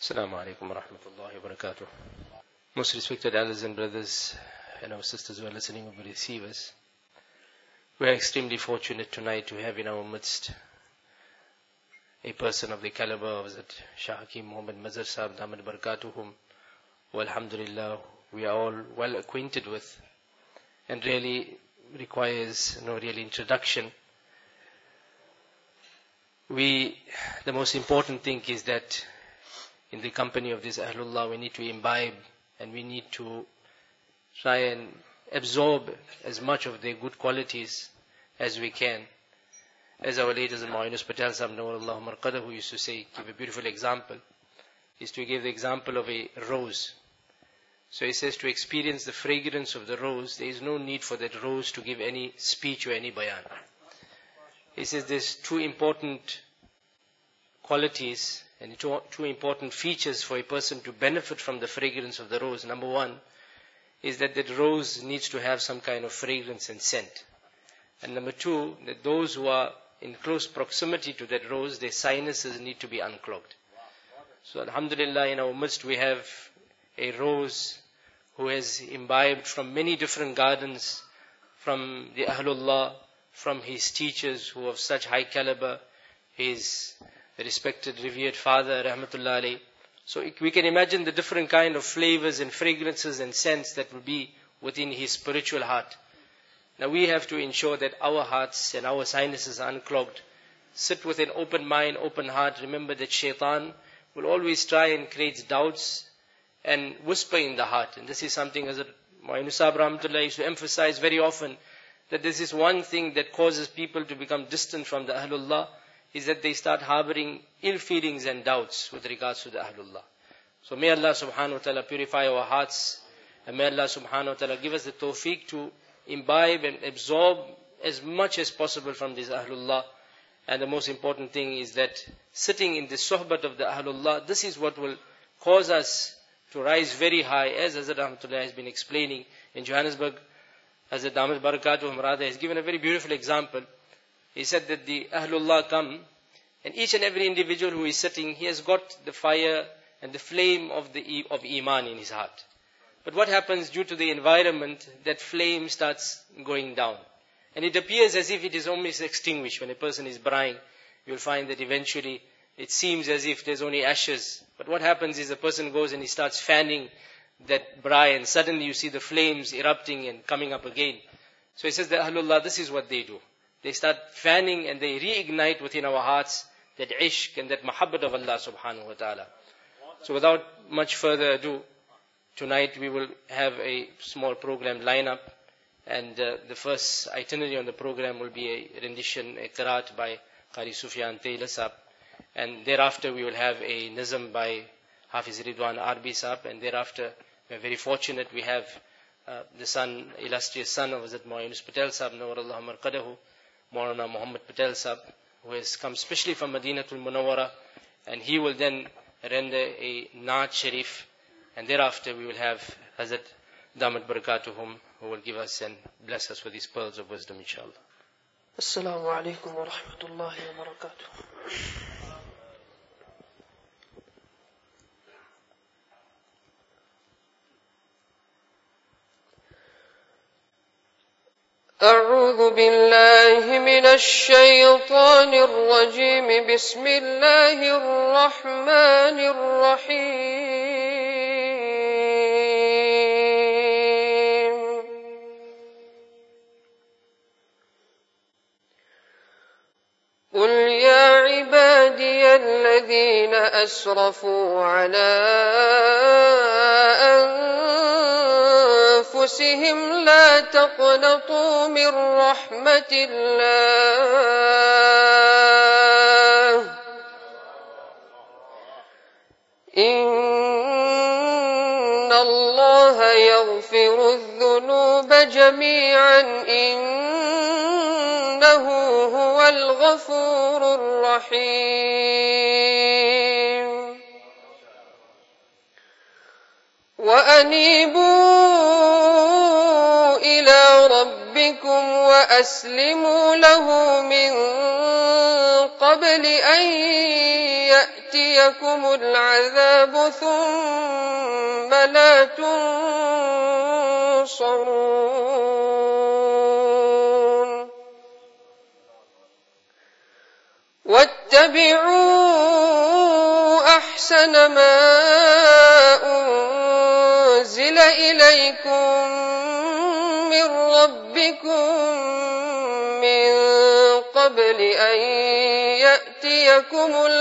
Assalamu alaikum wa rahmatullahi wa barakatuh. Most respected elders and brothers and our sisters who are listening over receivers, we are extremely fortunate tonight to have in our midst a person of the caliber of Hazrat Shah Hakeem Muhammad Mazhar Sahib Damat Barakatuhum, who alhamdulillah we are all well acquainted with and really requires no real introduction. The most important thing is that in the company of this Ahlullah we need to imbibe and we need to try and absorb as much of their good qualities as we can. As our late Hazrat Yunus Patel Sahib Nawwarallahu Marqadahu used to say, give a beautiful example, is to give the example of a rose. So he says, to experience the fragrance of the rose, there is no need for that rose to give any speech or any bayan. He says there's two important qualities and two important features for a person to benefit from the fragrance of the rose. Number one is that rose needs to have some kind of fragrance and scent. And number two, that those who are in close proximity to that rose, their sinuses need to be unclogged. So alhamdulillah, in our midst we have a rose who has imbibed from many different gardens, from the Ahlullah, from his teachers who are of such high caliber, his respected revered father rahmatullah alayh. So we can imagine the different kind of flavors and fragrances and scents that will be within his spiritual heart. Now we have to ensure that our hearts and our sinuses are unclogged. Sit with an open mind, open heart. Remember that shaitan will always try and create doubts and whisper in the heart. And this is something Hazrat Yunus Sahib rahmatullah used to emphasize very often, that this is one thing that causes people to become distant from the Ahlullah, is that they start harboring ill feelings and doubts with regards to the Ahlullah. So may Allah subhanahu wa ta'ala purify our hearts, and may Allah subhanahu wa ta'ala give us the tawfiq to imbibe and absorb as much as possible from this Ahlullah. And the most important thing is that sitting in the sohbat of the Ahlullah, this is what will cause us to rise very high, as Hazrat Rahmatullah has been explaining in Johannesburg. Hazrat Damat Barakatuhum Radha has given a very beautiful example. He said that the Ahlullah come, and each and every individual who is sitting, he has got the fire and the flame of Iman in his heart. But what happens due to the environment, that flame starts going down. And it appears as if it is almost extinguished. When a person is braaiing, you'll find that eventually it seems as if there's only ashes. But what happens is a person goes and he starts fanning that braai, and suddenly you see the flames erupting and coming up again. So he says that Ahlullah, this is what they do. They start fanning and they reignite within our hearts that ishq and that mahabbat of Allah subhanahu wa ta'ala. So without much further ado, tonight we will have a small program lineup, and the first itinerary on the program will be a rendition, a qiraat by Qari Sufyan Taylor Sahib, and thereafter we will have a nizam by Hafiz Ridwan Arbi Sahib, and thereafter we are very fortunate we have the illustrious son of Hazrat Yunus Patel Sahib Nawwarallahu Marqadahu, Maulana Muhammad Patel Sahib, who has come specially from Madinatul Munawwara, and he will then render a Naat Sharif, and thereafter we will have Hazrat Damat Barakatuhum, who will give us and bless us with these pearls of wisdom, inshallah. Assalamu alaikum wa rahmatullahi wa barakatuh. أعوذ بالله من الشيطان الرجيم. بسم الله الرحمن الرحيم. قل يا عبادي الذين أسرفوا على أنفسهم لا تقنطوا من رحمة الله إن الله يغفر الذنوب جميعا إنه هو الغفور الرحيم. وأنيبوا إلى ربكم وأسلموا له من قبل أن يأتيكم العذاب ثم لا تنصرون واتبعوا أحسن ما أنزل إليكم من ربكم من قبل أن يأتيكم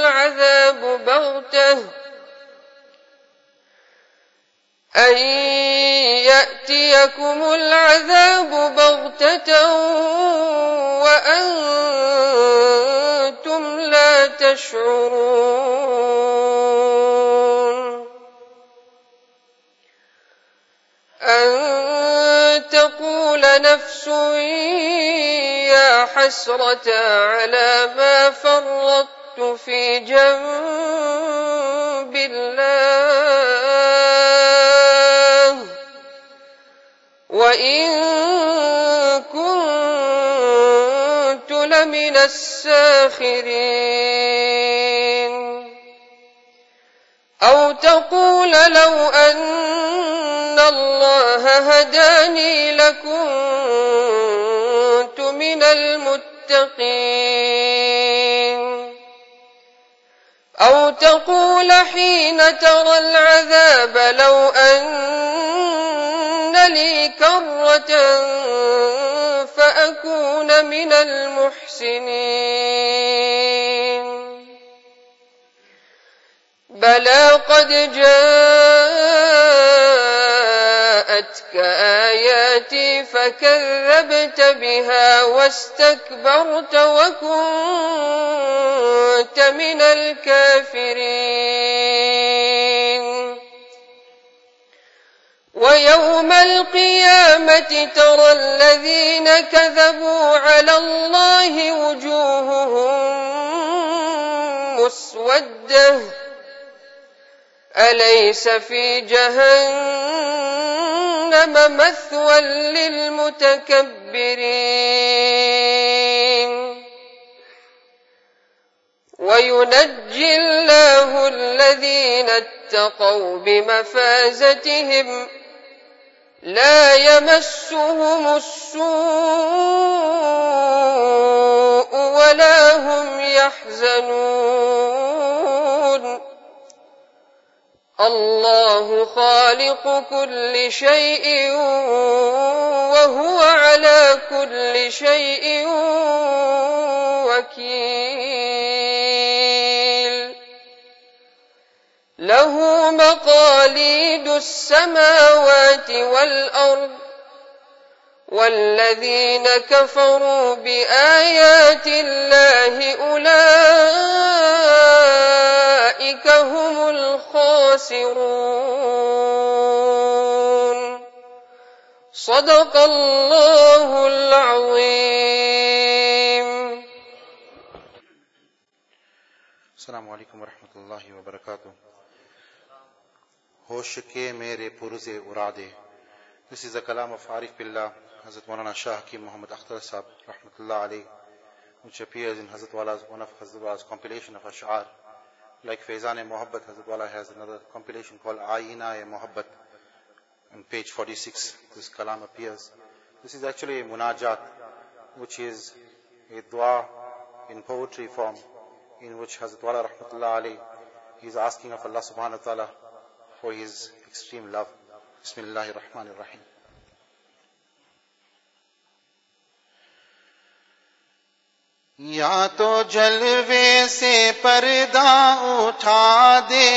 العذاب بغتة وأنتم لا تشعرون أن تقول نفس يا حسرة على ما فرطت في جنب الله وإن كنت لمن الساخرين أو تقول لو أن الله هداني لكنت من المتقين أو تقول حين ترى العذاب لو أن لي كرة فأكون من المحسنين بلى قد جاءتك آياتي فكذبت بها واستكبرت وكنت من الكافرين ويوم القيامة ترى الذين كذبوا على الله وجوههم مسودة أليس في جهنم مثوى للمتكبرين وينجي الله الذين اتقوا بمفازتهم لا يمسهم السوء ولا هم يحزنون الله خالق كل شيء وهو على كل شيء وكيل له مقاليد السماوات والأرض والذين كفروا بآيات الله أولئك هم الخاسرون صدق الله العظيم. السلام علیکم ورحمۃ اللہ وبرکاتہ. ہوش کے میرے پرزے اڑا دے. This is the kalam of Arif Billah, Hazrat Maulana Shah Hakim Muhammad Akhtar Sahab, Rahmatullah alayh, which appears in Hazrat Wala's, one of Hazrat Wala's compilation of Ash'ar. Like Faizan-e-Muhabbat, Hazrat Wala has another compilation called Aina-e-Muhabbat. On page 46, this kalam appears. This is actually a munajat, which is a dua in poetry form, in which Hazrat Wala Rahmatullah alayh is asking of Allah subhanahu wa ta'ala for his extreme love. Bismillahir Rahmanir Rahim. या तो जलवे से पर्दा उठा दे,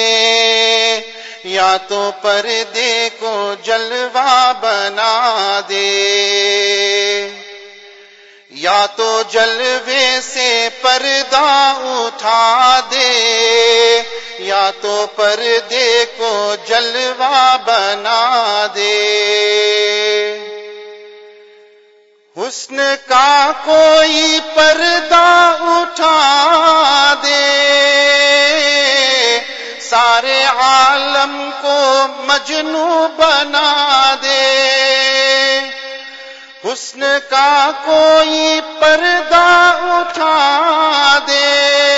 या तो पर्दे को जलवा बना दे, या तो जलवे से पर्दा उठा दे, या तो पर्दे को जलवा बना दे. हुस्न का कोई पर्दा उठा दे, सारे आलम को मजनू बना दे. حسن کا کوئی پردہ اٹھا دے،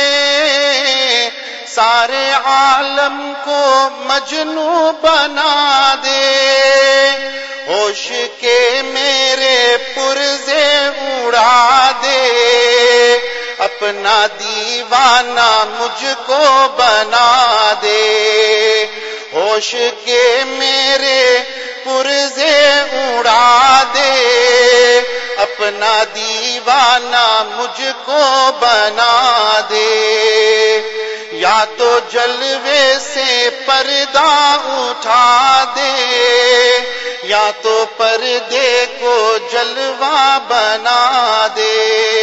سارے عالم کو مجنوں بنا دے، ہوش کے میرے پرزے اڑا دے، اپنا دیوانہ مجھ کو بنا دے، ہوش کے میرے پرزے اڑا دے، اپنا دیوانہ مجھ کو بنا دے، یا تو جلوے سے پردہ اٹھا دے، یا تو پردے کو جلوہ بنا دے،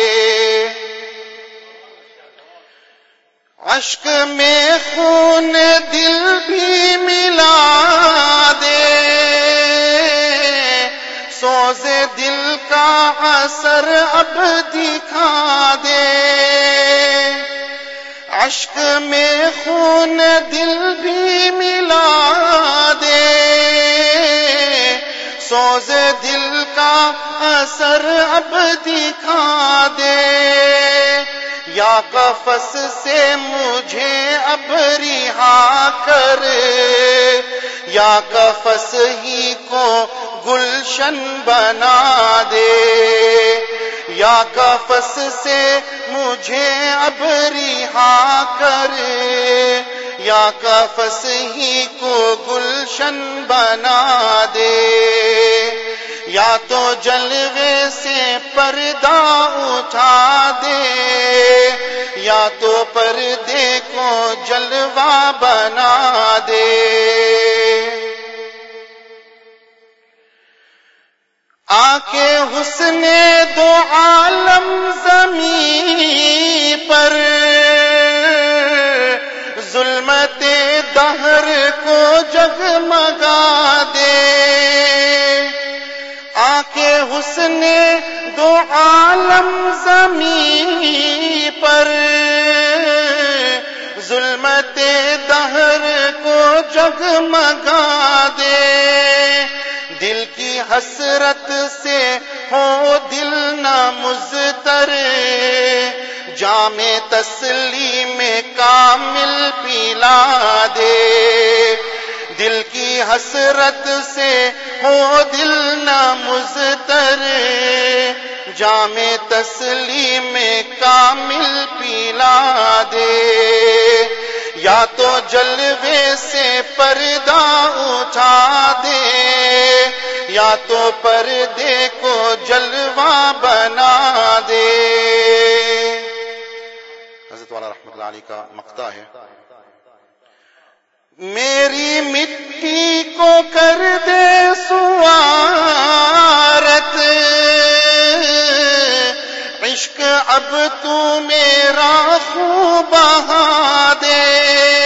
اشک میں خون دل بھی ملا دے، سوز دل کا اثر اب دکھا دے، اشک میں خون دل بھی ملا دے، سوز دل کا اثر اب دکھا دے، یا قفس سے مجھے اب رہا کر، یا قفس ہی کو گلشن بنا دے، یا قفس سے مجھے اب رہا کر، یا قفس ہی کو گلشن بنا دے، یا تو جلوے سے پردہ اٹھا دے، یا تو پردے کو جلوہ بنا دے، آکے حسن دو عالم زمین پر، ظلمت دہر کو جگمگا دے، آکے حسن دو عالم زمین پر، ظلمت دہر کو جگمگا دے، دل کی حسرت سے ہو دل نہ مضطر، جام تسلیم کامل پلا دے، دل کی حسرت سے ہو دل نہ مضطر، جام تسلیم کامل پلا دے، یا تو جلوے سے پردہ اٹھا دے، یا تو پردے کو جلوہ بنا دے۔ حضرت والا رحمۃ اللہ علیہ کا مقطع ہے، میری مٹی کو کر دے سوارت، عشق اب تو میرا خون بہا دے،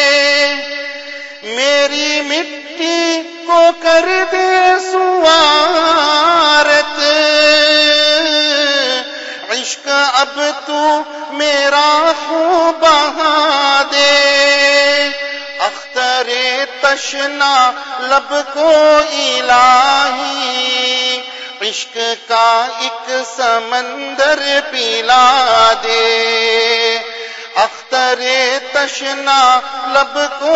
میری مٹی کو کر دے سوارت، عشق اب تو میرا خون بہا دے، اختر تشنا لب کو الہی، عشق کا ایک سمندر پلا دے، اختر تشنا لب کو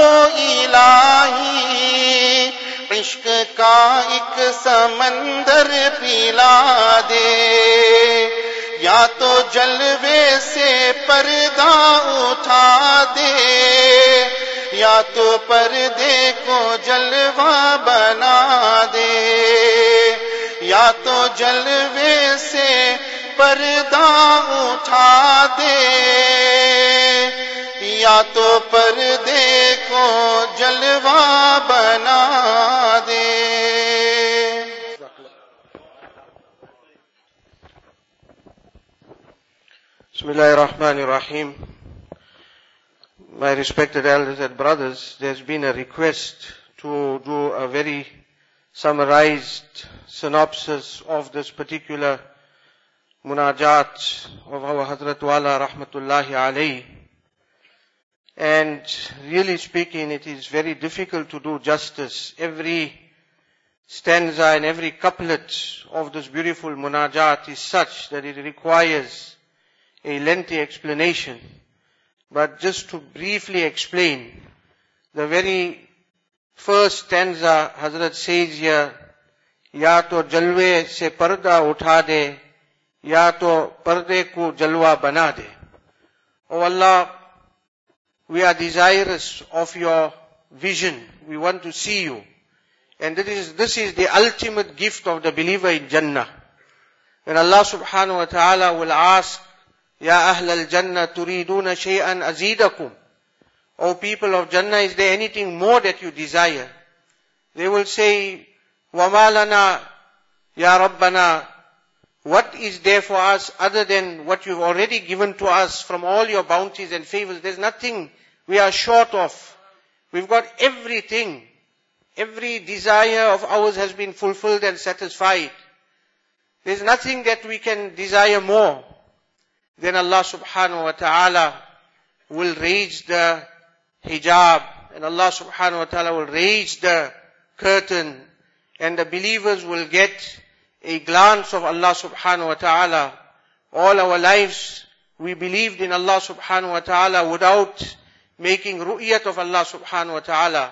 الہی، عشق کا ایک سمندر پلا دے، یا تو جلوے سے پردہ اٹھا دے، یا تو پردے کو جلوہ بنا دے، یا تو جلوے سے پردہ اٹھا دے، یا تو پردے کو جلوہ بنا دے۔ بسم اللہ الرحمن الرحیم. My respected elders and brothers, there's been a request to do a very summarized synopsis of this particular munajat of our Hazrat Wala Rahmatullahi Alayhi. And really speaking, it is very difficult to do justice. Every stanza and every couplet of this beautiful munajat is such that it requires a lengthy explanation. But just to briefly explain, the very first stanza, Hazrat says here, Ya to jalwe se parda utha de, Ya to parde ko jalwa bana de. O Allah, we are desirous of your vision. We want to see you. And this is the ultimate gift of the believer in Jannah. When Allah subhanahu wa ta'ala will ask, Ya Ahl al-Jannah turiduna shay'an azidakum. O people of Jannah, is there anything more that you desire? They will say, وَمَا لَنَا يَا رَبَّنَا. What is there for us other than what you've already given to us from all your bounties and favors? There's nothing we are short of. We've got everything. Every desire of ours has been fulfilled and satisfied. There's nothing that we can desire more. Then Allah subhanahu wa ta'ala will raise the hijab, and Allah subhanahu wa ta'ala will raise the curtain, and the believers will get a glance of Allah subhanahu wa ta'ala. All our lives we believed in Allah subhanahu wa ta'ala without making ru'yat of Allah subhanahu wa ta'ala.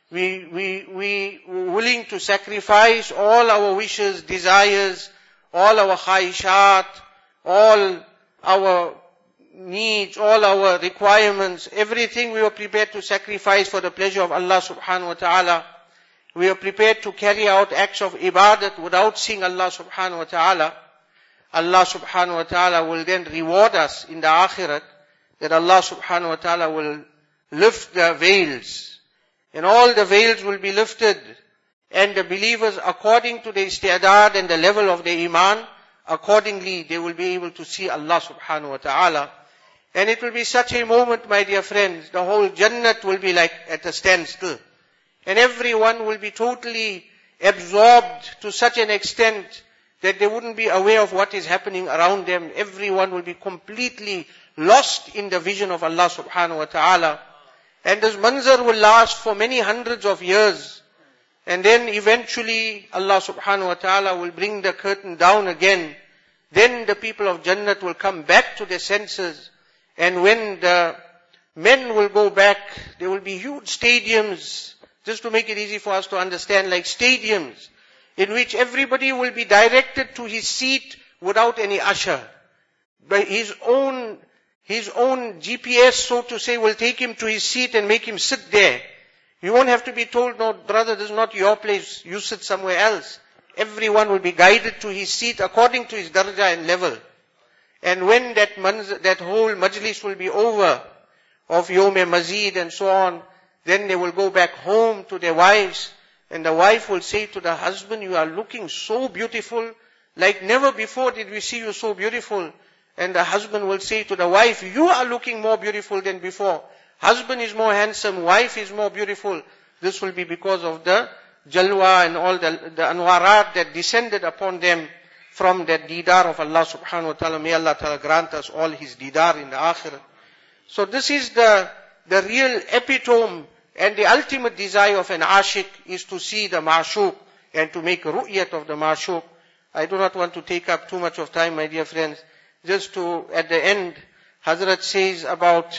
We were willing to sacrifice all our wishes, desires, all our khaishat, all our needs, all our requirements, everything we were prepared to sacrifice for the pleasure of Allah subhanahu wa ta'ala. We are prepared to carry out acts of ibadat without seeing Allah subhanahu wa ta'ala. Allah subhanahu wa ta'ala will then reward us in the akhirat, that Allah subhanahu wa ta'ala will lift the veils. And all the veils will be lifted. And the believers, according to the isti'adad and the level of their iman, accordingly they will be able to see Allah subhanahu wa ta'ala. And it will be such a moment, my dear friends, the whole Jannat will be like at a standstill. And everyone will be totally absorbed to such an extent that they wouldn't be aware of what is happening around them. Everyone will be completely lost in the vision of Allah subhanahu wa ta'ala. And this manzar will last for many hundreds of years. And then eventually Allah subhanahu wa ta'ala will bring the curtain down again. Then the people of Jannat will come back to their senses. And when the men will go back, there will be huge stadiums, just to make it easy for us to understand, like stadiums, in which everybody will be directed to his seat without any usher. By his own GPS, so to say, will take him to his seat and make him sit there. You won't have to be told, no, brother, this is not your place, you sit somewhere else. Everyone will be guided to his seat according to his darajah and level. And when that whole majlis will be over, of Yawm Mazid and so on, then they will go back home to their wives, and the wife will say to the husband, you are looking so beautiful, like never before did we see you so beautiful. And the husband will say to the wife, you are looking more beautiful than before. Husband is more handsome, wife is more beautiful. This will be because of the jalwa and all the anwarat that descended upon them from that didar of Allah subhanahu wa ta'ala. May Allah ta'ala grant us all his didar in the akhirah. So this is the real epitome and the ultimate desire of an ashik, is to see the ma'shuq and to make ru'yat of the ma'shuq. I do not want to take up too much of time, my dear friends. Just to, at the end, Hazrat says about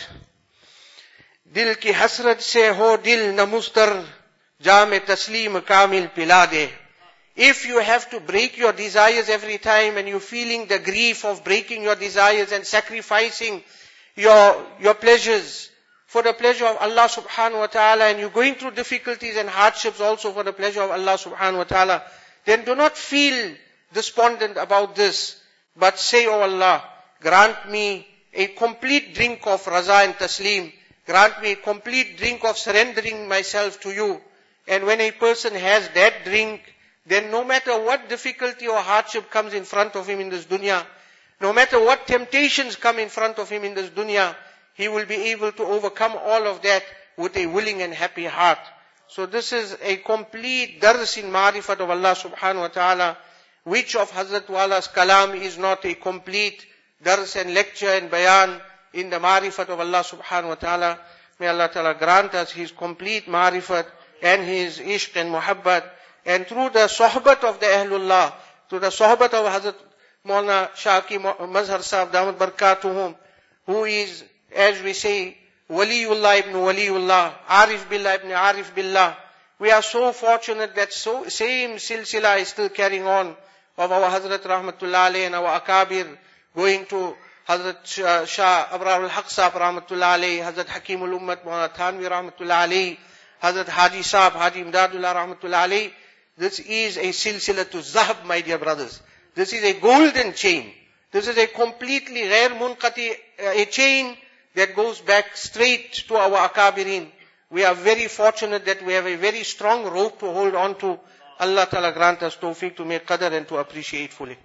Dil ki hasrat se ho dil namustar jam-e taslim kamil pila de. If you have to break your desires every time and you're feeling the grief of breaking your desires and sacrificing your pleasures for the pleasure of Allah subhanahu wa ta'ala, and you're going through difficulties and hardships also for the pleasure of Allah subhanahu wa ta'ala, then do not feel despondent about this, but say, oh Allah, grant me a complete drink of raza and taslim. Grant me a complete drink of surrendering myself to you. And when a person has that drink, then no matter what difficulty or hardship comes in front of him in this dunya, no matter what temptations come in front of him in this dunya, he will be able to overcome all of that with a willing and happy heart. So this is a complete dars in ma'rifat of Allah subhanahu wa ta'ala. Which of Hazrat Wala's kalam is not a complete dars and lecture and bayan in the ma'rifat of Allah subhanahu wa ta'ala? May Allah ta'ala grant us his complete ma'rifat and his ishq and muhabbat, And through the sohbat of the Ahlullah, through the sohbat of Hazrat Maulana Shaki Mazhar Sahib Damat Barakatuhum, who is, as we say, Waliullah ibn Waliullah, Arif Billah ibn Arif Billah. We are so fortunate that same silsila is still carrying on of our Hazrat Rahmatullah Alayhi and our Akabir, going to Hazrat Shah Abrar al-Haq Sahib Rahmatullah Alayhi, Hazrat Hakimul Ummat Maulana Thanvi Rahmatullah Alayhi, Hazrat Haji Sahib, Haji Imdadullah Rahmatullah Alayhi. This is a silsila to Zahab, my dear brothers. This is a golden chain. This is a completely ghair munqati, a chain that goes back straight to our Akabirin. We are very fortunate that we have a very strong rope to hold on to. Allah Ta'ala grant us tawfiq to make qadr and to appreciate fully.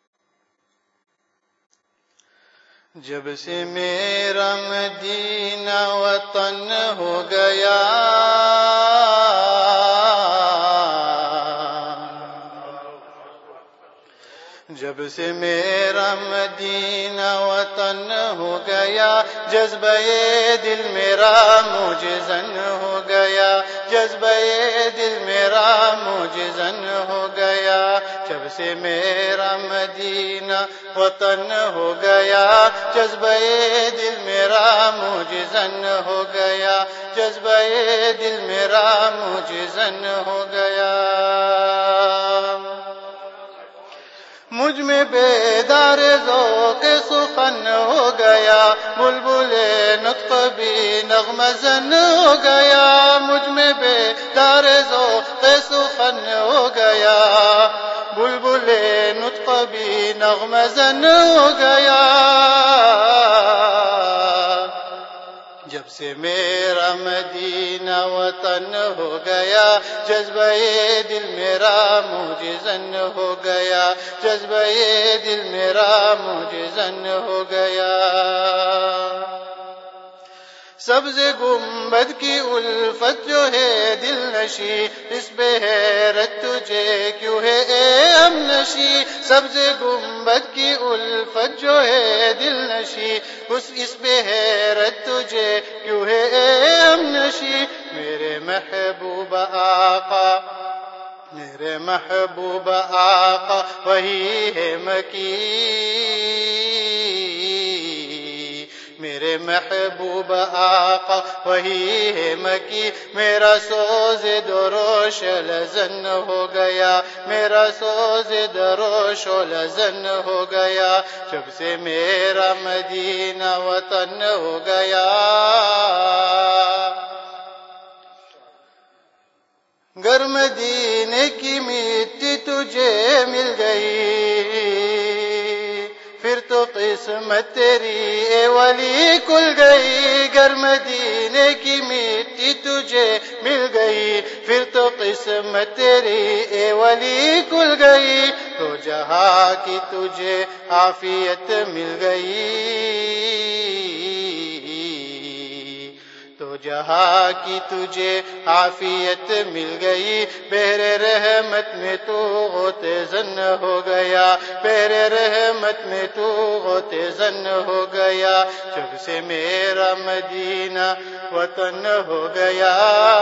جب سے میرا مدینہ وطن ہو گیا جب سے میرا مدینہ وطن ہو گیا جذبہ دل میرا مجزن ہو گیا جذبہ دل میرا مجزن ہو گیا جب سے میرا مدینہ وطن ہو گیا جذبہ دل میرا مجزن ہو گیا جذبہ دل میرا مجزن ہو گیا مجھ میں بیدار ذوق سخن ہو گیا بلبل نطق بھی نغمہ زن ہو گیا مجھ میں بیدار ذوق سخن ہو گیا بلبل نطق بھی نغمہ زن ہو گیا جب سے میرا مدینہ وطن ہو گیا جذبہ دل میرا مجزن ہو گیا جذبہ دل میرا مجزن ہو گیا سبز گنبد کی الفت جو ہے دل نشی اس بے حیرت تجھے کیوں ہے اے ہم نشی سبز گنبد کی الفت جو ہے دل نشی اس بے حیرت تجھے کیوں ہے اے ہم نشی میرے محبوب آقا میرے محبوب آقا وہی ہے مکی میرے محبوب آقا وہی ہے مکی میرا سوز دروش لزن ہو گیا میرا سوز دروش لزن ہو گیا جب سے میرا مدینہ وطن ہو گیا گر مدینے کی مٹی تجھے مل گئی پھر تو قسمت تیری اے ولی کھل گئی گر مدینے کی مٹی تجھے مل گئی پھر تو قسمت تیری اے ولی کھل گئی تو جہاں کی تجھے عافیت مل گئی تو جہاں کی تجھے عافیت مل گئی بحر رحمت میں تو غوطے زن ہو گیا بحر رحمت میں تو غوطے زن ہو گیا جب سے میرا مدینہ وطن ہو گیا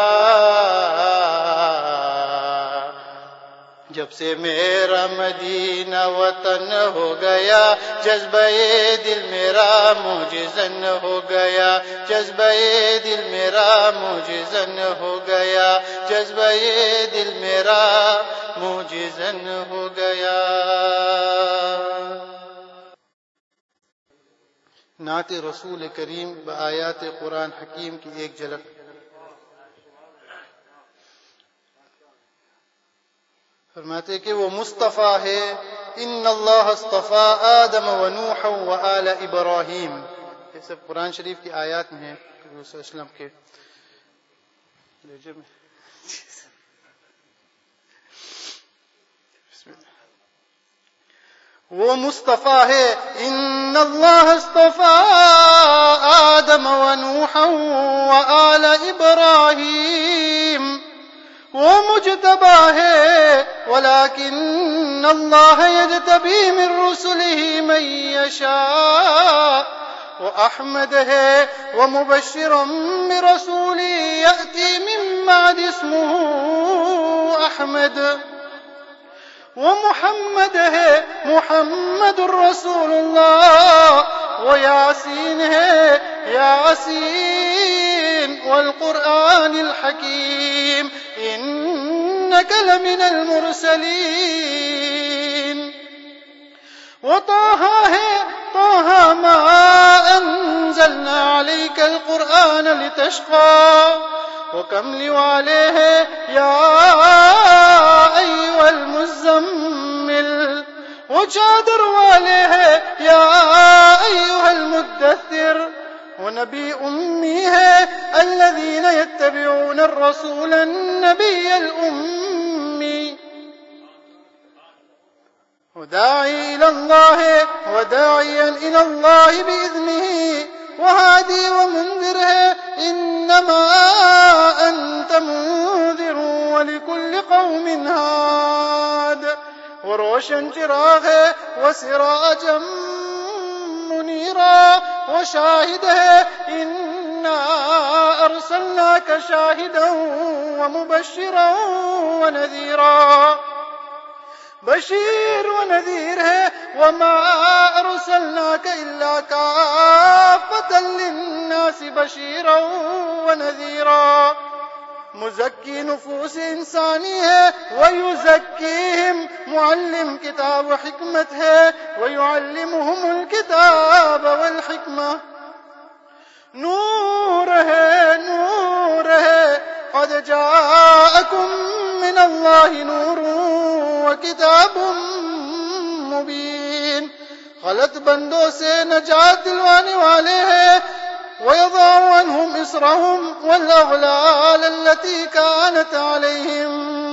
جب سے میرا مدینہ وطن ہو گیا جذبہ دل میرا مجزن ہو گیا جذبہ دل میرا مجزن ہو گیا جذبہ دل میرا مجزن ہو گیا نعت رسول کریم بآیات قرآن حکیم کی ایک جھلک فرماتے کہ وہ مصطفیٰ ہے ان اللہ اصطفیٰ آدم و نوح و آل ابراہیم یہ سب قرآن شریف کی آیات میں ہیں صلی اللہ علیہ وسلم کے وہ مصطفیٰ ہے ان اللہ اصطفیٰ آدم و نوح و آل ابراہیم وہ مجتبہ ہے ولیکن اللہ یجتبی من رسلہ من یشاء وہ احمد ہے ومبشرا برسول یأتی من بعد اسمہ احمد، وہ محمد ہے محمد الرسول اللہ، وہ یاسین ہے یاسین والقرآن الحکیم انک لمن المرسلین، وہ طہ ہے طہ ما انزلنا علیک القرآن لتشقى، وہ کملی والے ہیں یا ایھا المزمل، وہ چادر والے ہیں یا ایھا المدثر، وہ نبی امی ہے الذین یتبعون الرسول النبی الأمی، وداعی الی اللہ وداعیا الی اللہ بإذنہ، وہادی ومنذر ہے انما انت منذر ولکل قوم ہاد، وہ روشن چراغ ہے وسراجا منیرا، وہ شاہد ہے انا ارسلناک شاہدا ومبشرا ونذیرا، بشیر و نذیر ہے وما ارسلناک الا کافۃ للناس بشیرا و نذیرا، مزکی نفوس انسانی ہے ویزکیہم، معلم کتاب و حکمت ہے ویعلمہم الکتاب والحکمہ، نور ہے قد جاءکم من اللہ نور وکتاب مبین، غلط بندوں سے نجات دلوانے والے ہیں، وَيَضَعُ عَنْهُمْ إِصْرَهُمْ وَالْأَغْلَالَ الَّتِي كَانَتْ عَلَيْهِمْ،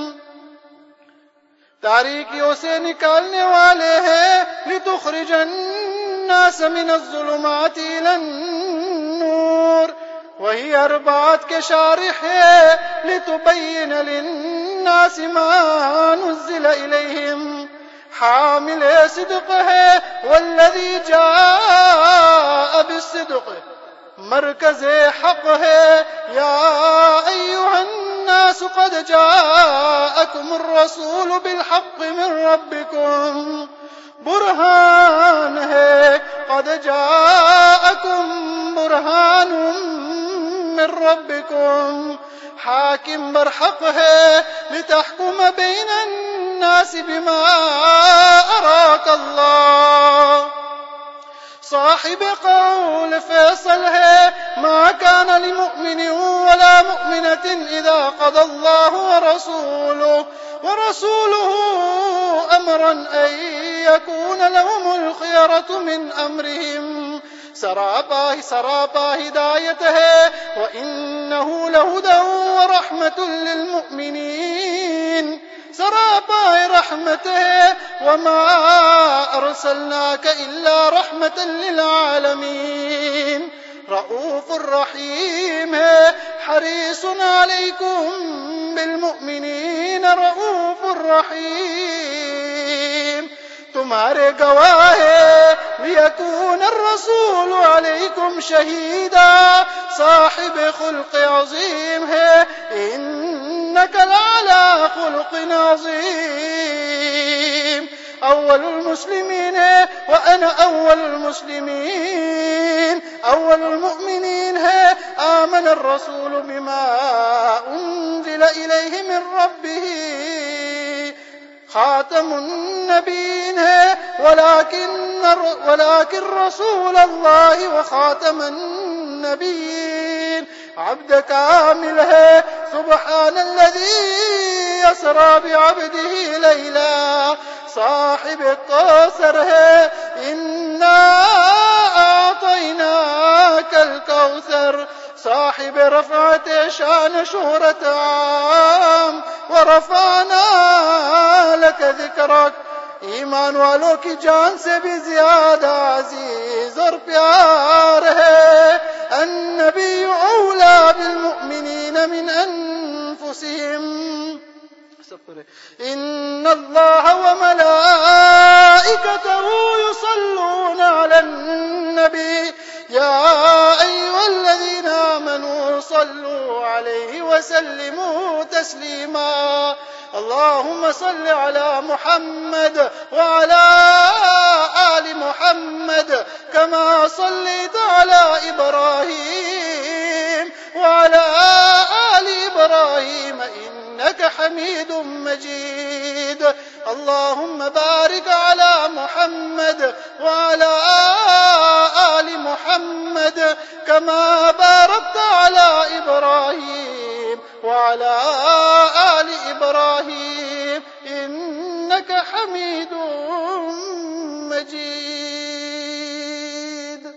تاریکیوں سے نکالنے والے ہیں لِتُخْرِجَ النَّاسَ مِنَ الظُّلُمَاتِ إِلَى النُّورِ، وہی اربات کے شارح ہے لِتُبَيِّنَ لِلنَّاسِ مَا نُزِّلَ إِلَيْهِمْ، حامل صدق ہے والذی جاء بالصدق، مرکز حق ہے یا ایھا الناس قد جاءکم الرسول بالحق من ربکم، برہان ہے قد جاءکم برہان من ربکم، حاکم برحق ہے لتحکم بین الناس بما اراک اللہ، صاحب قول فیصل ہے ما كان لمؤمن ولا مؤمنة اذا قضى الله ورسوله امرا ان يكون لهم الخيرة من امرهم، سراپا ہدایت ہے وانه لهدى ورحمة للمؤمنین، سراپا رحمت ہے وما ارسلناک الا رحمة للعالمین، رؤوف الرحیم ہے حریص علیکم بالمؤمنین رؤوف الرحیم، تمہارے گواہ ہے لیکون الرسول علیکم شہیدا، صاحب خلق عظیم ہے انک لعلی خلق عظیم، اول المسلمین ہے وانا اول المسلمین، اول المؤمنین ہے آمن الرسول بما انزل الیہ من ربہ، خاتم النبیین ہے ولكن رسول اللہ وخاتم النبیین، عبد کامل ہے سبحان الذی اسری بعبدہ لیلا، صاحب کوثر ہے انا اعطیناک الکوثر، صاحب رفعت شان شہرت عام ورفعنا لک ذکرک، ایمان والوں کی جان سے بھی زیادہ عزیز اور پیار ہے، النبی اولا بالمؤمنین من انفسہم، ان اللہ وملائکتہ یصلون علی النبی یا ایھا الذین آمنوا صلوا علیہ وسلموا تسلیما، اللهم صل على محمد وعلى آل محمد كما صليت على إبراهيم وعلى آل إبراهيم إنك حميد مجيد. اللهم بارك على محمد وعلى آل محمد كما باركت على إبراهيم وعلى آل إبراهيم إنك حميد مجيد.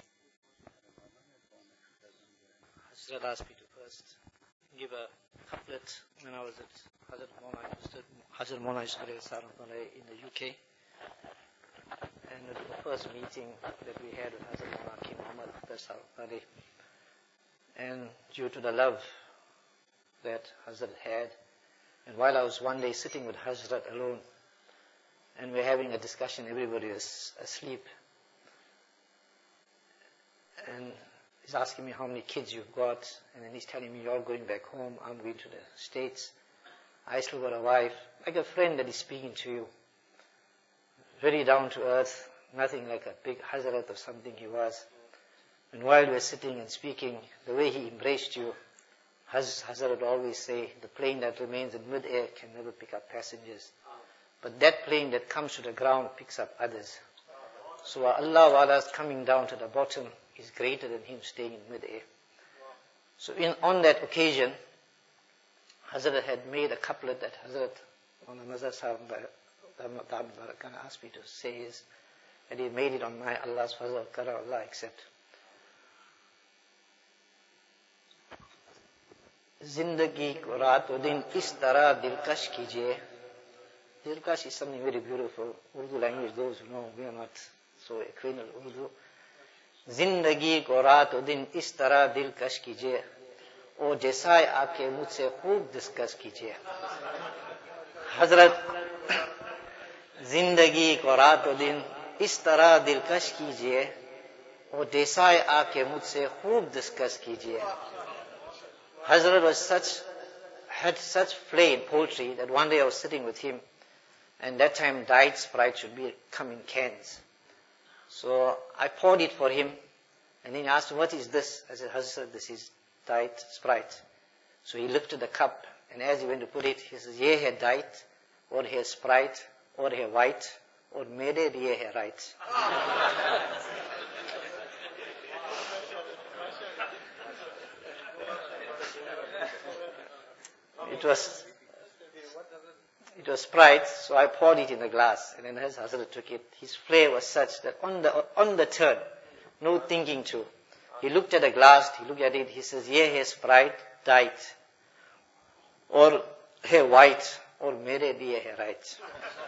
Hazrat asked me to first give a couplet when I was at Hazrat Maulana Yusuf in the UK. And it was the first meeting that we had with Hazrat Maulana King Muhammad Akhtar. And due to the love that Hazrat had, and while I was one day sitting with Hazrat alone, and we're having a discussion, everybody was asleep. And he's asking me how many kids you've got, and then he's telling me you're going back home, I'm going to the States. I still got a wife, like a friend that is speaking to you. Very down to earth, nothing like a big Hazrat or something he was. And while we were sitting and speaking, the way he embraced you, Hazrat would always say, the plane that remains in mid-air can never pick up passengers. But that plane that comes to the ground picks up others. So Allah Wa'ala's coming down to the bottom is greater than him staying in mid-air. So on that occasion, Hazrat had made a couplet that Hazrat on the Mazhar Sahib asked me to say is, and he made it on my Allah's fazl, kara Allah accept. Zindagi ko raat o din is tarah dilkash kijiye. Dilkash is something very beautiful. Urdu language, those who know, we are not so acquainted with Urdu. Zindagi ko raat o din is tarah dilkash kijiye. O jaisa aake mujhse khoob discuss kijiye. Hazrat, Zindagi ko raat o din is tarah dilkash kijiye. O jaisa aake mujhse khoob discuss kijiye. Hazrat had such flame, poetry, that one day I was sitting with him, and that time Diet Sprite should come in cans. So I poured it for him, and then he asked me, what is this? I said, Hazrat, this is Diet Sprite. So he lifted the cup, and as he went to put it, he says, ye hai Diet, or hai Sprite, or hai white, or mere ye hai right. It was Sprite, so I poured it in a glass, and then as Hazrat took it, his flair was such that on the turn, no thinking to, he looked at the glass, he looked at it, he says, ye hai Sprite, Diet, or hai white, or mere ye hai right.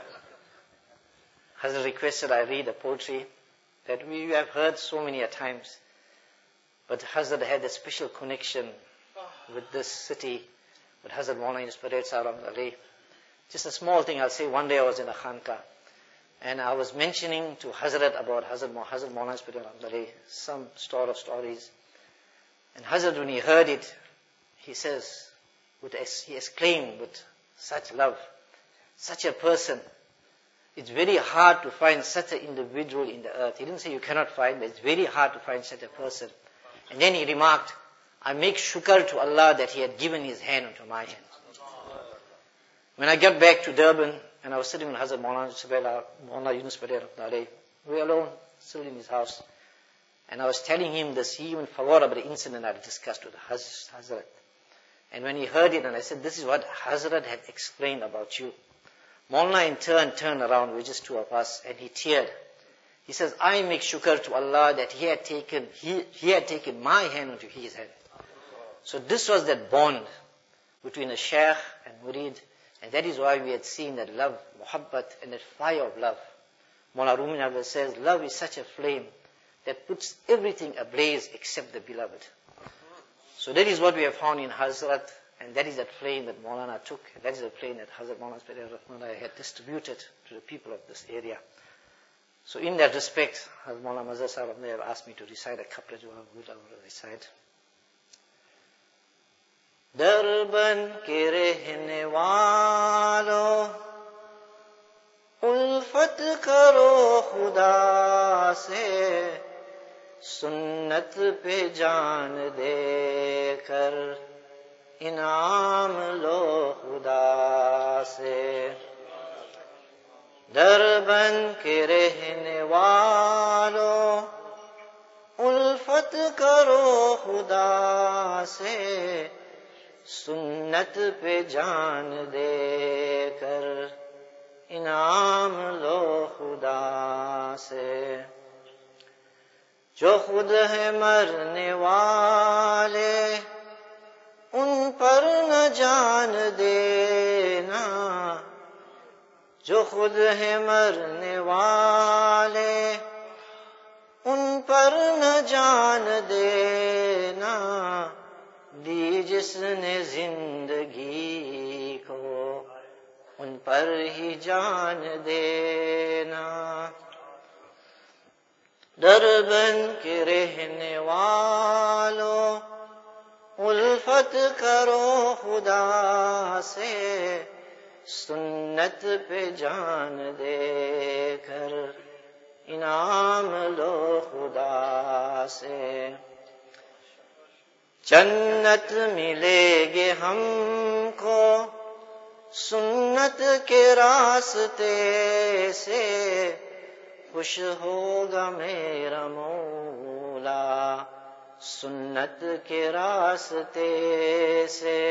Hazrat requested I read a poetry that we have heard so many a times, but Hazrat had a special connection with this city, with Hazrat Maulana Yusuf Sahib. Just a small thing I'll say, one day I was in a khanka, and I was mentioning to Hazrat about Hazrat Maulana Yusuf some stories. And Hazrat, when he heard it, he says, he exclaimed with such love, such a person. It's very hard to find such an individual in the earth. He didn't say you cannot find, but it's very hard to find such a person. And then he remarked, I make shukr to Allah that He had given His hand onto my hand. When I got back to Durban, and I was sitting with Hazrat Maulana Yunus Patel, we were alone, still in his house. And I was telling him this, he even forgot about the incident I had discussed with Hazrat. And when he heard it, and I said, this is what Hazrat had explained about you. Maulana in turn turned around, we were just two of us, and he teared. He says, I make shukr to Allah that He had taken my hand into His hand. So this was that bond between a Shaykh and Murid, and that is why we had seen that love, muhabbat, and that fire of love. Maulana Rumi says, love is such a flame that puts everything ablaze except the beloved. So that is what we have found in Hazrat, and that is that flame that Maulana took, and that is the flame that Hazrat Maulana had distributed to the people of this area. So in that respect, Hazrat Maulana Mazhar Sahib asked me to recite a couplet, which I will recite. Durban ke rehne wale کرو خدا سے، سنت پہ جان دے کر انعام لو خدا سے، در بن کے رہنے والو الفت کرو خدا سے، سنت پہ جان دے کر انعام لو خدا سے، جو خود ہے مرنے والے ان پر نہ جان دینا، جو خود ہے مرنے والے ان پر نہ جان دینا، دی جس نے زندگی کو ان پر ہی جان دینا، در بن کے رہنے والو الفت کرو خدا سے، سنت پہ جان دے کر انعام لو خدا سے، جنت ملے گے ہم کو سنت کے راستے سے، خوش ہوگا میرا مولا سنت کے راستے سے،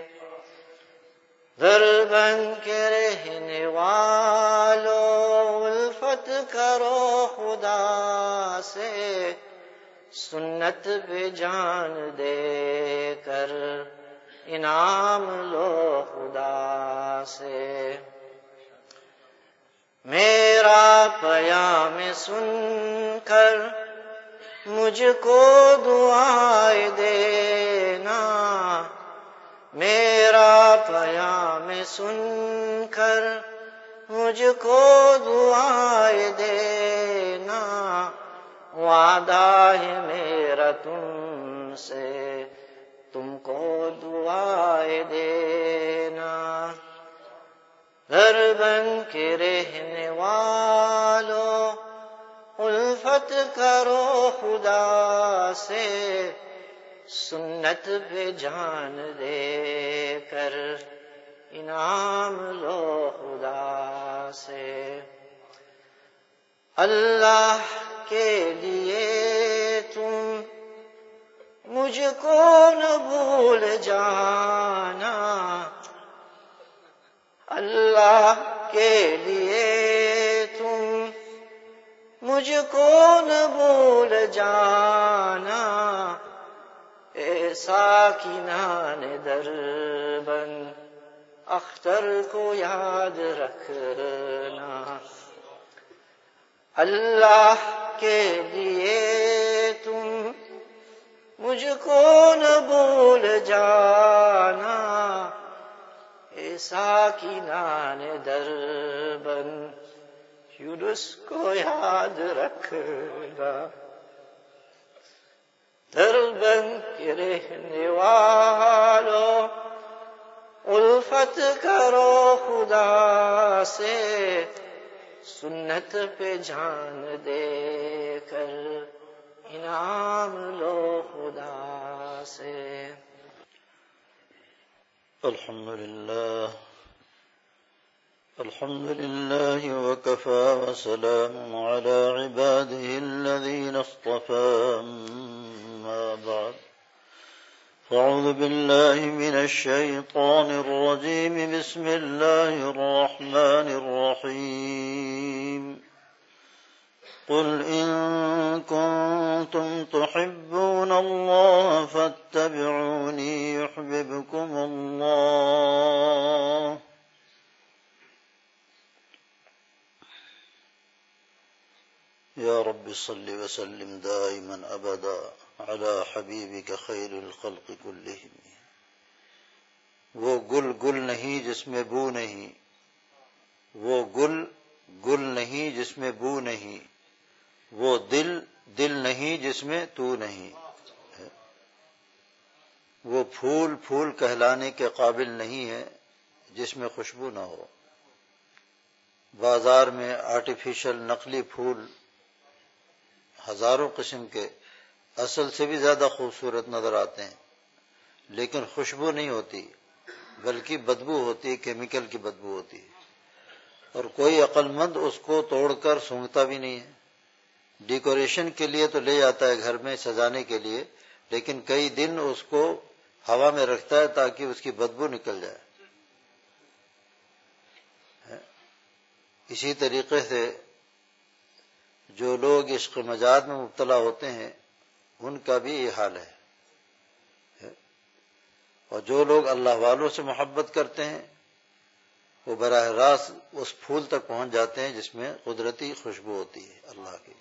در بن کے رہنے والو الفت کرو خدا سے، سنت پہ جان دے کر انعام لو خدا سے، میرا پیام سن کر مجھ کو دعائیں دینا، میرا پیام سن کر مجھ کو دعائیں دینا، وعدہ ہے میرا تم سے تم کو دعائیں دینا، در بن کے رہنے والو الفت کرو خدا سے، سنت پہ جان دے کر انعام لو خدا سے، اللہ کے لیے تم مجھ کو نہ بھول جانا، اللہ کے لیے تم مجھ کو نہ بھول جانا، اے ساکنان دربن اختر کو یاد رکھنا، اللہ کے لیے تم مجھ کو نہ بھول جانا، اے ساکنان دربن یونس کو یاد رکھنا، در بن کے رہنے والو الفت کرو خدا سے، سنت پہ جان دے کر انعام لو خدا سے۔ الحمد لله وكفى وسلام على عباده الذين اصطفى، أما بعد، فأعوذ بالله من الشيطان الرجيم، بسم الله الرحمن الرحيم، قل إن كنتم تحبون الله فاتبعوني يحببكم الله، يا رب صل وسلم دائما أبدا على حبيبك خير الخلق كلهم۔ وہ گل گل نہیں جس میں بو نہیں، وہ گل گل نہیں جس میں بو نہیں، وہ دل دل نہیں جس میں تو نہیں، وہ پھول پھول کہلانے کے قابل نہیں ہے جس میں خوشبو نہ ہو، بازار میں آرٹیفیشل نقلی پھول ہزاروں قسم کے اصل سے بھی زیادہ خوبصورت نظر آتے ہیں، لیکن خوشبو نہیں ہوتی بلکہ بدبو ہوتی ہے، کیمیکل کی بدبو ہوتی ہے، اور کوئی عقل مند اس کو توڑ کر سونگھتا بھی نہیں ہے۔ ڈیکوریشن کے لیے تو لے جاتا ہے گھر میں سجانے کے لیے، لیکن کئی دن اس کو ہوا میں رکھتا ہے تاکہ اس کی بدبو نکل جائے۔ اسی طریقے سے جو لوگ عشق مجاز میں مبتلا ہوتے ہیں ان کا بھی یہ حال ہے، اور جو لوگ اللہ والوں سے محبت کرتے ہیں وہ براہ راست اس پھول تک پہنچ جاتے ہیں جس میں قدرتی خوشبو ہوتی ہے اللہ کی۔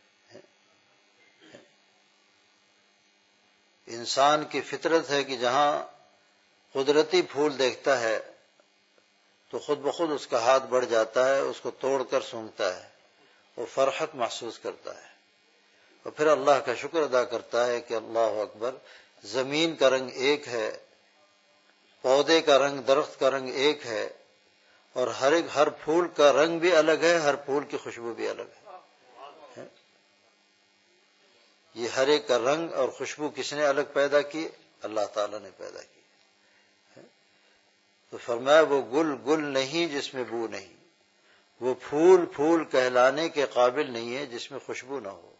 انسان کی فطرت ہے کہ جہاں قدرتی پھول دیکھتا ہے تو خود بخود اس کا ہاتھ بڑھ جاتا ہے، اس کو توڑ کر سونگھتا ہے، وہ فرحت محسوس کرتا ہے، اور پھر اللہ کا شکر ادا کرتا ہے کہ اللہ اکبر، زمین کا رنگ ایک ہے، پودے کا رنگ، درخت کا رنگ ایک ہے، اور ہر پھول کا رنگ بھی الگ ہے، ہر پھول کی خوشبو بھی الگ ہے۔ یہ ہر ایک کا رنگ اور خوشبو کس نے الگ پیدا کی؟ اللہ تعالیٰ نے پیدا کی۔ تو فرمایا وہ گل نہیں جس میں بو نہیں، وہ پھول کہلانے کے قابل نہیں ہے جس میں خوشبو نہ ہو۔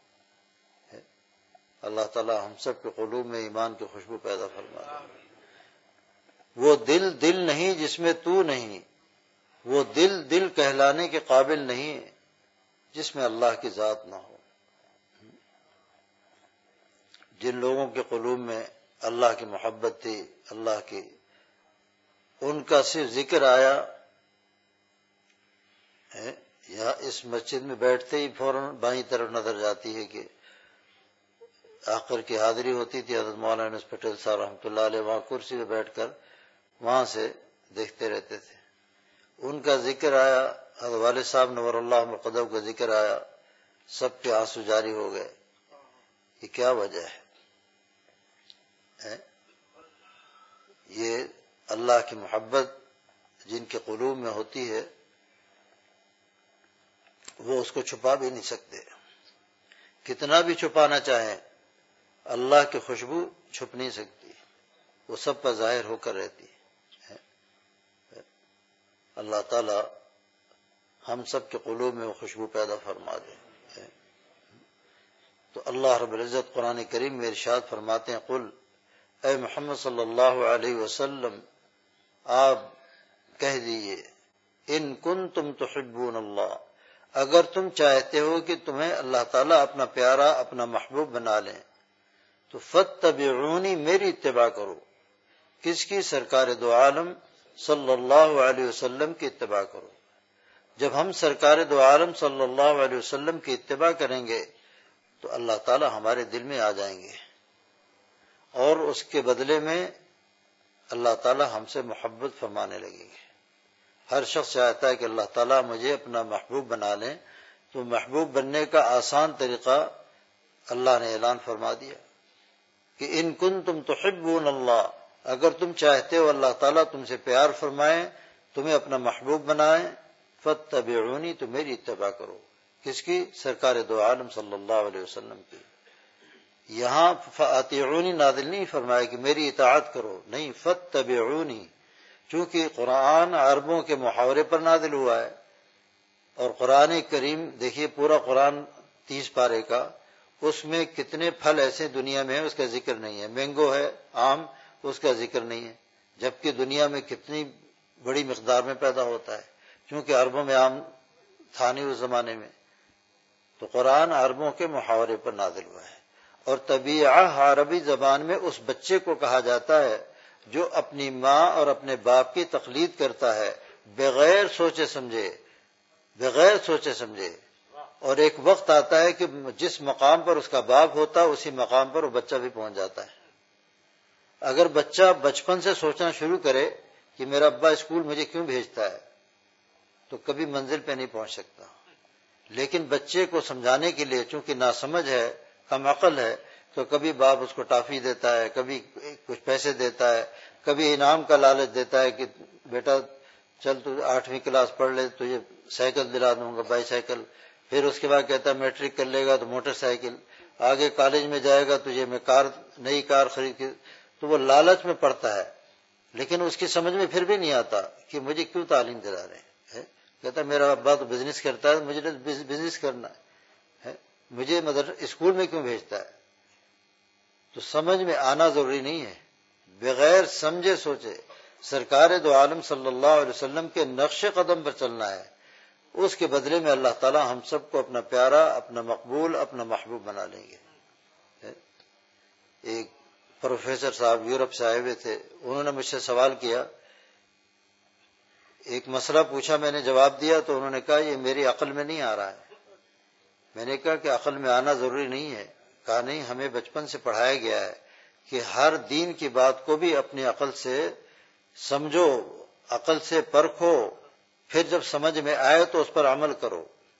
اللہ تعالیٰ ہم سب کے قلوب میں ایمان کی خوشبو پیدا فرما دے۔ وہ دل نہیں جس میں تو نہیں، وہ دل کہلانے کے قابل نہیں جس میں اللہ کی ذات نہ ہو۔ جن لوگوں کے قلوب میں اللہ کی محبت تھی، اللہ کی، ان کا صرف ذکر آیا یا اس مسجد میں بیٹھتے ہی فوراً بائیں طرف نظر جاتی ہے کہ آخر کی حاضری ہوتی تھی، حضرت مولانا یونس پٹیل صاحب رحمۃ اللہ علیہ وہاں کرسی پہ بیٹھ کر وہاں سے دیکھتے رہتے تھے۔ ان کا ذکر آیا، حضرت والد صاحب نور اللہ مقدم کا ذکر آیا، سب کے آنسو جاری ہو گئے۔ یہ کیا وجہ ہے؟ یہ اللہ کی محبت جن کے قلوب میں ہوتی ہے وہ اس کو چھپا بھی نہیں سکتے، کتنا بھی چھپانا چاہیں اللہ کی خوشبو چھپ نہیں سکتی، وہ سب پر ظاہر ہو کر رہتی ہے۔ اللہ تعالی ہم سب کے قلوب میں وہ خوشبو پیدا فرما دے۔ تو اللہ رب العزت قرآن کریم میں ارشاد فرماتے ہیں، قل، اے محمد صلی اللہ علیہ وسلم آپ کہہ دیجئے، ان کنتم تحبون اللہ، اگر تم چاہتے ہو کہ تمہیں اللہ تعالیٰ اپنا پیارا، اپنا محبوب بنا لیں، تو فاتبعونی، میری اتباع کرو۔ کس کی؟ سرکار دو عالم صلی اللہ علیہ وسلم کی اتباع کرو۔ جب ہم سرکار دو عالم صلی اللہ علیہ وسلم کی اتباع کریں گے تو اللہ تعالیٰ ہمارے دل میں آ جائیں گے، اور اس کے بدلے میں اللہ تعالیٰ ہم سے محبت فرمانے لگیں گے۔ ہر شخص چاہتا ہے کہ اللہ تعالیٰ مجھے اپنا محبوب بنا لیں، تو محبوب بننے کا آسان طریقہ اللہ نے اعلان فرما دیا کہ ان کنتم تحبون اللہ، اگر تم چاہتے ہو اللہ تعالیٰ تم سے پیار فرمائے، تمہیں اپنا محبوب بنائیں، فاتبعونی، تو میری اتباع کرو۔ کس کی؟ سرکار دو عالم صلی اللہ علیہ وسلم کی۔ یہاں فاطیعونی نازل نہیں فرمایا کہ میری اطاعت کرو، نہیں، فاتبعونی، چونکہ قرآن عربوں کے محاورے پر نازل ہوا ہے، اور قرآن کریم دیکھیے پورا قرآن 30 پارے کا، اس میں کتنے پھل ایسے دنیا میں ہیں اس کا ذکر نہیں ہے۔ مینگو ہے، آم، اس کا ذکر نہیں ہے، جبکہ دنیا میں کتنی بڑی مقدار میں پیدا ہوتا ہے، چونکہ عربوں میں آم تھا نہیں اس زمانے میں۔ تو قرآن عربوں کے محاورے پر نازل ہوا ہے، اور طبیعہ عربی زبان میں اس بچے کو کہا جاتا ہے جو اپنی ماں اور اپنے باپ کی تقلید کرتا ہے بغیر سوچے سمجھے، اور ایک وقت آتا ہے کہ جس مقام پر اس کا باپ ہوتا ہے اسی مقام پر وہ بچہ بھی پہنچ جاتا ہے۔ اگر بچہ بچپن سے سوچنا شروع کرے کہ میرا ابا اسکول مجھے کیوں بھیجتا ہے، تو کبھی منزل پہ نہیں پہنچ سکتا۔ لیکن بچے کو سمجھانے کے لیے چونکہ ناسمجھ ہے، کم عقل ہے، تو کبھی باپ اس کو ٹافی دیتا ہے، کبھی کچھ پیسے دیتا ہے، کبھی انعام کا لالچ دیتا ہے کہ بیٹا چل تو 8ویں کلاس پڑھ لے تجھے سائیکل دلا دوں گا، بائی سائیکل. پھر اس کے بعد کہتا ہے میٹرک کر لے گا تو موٹر سائیکل. آگے کالج میں جائے گا تجھے میں نئی کار خرید کے. تو وہ لالچ میں پڑتا ہے، لیکن اس کی سمجھ میں پھر بھی نہیں آتا کہ مجھے کیوں تعلیم دلا رہے ہیں. کہتا ہے میرا ابا تو بزنس کرتا ہے، مجھے بزنس کرنا ہے، مجھے اسکول میں کیوں بھیجتا ہے. تو سمجھ میں آنا ضروری نہیں ہے، بغیر سمجھے سوچے سرکار دو عالم صلی اللہ علیہ وسلم کے نقش قدم پر چلنا ہے. اس کے بدلے میں اللہ تعالی ہم سب کو اپنا پیارا، اپنا مقبول، اپنا محبوب بنا لیں گے. ایک پروفیسر صاحب یورپ سے آئے ہوئے تھے، انہوں نے مجھ سے سوال کیا، ایک مسئلہ پوچھا، میں نے جواب دیا تو انہوں نے کہا یہ میری عقل میں نہیں آ رہا ہے. میں نے کہا کہ عقل میں آنا ضروری نہیں ہے. کہا نہیں، ہمیں بچپن سے پڑھایا گیا ہے کہ ہر دین کی بات کو بھی اپنی عقل سے سمجھو، عقل سے پرکھو، پھر جب سمجھ میں آئے تو اس پر عمل کرو.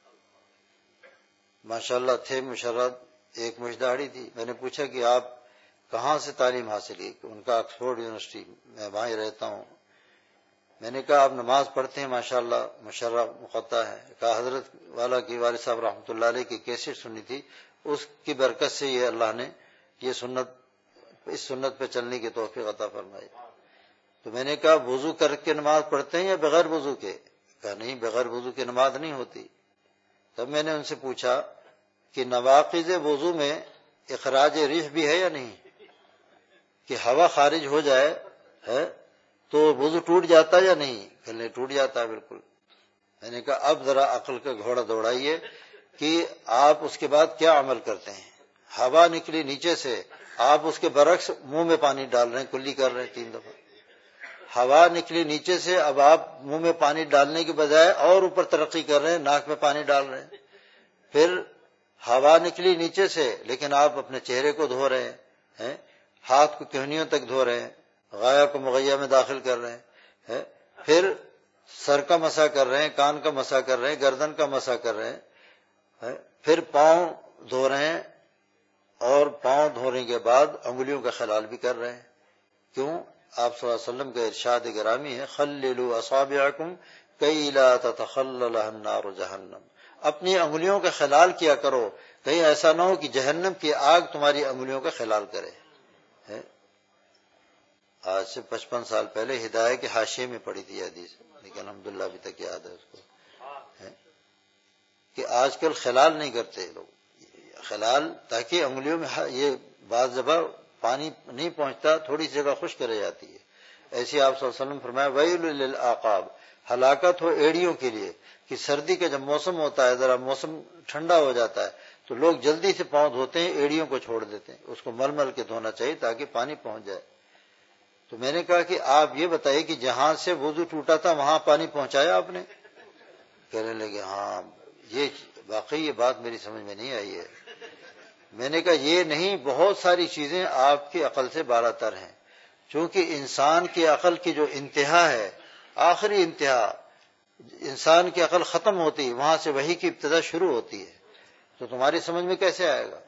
ماشاءاللہ تھے مشرد، ایک مشداڑی تھی. میں نے پوچھا کہ آپ کہاں سے تعلیم حاصل کی؟ ان کا آکسفورڈ یونیورسٹی، میں وہاں ہی رہتا ہوں. میں نے کہا آپ نماز پڑھتے ہیں؟ ماشاءاللہ مشرف مقطع ہے. کہا حضرت والا کی والد صاحب رحمۃ اللہ علیہ کی کیسٹ سنی تھی، اس کی برکت سے یہ اللہ نے اس سنت پہ چلنے کی توفیق عطا فرمائی. تو میں نے کہا وضو کر کے نماز پڑھتے ہیں یا بغیر وضو کے؟ کہا نہیں، بغیر وضو کے نماز نہیں ہوتی. تب میں نے ان سے پوچھا کہ نواقض وضو میں اخراج ریح بھی ہے یا نہیں؟ کہ ہوا خارج ہو جائے تو وضو ٹوٹ جاتا یا نہیں؟ کہنے ٹوٹ جاتا ہے بالکل. میں نے کہا اب ذرا عقل کا گھوڑا دوڑائیے کہ آپ اس کے بعد کیا عمل کرتے ہیں. ہوا نکلی نیچے سے، آپ اس کے برعکس منہ میں پانی ڈال رہے ہیں، کلی کر رہے ہیں 3 دفعہ. ہوا نکلی نیچے سے، اب آپ منہ میں پانی ڈالنے کے بجائے اور اوپر ترقی کر رہے ہیں، ناک میں پانی ڈال رہے ہیں. پھر ہوا نکلی نیچے سے لیکن آپ اپنے چہرے کو دھو رہے ہیں، ہاتھ کو کہنیوں تک دھو رہے ہیں، غایا کو مغیہ میں داخل کر رہے ہیں، پھر سر کا مسح کر رہے ہیں، کان کا مسح کر رہے ہیں، گردن کا مسح کر رہے ہیں، پھر پاؤں دھو رہے ہیں، اور پاؤں دھونے کے بعد انگلیوں کا خلال بھی کر رہے ہیں. کیوں؟ آپ صلی اللہ علیہ وسلم کا ارشاد گرامی ہے، خللوا اصابعکم کئی لا تتخللها النار جہنم. اپنی انگلیوں کا خلال کیا کرو، کہیں ایسا نہ ہو کہ جہنم کی آگ تمہاری انگلیوں کا خلال کرے. آج سے 55 سال پہلے ہدایہ کے حاشیے میں پڑھی تھی حدیث، لیکن الحمدللہ ابھی تک یاد ہے اس کو، کہ آج کل خلال نہیں کرتے لوگ. خلال تاکہ انگلیوں میں یہ بعض جگہ پانی نہیں پہنچتا، تھوڑی سی جگہ خشک رہ جاتی ہے. ایسے آپ صلی اللہ علیہ وسلم فرمایا ویل للعقاب، ہلاکت ہو ایڑیوں کے لیے، کہ سردی کا جب موسم ہوتا ہے، ذرا موسم ٹھنڈا ہو جاتا ہے تو لوگ جلدی سے پاؤں دھوتے ہیں، ایڑیوں کو چھوڑ دیتے ہیں. اس کو مل مل کے دھونا چاہیے تاکہ پانی پہنچ جائے. تو میں نے کہا کہ آپ یہ بتائیے کہ جہاں سے وضو ٹوٹا تھا وہاں پانی پہنچایا آپ نے؟ کہنے لگے ہاں، یہ واقعی یہ بات میری سمجھ میں نہیں آئی ہے. میں نے کہا یہ نہیں، بہت ساری چیزیں آپ کی عقل سے بالا تر ہیں. چونکہ انسان کی عقل کی جو انتہا ہے، آخری انتہا، انسان کی عقل ختم ہوتی ہے، وہاں سے وحی کی ابتدا شروع ہوتی ہے. تو تمہاری سمجھ میں کیسے آئے گا؟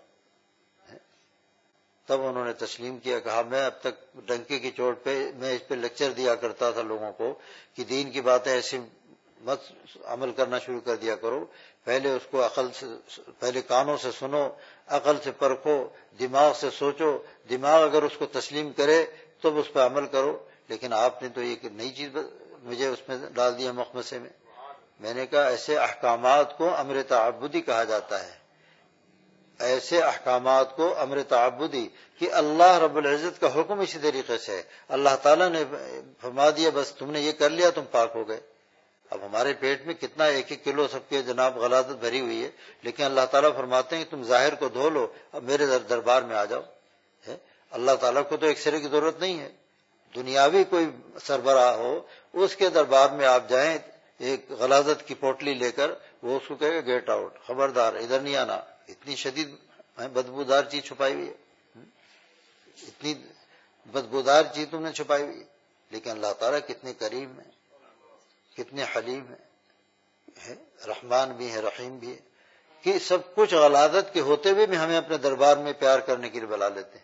تب انہوں نے تسلیم کیا. کہا میں اب تک ڈنکے کی چوٹ پہ میں اس پہ لیکچر دیا کرتا تھا لوگوں کو کہ دین کی باتیں ایسی مت عمل کرنا شروع کر دیا کرو، پہلے اس کو عقل سے، پہلے کانوں سے سنو، عقل سے پرکھو، دماغ سے سوچو، دماغ اگر اس کو تسلیم کرے تب اس پہ عمل کرو. لیکن آپ نے تو یہ نئی چیز مجھے اس میں ڈال دیا مخمصے میں. میں نے کہا ایسے احکامات کو امر تعبدی کہا جاتا ہے. ایسے احکامات کو امر تعبدی، کہ اللہ رب العزت کا حکم اسی طریقے سے ہے. اللہ تعالیٰ نے فرما دیا بس تم نے یہ کر لیا تم پاک ہو گئے. اب ہمارے پیٹ میں کتنا 1-1 کلو سب کے جناب غلاظت بھری ہوئی ہے، لیکن اللہ تعالیٰ فرماتے ہیں کہ تم ظاہر کو دھو لو، اب میرے دربار میں آ جاؤ. اللہ تعالیٰ کو تو ایک سرے کی ضرورت نہیں ہے. دنیاوی کوئی سربراہ ہو اس کے دربار میں آپ جائیں ایک غلاظت کی پوٹلی لے کر، وہ اس کو کہے گا گیٹ آؤٹ، خبردار ادھر نہیں آنا. اتنی شدید بدبودار چیز چھپائی ہوئی ہے، اتنی بدبودار چیز تم نے چھپائی ہوئی ہے. لیکن اللہ تعالیٰ کتنے کریم ہے، کتنے حلیم ہے، رحمان بھی ہے، رحیم بھی ہے، کہ سب کچھ غلاظت کے ہوتے ہوئے بھی ہمیں اپنے دربار میں پیار کرنے کے لیے بلا لیتے ہیں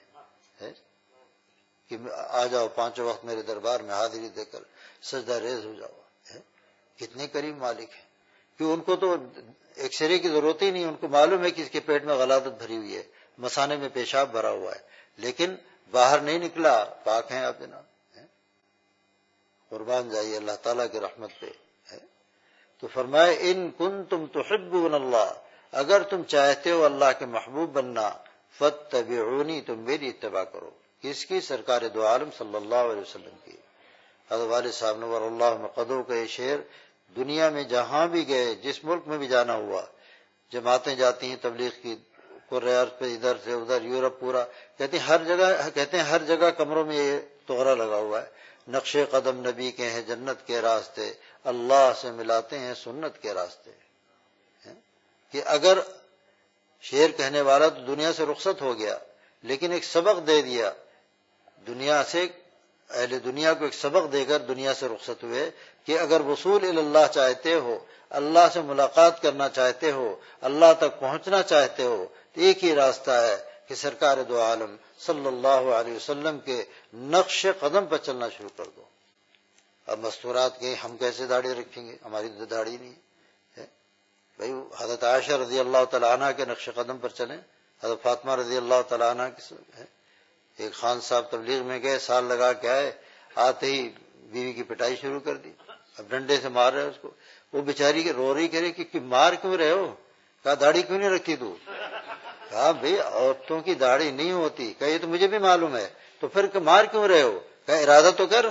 کہ آ جاؤ 5 وقت میرے دربار میں حاضری دے کر سجدہ ریز ہو جاؤ. کتنے قریب مالک ہیں کہ ان کو تو ایکس رے کی ضرورت ہی نہیں، ان کو معلوم ہے کہ اس کے پیٹ میں غلاظت بھری ہوئی ہے، مثانے میں پیشاب بھرا ہوا ہے، لیکن باہر نہیں نکلا، پاک ہیں آپ جناب. قربان جائیے اللہ تعالیٰ کی رحمت پہ. تو فرمائے ان کنتم تحبون اللہ، اگر تم چاہتے ہو اللہ کے محبوب بننا، فاتبعونی، تم میری اتباع کرو. کس کی؟ سرکار دو عالم صلی اللہ علیہ وسلم کی. حضرت والد صاحب نور اللہ مقدو کا یہ شعر دنیا میں جہاں بھی گئے، جس ملک میں بھی جانا ہوا، جماعتیں جاتی ہیں تبلیغ کی، قرآن پہ ادھر سے ادھر، یورپ پورا، کہتے ہیں ہر جگہ کمروں میں یہ توغرا لگا ہوا ہے، نقش قدم نبی کے ہیں جنت کے راستے، اللہ سے ملاتے ہیں سنت کے راستے. کہ اگر شعر کہنے والا تو دنیا سے رخصت ہو گیا، لیکن ایک سبق دے دیا دنیا سے، اہل دنیا کو ایک سبق دے کر دنیا سے رخصت ہوئے کہ اگر وصول اللہ چاہتے ہو، اللہ سے ملاقات کرنا چاہتے ہو، اللہ تک پہنچنا چاہتے ہو، تو ایک ہی راستہ ہے کہ سرکار دو عالم صلی اللہ علیہ وسلم کے نقش قدم پر چلنا شروع کر دو. اب مستورات کے ہم کیسے داڑھی رکھیں گے، ہماری تو داڑھی نہیں ہے بھائی. حضرت عائشہ رضی اللہ تعالیٰ عنہ کے نقش قدم پر چلیں، حضرت فاطمہ رضی اللہ تعالیٰ عنہ کے. ایک خان صاحب تبلیغ میں گئے، سال لگا کے آئے، آتے ہی بیوی کی پٹائی شروع کر دی، اب ڈنڈے سے مار رہے اس کو. وہ بیچاری رو رہی، کہہ رہی کہ مار کیوں رہے ہو؟ کہا داڑھی کیوں نہیں رکھی تو؟ کہا بھئی عورتوں کی داڑھی نہیں ہوتی. کہا یہ تو مجھے بھی معلوم ہے، تو پھر مار کیوں رہے ہو؟ کہا ارادہ تو کر.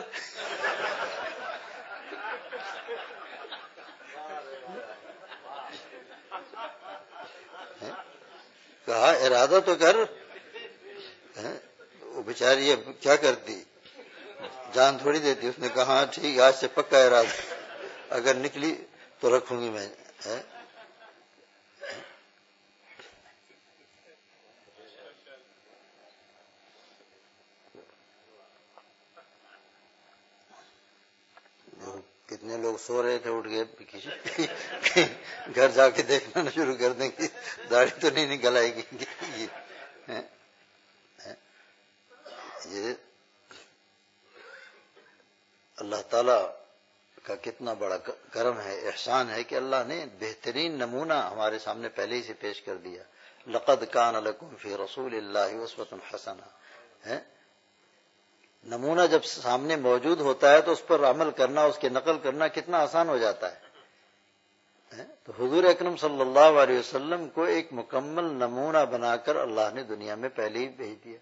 کہا ارادہ تو کر. وہ بیچاری اب کیا کرتی، جان تھوڑی دیتی. اس نے کہا ہاں ٹھیک، آج سے پکا ارادہ، اگر نکلی تو رکھوں گی میں. کتنے لوگ سو رہے تھے، اٹھ گئے، گھر جا کے دیکھنا شروع کر دیں گے داڑھی تو نہیں نکل آئے گی. یہ اللہ تعالی کا کتنا بڑا کرم ہے، احسان ہے کہ اللہ نے بہترین نمونہ ہمارے سامنے پہلے ہی سے پیش کر دیا. لقد کان لکم فی رسول اللہ اسوۃ حسنہ. نمونہ جب سامنے موجود ہوتا ہے تو اس پر عمل کرنا، اس کی نقل کرنا کتنا آسان ہو جاتا ہے. تو حضور اکرم صلی اللہ علیہ وسلم کو ایک مکمل نمونہ بنا کر اللہ نے دنیا میں پہلے ہی بھیج دیا.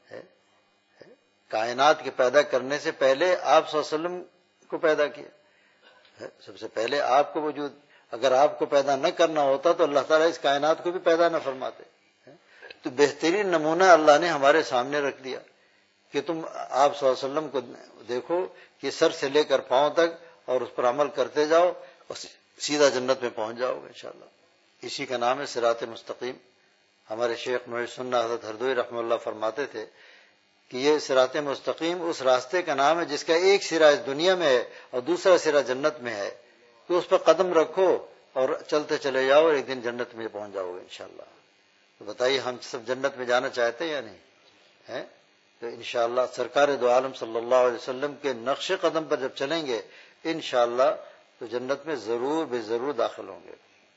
کائنات کے پیدا کرنے سے پہلے آپ صلی اللہ علیہ وسلم کو پیدا کیا. سب سے پہلے آپ کو وجود، اگر آپ کو پیدا نہ کرنا ہوتا تو اللہ تعالیٰ اس کائنات کو بھی پیدا نہ فرماتے. تو بہترین نمونہ اللہ نے ہمارے سامنے رکھ دیا کہ تم آپ صلی اللہ علیہ وسلم کو دیکھو کہ سر سے لے کر پاؤں تک، اور اس پر عمل کرتے جاؤ اور سیدھا جنت میں پہنچ جاؤ گے انشاءاللہ. اسی کا نام ہے صراط مستقیم. ہمارے شیخ محی السنہ حضرت ہردوئی رحمہ اللہ فرماتے تھے کہ یہ صراط مستقیم اس راستے کا نام ہے جس کا ایک سرا اس دنیا میں ہے اور دوسرا سرا جنت میں ہے. تو اس پر قدم رکھو اور چلتے چلے جاؤ اور ایک دن جنت میں پہنچ جاؤ گے انشاءاللہ. تو بتائیے ہم سب جنت میں جانا چاہتے ہیں یا نہیں ہے؟ تو انشاءاللہ سرکار دو عالم صلی اللہ علیہ وسلم کے نقش قدم پر جب چلیں گے انشاءاللہ تو جنت میں ضرور بے ضرور داخل ہوں گے.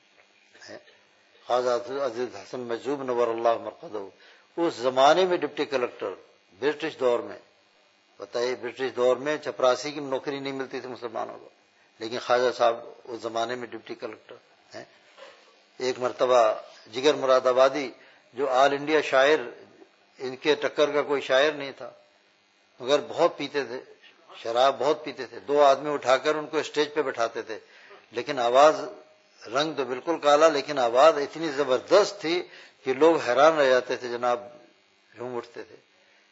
خواجہ عزیز حسن مجذوب نور اللہ مرقدہ اس زمانے میں ڈپٹی کلکٹر، برٹش دور میں، بتائیے برٹش دور میں چپراسی کی نوکری نہیں ملتی تھی مسلمانوں کو، لیکن خواجہ صاحب اس زمانے میں ڈپٹی کلکٹر ہیں. ایک مرتبہ جگر مراد آبادی جو آل انڈیا شاعر، ان کے ٹکر کا کوئی شاعر نہیں تھا، مگر بہت پیتے تھے، شراب بہت پیتے تھے. 2 آدمی اٹھا کر ان کو اسٹیج پہ بٹھاتے تھے، لیکن آواز، رنگ تو بالکل کالا لیکن آواز اتنی زبردست تھی کہ لوگ حیران رہ جاتے تھے جناب، جھوم اٹھتے تھے.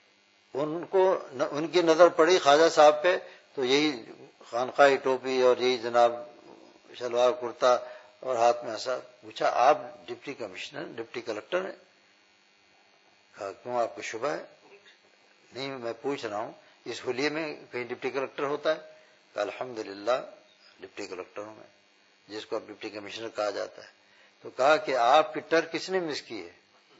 ان کی نظر پڑی خواجہ صاحب پہ تو یہی خانقاہی ٹوپی اور یہی جناب شلوار کرتا اور ہاتھ میں ایسا. پوچھا آپ ڈپٹی کمشنر، ڈپٹی کلکٹر ہیں؟ کہا کیوں آپ کو شبہ ہے؟ نہیں میں پوچھ رہا ہوں اس حلیے میں کہیں ڈپٹی کلکٹر ہوتا ہے؟ کہا الحمدللہ ڈپٹی کلکٹر ہوں میں، جس کو اب ڈپٹی کمشنر کہا جاتا ہے. تو کہا کہ آپ کی ٹر کس نے مس کی ہے؟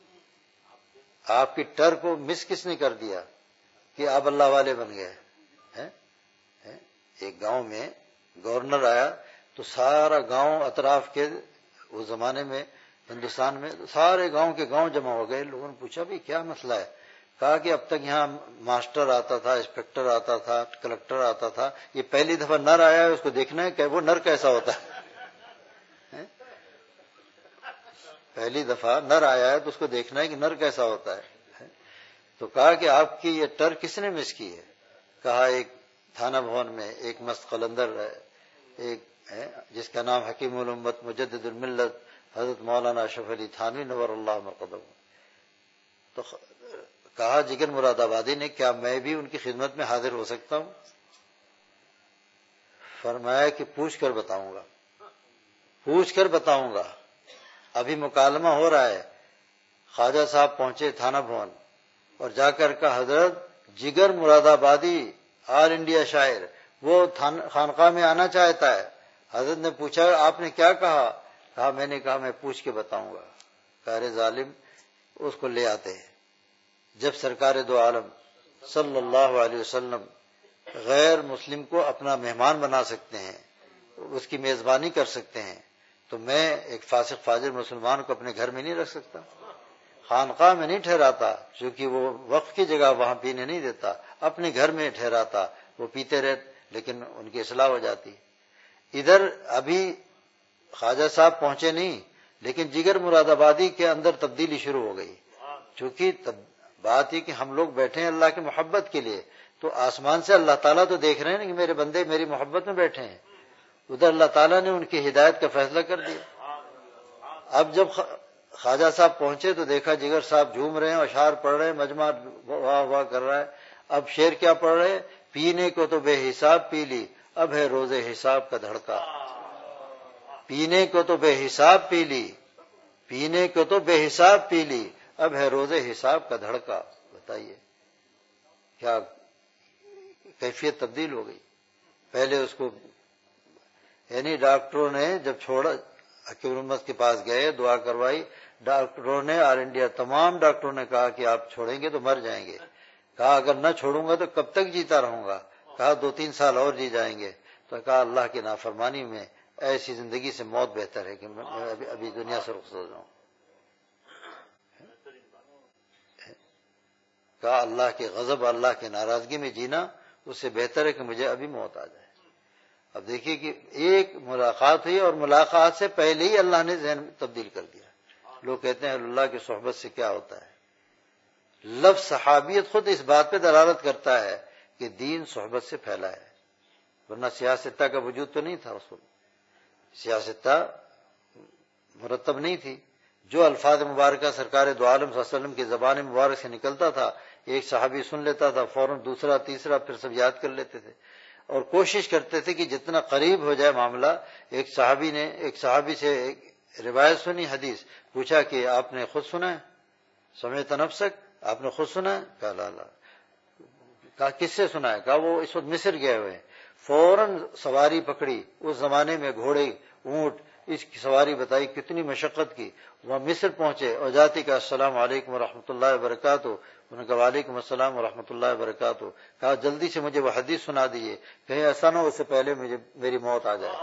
آپ کی ٹر کو مس کس نے کر دیا کہ آپ اللہ والے بن گئے؟ ایک گاؤں میں گورنر آیا، تو سارا گاؤں اطراف کے اس زمانے میں ہندوستان میں سارے گاؤں کے گاؤں جمع ہو گئے. لوگوں نے پوچھا بھائی کیا مسئلہ ہے؟ کہا کہ اب تک یہاں ماسٹر آتا تھا, انسپیکٹر آتا تھا, کلکٹر آتا تھا, یہ پہلی دفعہ نر آیا ہے, اس کو دیکھنا ہے کہ وہ نر کیسا ہوتا ہے. پہلی دفعہ نر آیا ہے تو اس کو دیکھنا ہے کہ نر کیسا ہوتا ہے. تو کہا کہ آپ کی یہ ٹر کس نے مس کی ہے؟ کہا ایک تھانہ بھون میں ایک مست قلندر ہے, ایک ہے جس کا نام حکیم الامت مجدد الملت حضرت مولانا اشرف علی تھانوی نور اللہ مرقدہ. تو کہا جگر مراد آبادی نے کیا میں بھی ان کی خدمت میں حاضر ہو سکتا ہوں؟ فرمایا کہ پوچھ کر بتاؤں گا, پوچھ کر بتاؤں گا. ابھی مکالمہ ہو رہا ہے. خواجہ صاحب پہنچے تھانہ بھون اور جا کر کہا حضرت جگر مراد آبادی آل انڈیا شاعر وہ خانقاہ میں آنا چاہتا ہے. حضرت نے پوچھا آپ نے کیا کہا؟ کہا میں نے کہا میں پوچھ کے بتاؤں گا. کہا ارے ظالم, اس کو لے آتے ہیں. جب سرکار دو عالم صلی اللہ علیہ وسلم غیر مسلم کو اپنا مہمان بنا سکتے ہیں, اس کی میزبانی کر سکتے ہیں, تو میں ایک فاسق فاجر مسلمان کو اپنے گھر میں نہیں رکھ سکتا, خانقاہ میں نہیں ٹھہراتا, چونکہ وہ وقت کی جگہ وہاں پینے نہیں دیتا, اپنے گھر میں ٹھہراتا, وہ پیتے رہتے لیکن ان کی اصلاح ہو جاتی. ادھر ابھی خواجہ صاحب پہنچے نہیں, لیکن جگر مراد آبادی کے اندر تبدیلی شروع ہو گئی. چونکہ بات یہ کہ ہم لوگ بیٹھے ہیں اللہ کی محبت کے لیے, تو آسمان سے اللہ تعالیٰ تو دیکھ رہے ہیں کہ میرے بندے میری محبت میں بیٹھے ہیں. ادھر اللہ تعالیٰ نے ان کی ہدایت کا فیصلہ کر دیا. اب جب خواجہ صاحب پہنچے تو دیکھا جگر صاحب جھوم رہے ہیں, اشعار پڑھ رہے ہیں, مجمع واہ واہ کر رہا ہے. اب شعر کیا پڑھ رہے ہیں؟ پینے کو تو بے حساب پی لی, اب ہے روز حساب کا دھڑکا. پینے کو تو بے حساب پی لی, پینے کو تو بے حساب پی لی, اب ہے روز حساب کا دھڑکا. بتائیے کیا کیفیت تبدیل ہو گئی. پہلے اس کو یعنی ڈاکٹروں نے جب چھوڑا, حکیم الامت کے پاس گئے, دعا کروائی, ڈاکٹروں نے آل انڈیا تمام ڈاکٹروں نے کہا کہ آپ چھوڑیں گے تو مر جائیں گے. کہا اگر نہ چھوڑوں گا تو کب تک جیتا رہوں گا؟ کہا 2-3 سال اور جی جائیں گے. تو کہا اللہ کی نافرمانی میں ایسی زندگی سے موت بہتر ہے کہ میں ابھی دنیا سے رخصت ہو جاؤں. کہا اللہ کے غضب, اللہ کی ناراضگی میں جینا اس سے بہتر ہے کہ مجھے ابھی موت آ جائے. اب دیکھیے کہ ایک ملاقات ہوئی اور ملاقات سے پہلے ہی اللہ نے ذہن تبدیل کر دیا. لوگ کہتے ہیں اللہ کی صحبت سے کیا ہوتا ہے. لفظ صحابیت خود اس بات پہ دلالت کرتا ہے کہ دین صحبت سے پھیلا ہے, ورنہ سیاستہ کا وجود تو نہیں تھا. اس وقت سیاستہ مرتب نہیں تھی. جو الفاظ مبارکہ سرکار دو عالم صلی اللہ علیہ وسلم کی زبان مبارک سے نکلتا تھا, ایک صحابی سن لیتا تھا, فوراً دوسرا تیسرا پھر سب یاد کر لیتے تھے, اور کوشش کرتے تھے کہ جتنا قریب ہو جائے معاملہ. ایک صحابی نے ایک صحابی سے ایک روایت سنی, حدیث پوچھا کہ آپ نے خود سنا ہے؟ سمعت نفسک, آپ نے خود سنا ہے؟ کہا لا لا. کہا کس سے سنا ہے؟ کہا وہ اس وقت مصر گئے ہوئے ہیں. فوراً سواری پکڑی. اس زمانے میں گھوڑے, اونٹ, اس کی سواری بتائی کتنی مشقت کی. وہاں مصر پہنچے اور جاتی کا السلام علیکم ورحمۃ اللہ وبرکاتہ. انہوں نے کہا وعلیکم السلام ورحمۃ اللہ وبرکاتہ. کہا جلدی سے مجھے وہ حدیث سنا دیجیے, کہیں ایسا نہ ہو اس سے پہلے میری موت آ جائے.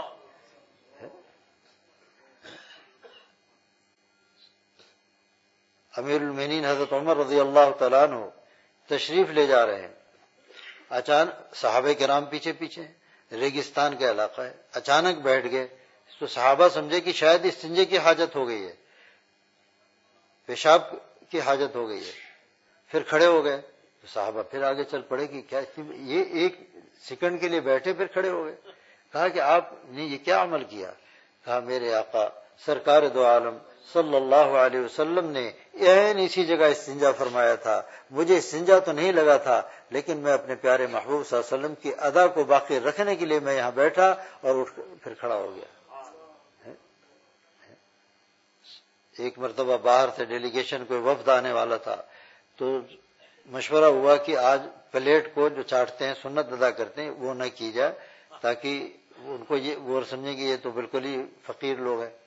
امیر المومنین حضرت عمر رضی اللہ تعالیٰ عنہ تشریف لے جا رہے ہیں. اچانک صحابہ کرام پیچھے پیچھے, ریگستان کا علاقہ ہے, اچانک بیٹھ گئے. تو صحابہ سمجھے کہ شاید استنجے کی حاجت ہو گئی ہے, پیشاب کی حاجت ہو گئی ہے. پھر کھڑے ہو گئے. تو صحابہ پھر آگے چل پڑے کہ کیا یہ ایک سیکنڈ کے لیے بیٹھے پھر کھڑے ہو گئے. کہا کہ آپ نے یہ کیا عمل کیا؟ کہا میرے آقا سرکار دو عالم صلی اللہ علیہ وسلم نے عین اسی جگہ استنجا فرمایا تھا. مجھے استنجا تو نہیں لگا تھا, لیکن میں اپنے پیارے محبوب صلی اللہ علیہ وسلم کی ادا کو باقی رکھنے کے لیے میں یہاں بیٹھا اور اٹھ پھر کھڑا ہو گیا. ایک مرتبہ باہر سے ڈیلیگیشن کوئی وفد آنے والا تھا, تو مشورہ ہوا کہ آج پلیٹ کو جو چاٹتے ہیں سنت ادا کرتے ہیں وہ نہ کی جائے, تاکہ ان کو یہ وہ سمجھیں کہ یہ تو بالکل ہی فقیر لوگ ہیں.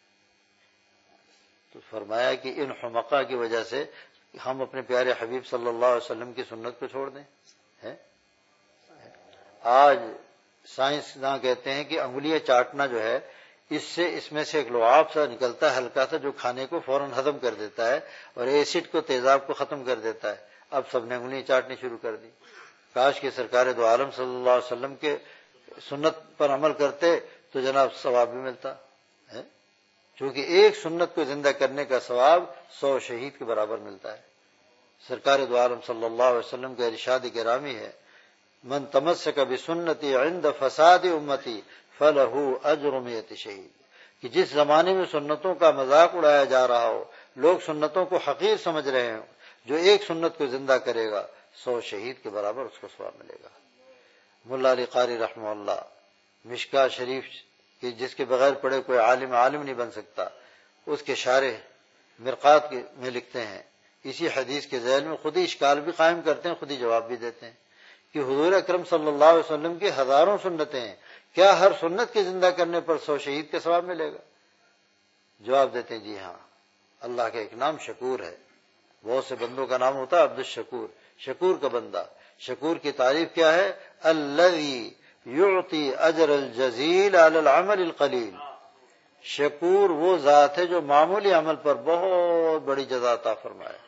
تو فرمایا کہ ان حمقہ کی وجہ سے ہم اپنے پیارے حبیب صلی اللہ علیہ وسلم کی سنت کو چھوڑ دیں. آج سائنسداں کہتے ہیں کہ انگلیاں چاٹنا جو ہے اس میں سے ایک لعاب سا نکلتا ہے ہلکا سا جو کھانے کو فوراً ہضم کر دیتا ہے اور ایسڈ کو تیزاب کو ختم کر دیتا ہے. اب سب نے انگلیاں چاٹنی شروع کر دی. کاش کہ سرکار دو عالم صلی اللہ علیہ وسلم کے سنت پر عمل کرتے تو جناب ثواب بھی ملتا ہے، چونکہ ایک سنت کو زندہ کرنے کا ثواب 100 شہید کے برابر ملتا ہے. سرکار دو عالم صلی اللہ علیہ وسلم کا ارشاد گرامی ہے، من تمسک بسنتی عند فساد امتی فلہ اجر 100 شہید، کہ جس زمانے میں سنتوں کا مذاق اڑایا جا رہا ہو، لوگ سنتوں کو حقیر سمجھ رہے ہوں، جو ایک سنت کو زندہ کرے گا 100 شہید کے برابر اس کو ثواب ملے گا. ملا علی قاری رحمہ اللہ مشکا شریف کہ جس کے بغیر پڑھے کوئی عالم نہیں بن سکتا، اس کے شارح مرقات میں لکھتے ہیں، اسی حدیث کے ذیل میں خود ہی اشکال بھی قائم کرتے ہیں، خود ہی جواب بھی دیتے ہیں کہ حضور اکرم صلی اللہ علیہ وسلم کی ہزاروں سنتیں ہیں، کیا ہر سنت کے زندہ کرنے پر 100 شہید کا ثواب ملے گا؟ جواب دیتے ہیں جی ہاں. اللہ کا ایک نام شکور ہے، بہت سے بندوں کا نام ہوتا ہے عبد الشکور، شکور کا بندہ. شکور کی تعریف کیا ہے؟ الذی یعطی اجر الجزیل علی العمل القلیل. شکور وہ ذات ہے جو معمولی عمل پر بہت بڑی جزا عطا فرمائے.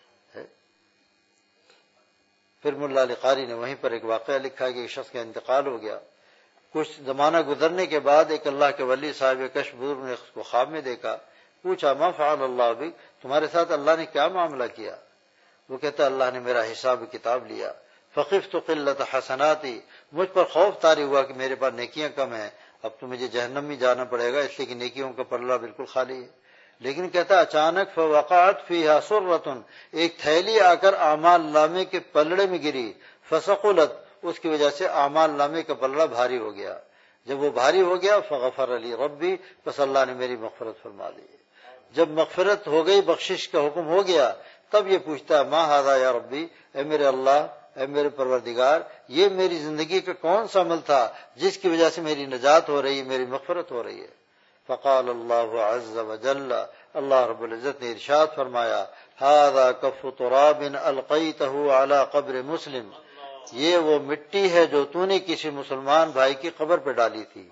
پھر ملا علی قاری نے وہیں پر ایک واقعہ لکھا کہ ایک شخص کا انتقال ہو گیا. کچھ زمانہ گزرنے کے بعد ایک اللہ کے ولی صاحب کشف بزرگ نے اس کو خواب میں دیکھا، پوچھا ما فعل اللہ بک، تمہارے ساتھ اللہ نے کیا معاملہ کیا؟ وہ کہتا اللہ نے میرا حساب کتاب لیا. فخفت قلت حسناتی، مجھ پر خوف طاری ہوا کہ میرے پاس نیکیاں کم ہیں، اب تو مجھے جہنم میں جانا پڑے گا، اس لیے کہ نیکیوں کا پلڑا بالکل خالی ہے. لیکن کہتا اچانک فوقعت فیہا سرۃ، ایک تھیلی آ کر اعمال نامے کے پلڑے میں گری، فثقلت، اس کی وجہ سے اعمال نامے کا پلڑا بھاری ہو گیا. جب وہ بھاری ہو گیا فغفر لی ربی، بس اللہ نے میری مغفرت فرما دی. جب مغفرت ہو گئی، بخشش کا حکم ہو گیا، تب یہ پوچھتا ہے ما ھذا یا ربی، اے میرے اللہ، اے میرے پروردگار، یہ میری زندگی کا کون سا عمل تھا جس کی وجہ سے میری نجات ہو رہی ہے، میری مغفرت ہو رہی ہے؟ فقال اللہ عز وجل، اللہ رب العزت نے ارشاد فرمایا، ھذا کف تراب القیتہ علی قبر مسلم، یہ وہ مٹی ہے جو تو نے کسی مسلمان بھائی کی قبر پہ ڈالی تھی.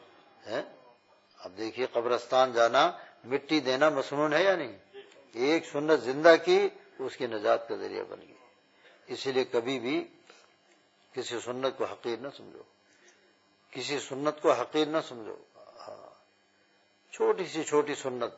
اب دیکھیے قبرستان جانا، مٹی دینا مسنون ہے یا نہیں؟ ایک سنت زندہ کی، اس کی نجات کا ذریعہ بن گئی. اسی لیے کبھی بھی کسی سنت کو حقیر نہ سمجھو، کسی سنت کو حقیر نہ سمجھو. چھوٹی سی چھوٹی سنت،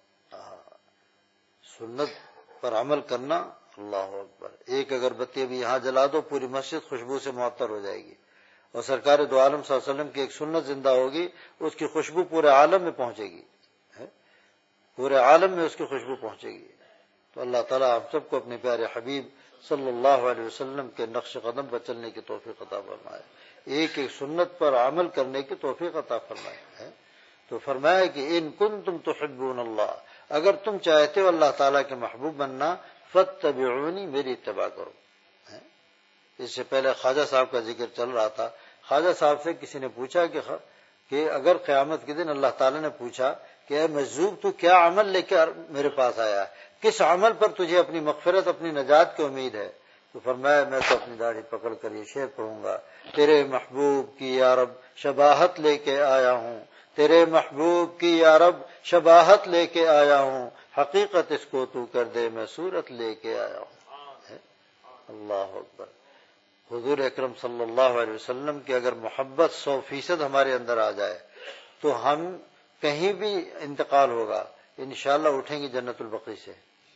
سنت پر عمل کرنا، اللہ اکبر. ایک اگربتی ابھی یہاں جلا دو، پوری مسجد خوشبو سے معطر ہو جائے گی. اور سرکار دو عالم صلی اللہ علیہ وسلم کی ایک سنت زندہ ہوگی، اس کی خوشبو پورے عالم میں پہنچے گی، پورے عالم میں اس کی خوشبو پہنچے گی. تو اللہ تعالیٰ ہم سب کو اپنے پیارے حبیب صلی اللہ علیہ وسلم کے نقش قدم پر چلنے کی توفیق عطا فرمائے، ایک ایک سنت پر عمل کرنے کی توفیق عطا فرمائے. تو فرمایا کہ ان کنتم تحبون اللہ، اگر تم چاہتے ہو اللہ تعالیٰ کے محبوب بننا، فاتبعونی، میری اتباع کرو. اس سے پہلے خواجہ صاحب کا ذکر چل رہا تھا. خواجہ صاحب سے کسی نے پوچھا کہ اگر قیامت کے دن اللہ تعالیٰ نے پوچھا کہ اے مجذوب، تو کیا عمل لے کر میرے پاس آیا ہے، کس عمل پر تجھے اپنی مغفرت، اپنی نجات کی امید ہے؟ تو فرمایا میں تو اپنی داڑھی پکڑ کر یہ شعر پڑھوں گا، تیرے محبوب کی یا رب شباہت لے کے آیا ہوں، تیرے محبوب کی یا رب شباہت لے کے آیا ہوں، حقیقت اس کو تو کر دے میں صورت لے کے آیا ہوں. اللہ اکبر. حضور اکرم صلی اللہ علیہ وسلم کی اگر محبت 100% ہمارے اندر آ جائے تو ہم کہیں بھی انتقال ہوگا انشاءاللہ اٹھیں گے جنت البقیع سے.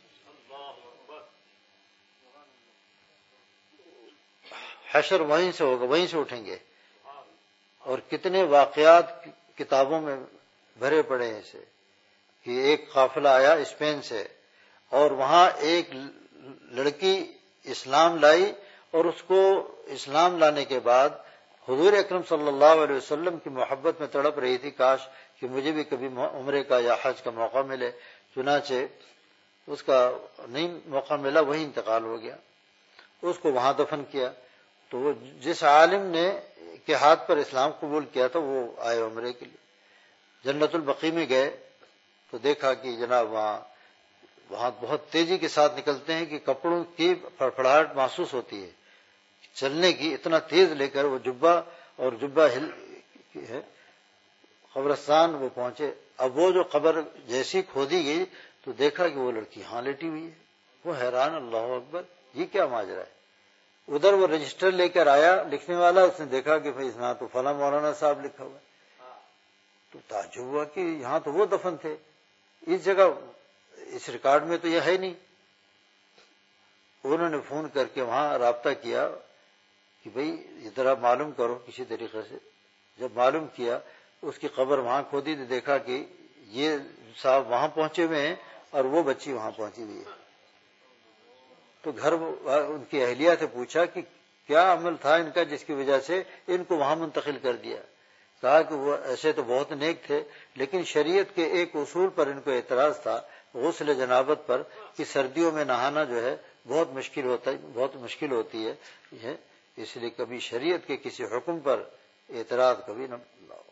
حشر وہیں سے ہوگا، وہیں سے اٹھیں گے. اور کتنے واقعات کتابوں میں بھرے پڑے ہیں اسے کہ ایک قافلہ آیا اسپین سے، اور وہاں ایک لڑکی اسلام لائی، اور اس کو اسلام لانے کے بعد حضور اکرم صلی اللہ علیہ وسلم کی محبت میں تڑپ رہی تھی، کاش کہ مجھے بھی کبھی عمرے کا یا حج کا موقع ملے. چنانچہ اس کا نہیں موقع ملا، وہی انتقال ہو گیا. اس کو وہاں دفن کیا. تو وہ جس عالم نے کے ہاتھ پر اسلام قبول کیا تھا وہ آئے عمرے کے لیے. جنت البقیع میں گئے تو دیکھا کہ جناب وہاں بہت تیزی کے ساتھ نکلتے ہیں کہ کپڑوں کی پھڑپڑاہٹ محسوس ہوتی ہے چلنے کی، اتنا تیز لے کر وہ جبہ اور جبہ ہل ہے قبرستان وہ پہنچے. اب وہ جو قبر جیسی کھودی گئی تو دیکھا کہ وہ لڑکی ہاں لیٹی ہوئی ہے. وہ حیران, اللہ اکبر یہ کیا ماجرا ہے. ادھر وہ رجسٹر لے کر آیا لکھنے والا, اس نے دیکھا کہ بھائی یہاں تو فلاں مولانا صاحب لکھا ہوا ہے. تو تعجب ہوا کہ یہاں تو وہ دفن تھے, اس جگہ اس ریکارڈ میں تو یہ ہے نہیں. انہوں نے فون کر کے وہاں رابطہ کیا کہ بھئی یہ ذرا معلوم کرو کسی طریقے سے. جب معلوم کیا اس کی قبر وہاں کھودی تو دیکھا کہ یہ صاحب وہاں پہنچے ہوئے ہیں اور وہ بچی وہاں پہنچی ہوئی ہے. تو گھر ان کی اہلیہ سے پوچھا کہ کیا عمل تھا ان کا جس کی وجہ سے ان کو وہاں منتقل کر دیا. کہا کہ وہ ایسے تو بہت نیک تھے لیکن شریعت کے ایک اصول پر ان کو اعتراض تھا, غسل جنابت پر, کہ سردیوں میں نہانا جو ہے بہت مشکل ہوتی ہے. اس لیے کبھی شریعت کے کسی حکم پر اعتراض کبھی نہ,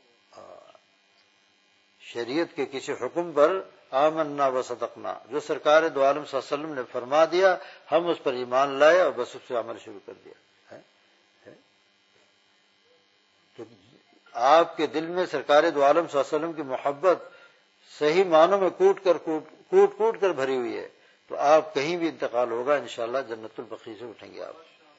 شریعت کے کسی حکم پر آمنا و صدقنا, جو سرکار دو عالم صلی اللہ علیہ وسلم نے فرما دیا ہم اس پر ایمان لائے اور بس اس سے عمل شروع کر دیا. تو آپ کے دل میں سرکار دو عالم صلی اللہ علیہ وسلم کی محبت صحیح معنوں میں کوٹ کوٹ کر بھری ہوئی ہے, تو آپ کہیں بھی انتقال ہوگا انشاءاللہ جنت البقیع سے اٹھیں گے آپ.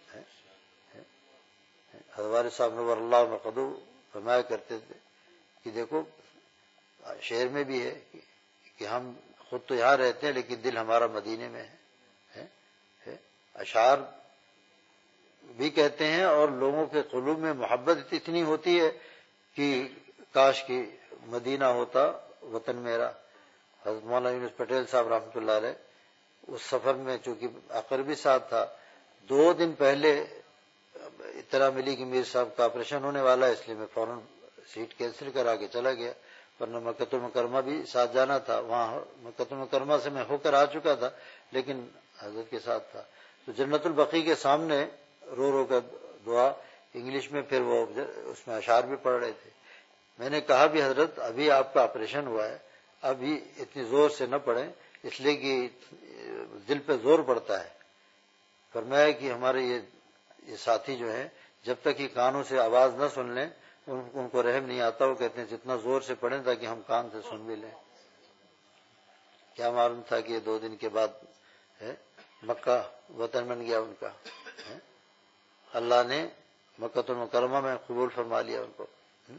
حضرت صاحب نور اللہ مقدو فرمایا کرتے تھے کہ دیکھو شعر میں بھی ہے کہ ہم خود تو یہاں رہتے ہیں لیکن دل ہمارا مدینے میں ہے. اشعار بھی کہتے ہیں اور لوگوں کے قلوب میں محبت اتنی ہوتی ہے کہ کاش کی مدینہ ہوتا وطن میرا. حضرت مولانا یونس پٹیل صاحب رحمۃ اللہ علیہ اس سفر میں چونکہ اقربی ساتھ تھا, 2 دن پہلے اطلاع ملی کہ میر صاحب کا آپریشن ہونے والا ہے, اس لیے میں فوراً سیٹ کینسل کرا کے چلا گیا. ورنہ مکہ المکرمہ بھی ساتھ جانا تھا, وہاں مکہ المکرمہ سے میں ہو کر آ چکا تھا لیکن حضرت کے ساتھ تھا. تو جنت البقیع کے سامنے رو رو کر دعا انگلش میں, پھر وہ اس میں اشعار بھی پڑھ رہے تھے. میں نے کہا بھی حضرت ابھی آپ کا آپریشن ہوا ہے, ابھی اتنی زور سے نہ پڑھیں اس لیے کہ دل پہ زور پڑتا ہے. فرمایا کہ ہمارے یہ ساتھی جو ہیں جب تک یہ کانوں سے آواز نہ سن لیں ان کو رحم نہیں آتا. وہ کہتے ہیں جتنا زور سے پڑھیں تاکہ ہم کان سے سن بھی لیں. کیا معلوم تھا کہ یہ 2 دن کے بعد مکہ وطن بن گیا ان کا. اللہ نے مکہ المکرمہ میں قبول فرما لیا ان کو.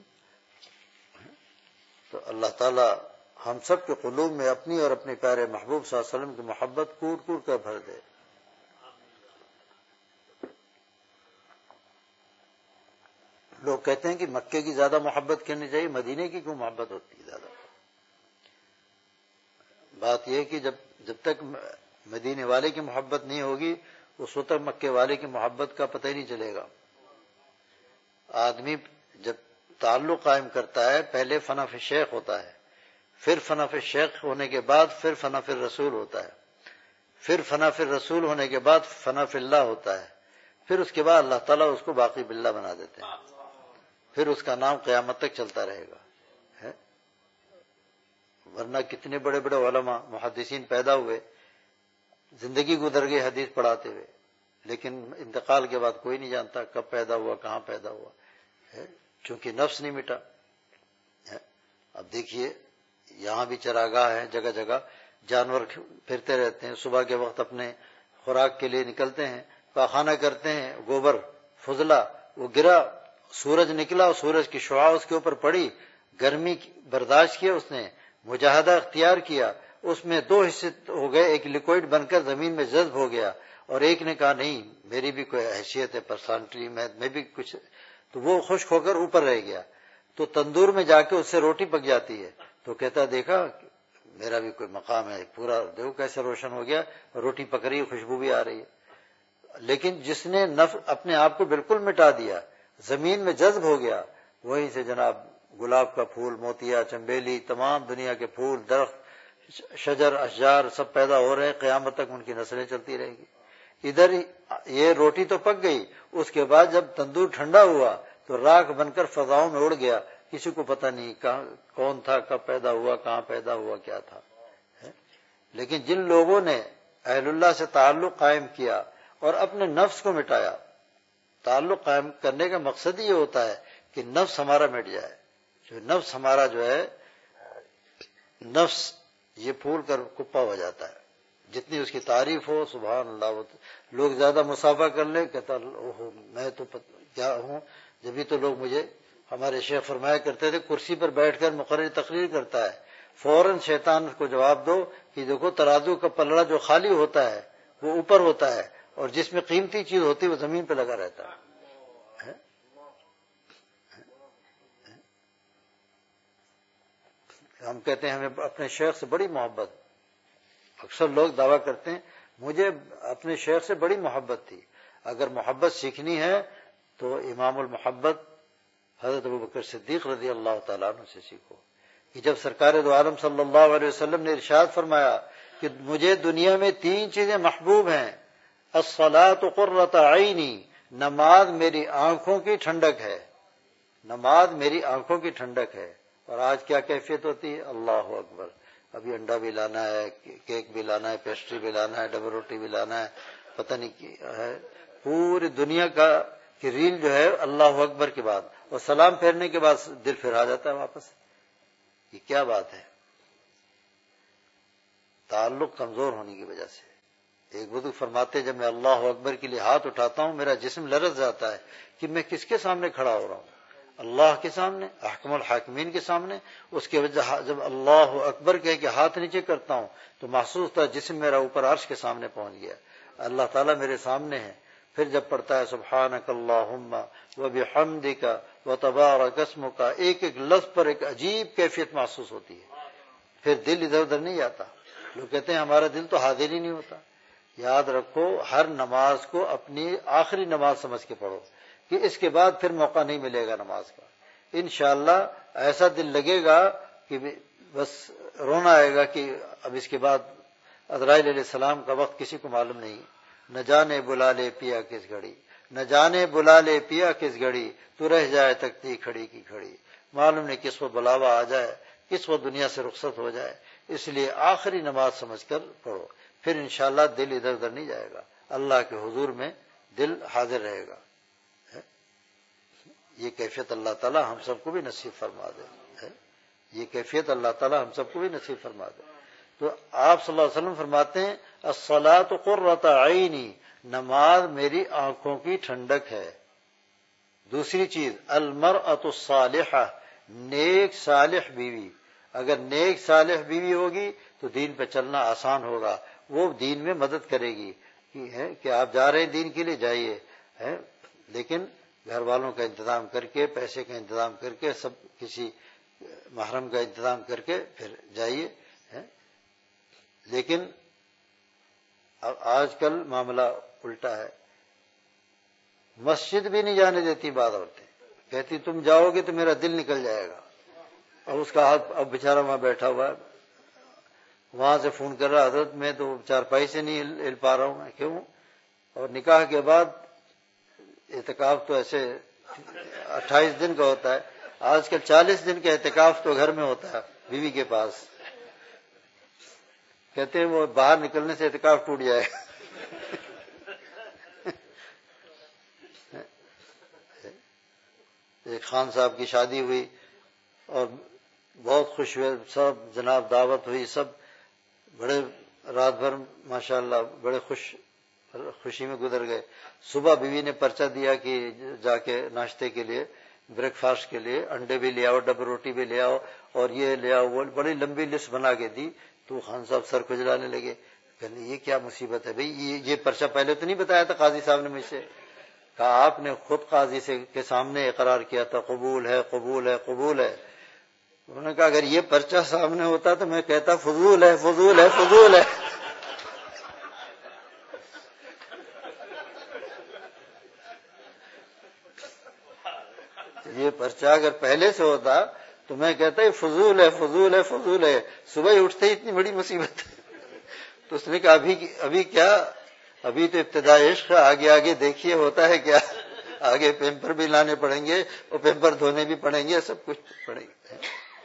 تو اللہ تعالی ہم سب کے قلوب میں اپنی اور اپنے پیارے محبوب صلی اللہ علیہ وسلم کی محبت کوٹ کوٹ کر بھر دے. لوگ کہتے ہیں کہ مکے کی زیادہ محبت کرنی چاہیے, مدینے کی کیوں محبت ہوتی ہے زیادہ؟ بات یہ ہے کہ جب تک مدینے والے کی محبت نہیں ہوگی اس وقت تک مکے والے کی محبت کا پتہ ہی نہیں چلے گا. آدمی جب تعلق قائم کرتا ہے پہلے فنا فی الشیخ ہوتا ہے, پھر فنا فی الشیخ ہونے کے بعد پھر فنا فی الرسول ہوتا ہے, پھر فنا فی الرسول ہونے کے بعد فنا فی اللہ ہوتا ہے, پھر اس کے بعد اللہ تعالیٰ اس کو باقی باللہ بنا دیتے ہیں, پھر اس کا نام قیامت تک چلتا رہے گا. ورنہ کتنے بڑے بڑے علماء محدثین پیدا ہوئے, زندگی گزر گئی حدیث پڑھاتے ہوئے, لیکن انتقال کے بعد کوئی نہیں جانتا کب پیدا ہوا کہاں پیدا ہوا, چونکہ نفس نہیں مٹا. اب دیکھیے یہاں بھی چراگاہ ہیں, جگہ جگہ جانور پھرتے رہتے ہیں, صبح کے وقت اپنے خوراک کے لیے نکلتے ہیں, پاخانہ کرتے ہیں, گوبر فضلہ وہ گرا, سورج نکلا, سورج کی شعاع اس کے اوپر پڑی, گرمی برداشت کیا, اس نے مجاہدہ اختیار کیا, اس میں 2 حصے ہو گئے, ایک لیکوئڈ بن کر زمین میں جذب ہو گیا اور ایک نے کہا نہیں میری بھی کوئی حیثیت ہے پرسنالٹی, میں بھی کچھ, تو وہ خشک ہو کر اوپر رہ گیا. تو تندور میں جا کے اس سے روٹی پک جاتی ہے, تو کہتا دیکھا میرا بھی کوئی مقام ہے, پورا دیکھو کیسے روشن ہو گیا, روٹی پک رہی ہے, خوشبو بھی آ رہی ہے. لیکن جس نے اپنے آپ کو بالکل مٹا دیا, زمین میں جذب ہو گیا, وہیں سے جناب گلاب کا پھول, موتیا, چنبیلی, تمام دنیا کے پھول, درخت, شجر, اشجار سب پیدا ہو رہے ہیں, قیامت تک ان کی نسلیں چلتی رہے گی. ادھر یہ روٹی تو پک گئی, اس کے بعد جب تندور ٹھنڈا ہوا تو راکھ بن کر فضاؤں میں اڑ گیا, کسی کو پتہ نہیں کون تھا, کب پیدا ہوا, کہاں پیدا ہوا, کیا تھا. لیکن جن لوگوں نے اہل اللہ سے تعلق قائم کیا اور اپنے نفس کو مٹایا, تعلق قائم کرنے کا مقصد یہ ہوتا ہے کہ نفس ہمارا مٹ جائے. جو نفس ہمارا جو ہے نفس یہ پھول کر کپا ہو جاتا ہے. جتنی اس کی تعریف ہو سبحان اللہ. لوگ زیادہ مسافہ کر لیں کہتا اوہو میں تو کیا ہوں. جبھی تو لوگ مجھے ہمارے شیخ فرمایا کرتے تھے کرسی پر بیٹھ کر مقرر تقریر کرتا ہے فوراً شیطان کو جواب دو کہ دیکھو ترازو کا پلڑا جو خالی ہوتا ہے وہ اوپر ہوتا ہے اور جس میں قیمتی چیز ہوتی ہے وہ زمین پہ لگا رہتا ہے. ہم کہتے ہیں ہمیں اپنے شیخ سے بڑی محبت. اکثر لوگ دعویٰ کرتے ہیں مجھے اپنے شیخ سے بڑی محبت تھی. اگر محبت سیکھنی ہے تو امام المحبت حضرت ابوبکر صدیق رضی اللہ تعالیٰ عنہ سے سیکھو کہ جب سرکار دو عالم صلی اللہ علیہ وسلم نے ارشاد فرمایا کہ مجھے دنیا میں 3 چیزیں محبوب ہیں الصلاۃ قرۃ عینی نماز میری آنکھوں کی ٹھنڈک ہے. نماز میری آنکھوں کی ٹھنڈک ہے. اور آج کیا کیفیت ہوتی ہے اللہ اکبر. ابھی انڈا بھی لانا ہے کیک بھی لانا ہے پیسٹری بھی لانا ہے ڈبل روٹی بھی لانا ہے پتہ نہیں کیا ہے. پوری دنیا کا کہ ریل جو ہے اللہ اکبر کے بعد اور سلام پھیرنے کے بعد دل پھر آ جاتا ہے واپس. یہ کیا بات ہے؟ تعلق کمزور ہونے کی وجہ سے. ایک بزرگ فرماتے جب میں اللہ اکبر کے لیے ہاتھ اٹھاتا ہوں میرا جسم لرز جاتا ہے کہ میں کس کے سامنے کھڑا ہو رہا ہوں. اللہ کے سامنے احکم الحاکمین کے سامنے. اس کے وجہ جب اللہ اکبر کہہ کے ہاتھ نیچے کرتا ہوں تو محسوس ہوتا ہے جسم میرا اوپر عرش کے سامنے پہنچ گیا. اللہ تعالیٰ میرے سامنے ہے. پھر جب پڑھتا ہے سبحانک اللہم وبحمدک وتبارک اسمک ایک ایک لفظ پر ایک عجیب کیفیت محسوس ہوتی ہے. پھر دل ادھر ادھر نہیں جاتا. لوگ کہتے ہیں ہمارا دل تو حاضر ہی نہیں ہوتا. یاد رکھو ہر نماز کو اپنی آخری نماز سمجھ کے پڑھو کہ اس کے بعد پھر موقع نہیں ملے گا نماز کا. انشاءاللہ ایسا دل لگے گا کہ بس رونا آئے گا کہ اب اس کے بعد عزرائیل علیہ السلام کا وقت کسی کو معلوم نہیں. نہ جانے بلا لے پیا کس گھڑی نہ جانے بلا لے پیا کس گھڑی تو رہ جائے تکتی کھڑی کی کھڑی. معلوم نہیں کس وقت بلاوا آ جائے کس وقت دنیا سے رخصت ہو جائے. اس لیے آخری نماز سمجھ کر پڑھو. پھر انشاءاللہ دل ادھر ادھر نہیں جائے گا. اللہ کے حضور میں دل حاضر رہے گا. یہ کیفیت اللہ تعالی ہم سب کو بھی نصیب فرما دے. یہ کیفیت اللہ تعالی ہم سب کو بھی نصیب فرما دے. تو آپ صلی اللہ علیہ وسلم فرماتے ہیں الصلاۃ قرۃ عینی نماز میری آنکھوں کی ٹھنڈک ہے. دوسری چیز المرأۃ الصالحہ نیک صالح بیوی. اگر نیک صالح بیوی ہوگی تو دین پہ چلنا آسان ہوگا. وہ دین میں مدد کرے گی کہ آپ جا رہے ہیں دین کے لیے جائیے لیکن گھر والوں کا انتظام کر کے پیسے کا انتظام کر کے سب کسی محرم کا انتظام کر کے پھر جائیے. لیکن اب آج کل معاملہ الٹا ہے. مسجد بھی نہیں جانے دیتی بعض عورتیں. کہتی تم جاؤ گے تو میرا دل نکل جائے گا. اور اس کا ہاتھ اب بیچارہ وہاں بیٹھا ہوا ہے وہاں سے فون کر رہا حضرت میں تو 4 سے نہیں ہل پا رہا ہوں. میں کیوں؟ اور نکاح کے بعد اعتکاف تو ایسے 28 دن کا ہوتا ہے. آج کل 40 دن کا اعتکاف تو گھر میں ہوتا ہے بیوی کے پاس. کہتے ہیں وہ باہر نکلنے سے اعتکاف ٹوٹ جائے. ایک خان صاحب کی شادی ہوئی اور بہت خوش ہوئے سب. جناب دعوت ہوئی سب بڑے رات بھر ماشاءاللہ بڑے خوشی میں گزر گئے. صبح بیوی نے پرچہ دیا کہ جا کے ناشتے کے لیے بریک فاسٹ کے لیے انڈے بھی لے آؤ ڈبل روٹی بھی لے آؤ اور یہ لے آؤ. وہ بڑی لمبی لسٹ بنا کے دی. تو خان صاحب سر کھجلانے لگے. کہنے یہ کیا مصیبت ہے بھئی یہ پرچہ پہلے تو نہیں بتایا تھا قاضی صاحب نے مجھ سے. کہا آپ نے خود قاضی سے کے سامنے اقرار کیا تھا قبول ہے قبول ہے قبول ہے. انہوں نے کہا اگر یہ پرچہ سامنے ہوتا تو میں کہتا فضول ہے فضول ہے فضول ہے. یہ پرچہ اگر پہلے سے ہوتا تو میں کہتا ہے فضول ہے فضول ہے فضول ہے. صبح ہی اٹھتے ہی اتنی بڑی مصیبت. تو اس نے کہا ابھی کیا ابھی تو ابتدا عشق آگے آگے دیکھیے ہوتا ہے کیا. آگے پیمپر بھی لانے پڑیں گے اور پیمپر دھونے بھی پڑیں گے سب کچھ پڑے گا.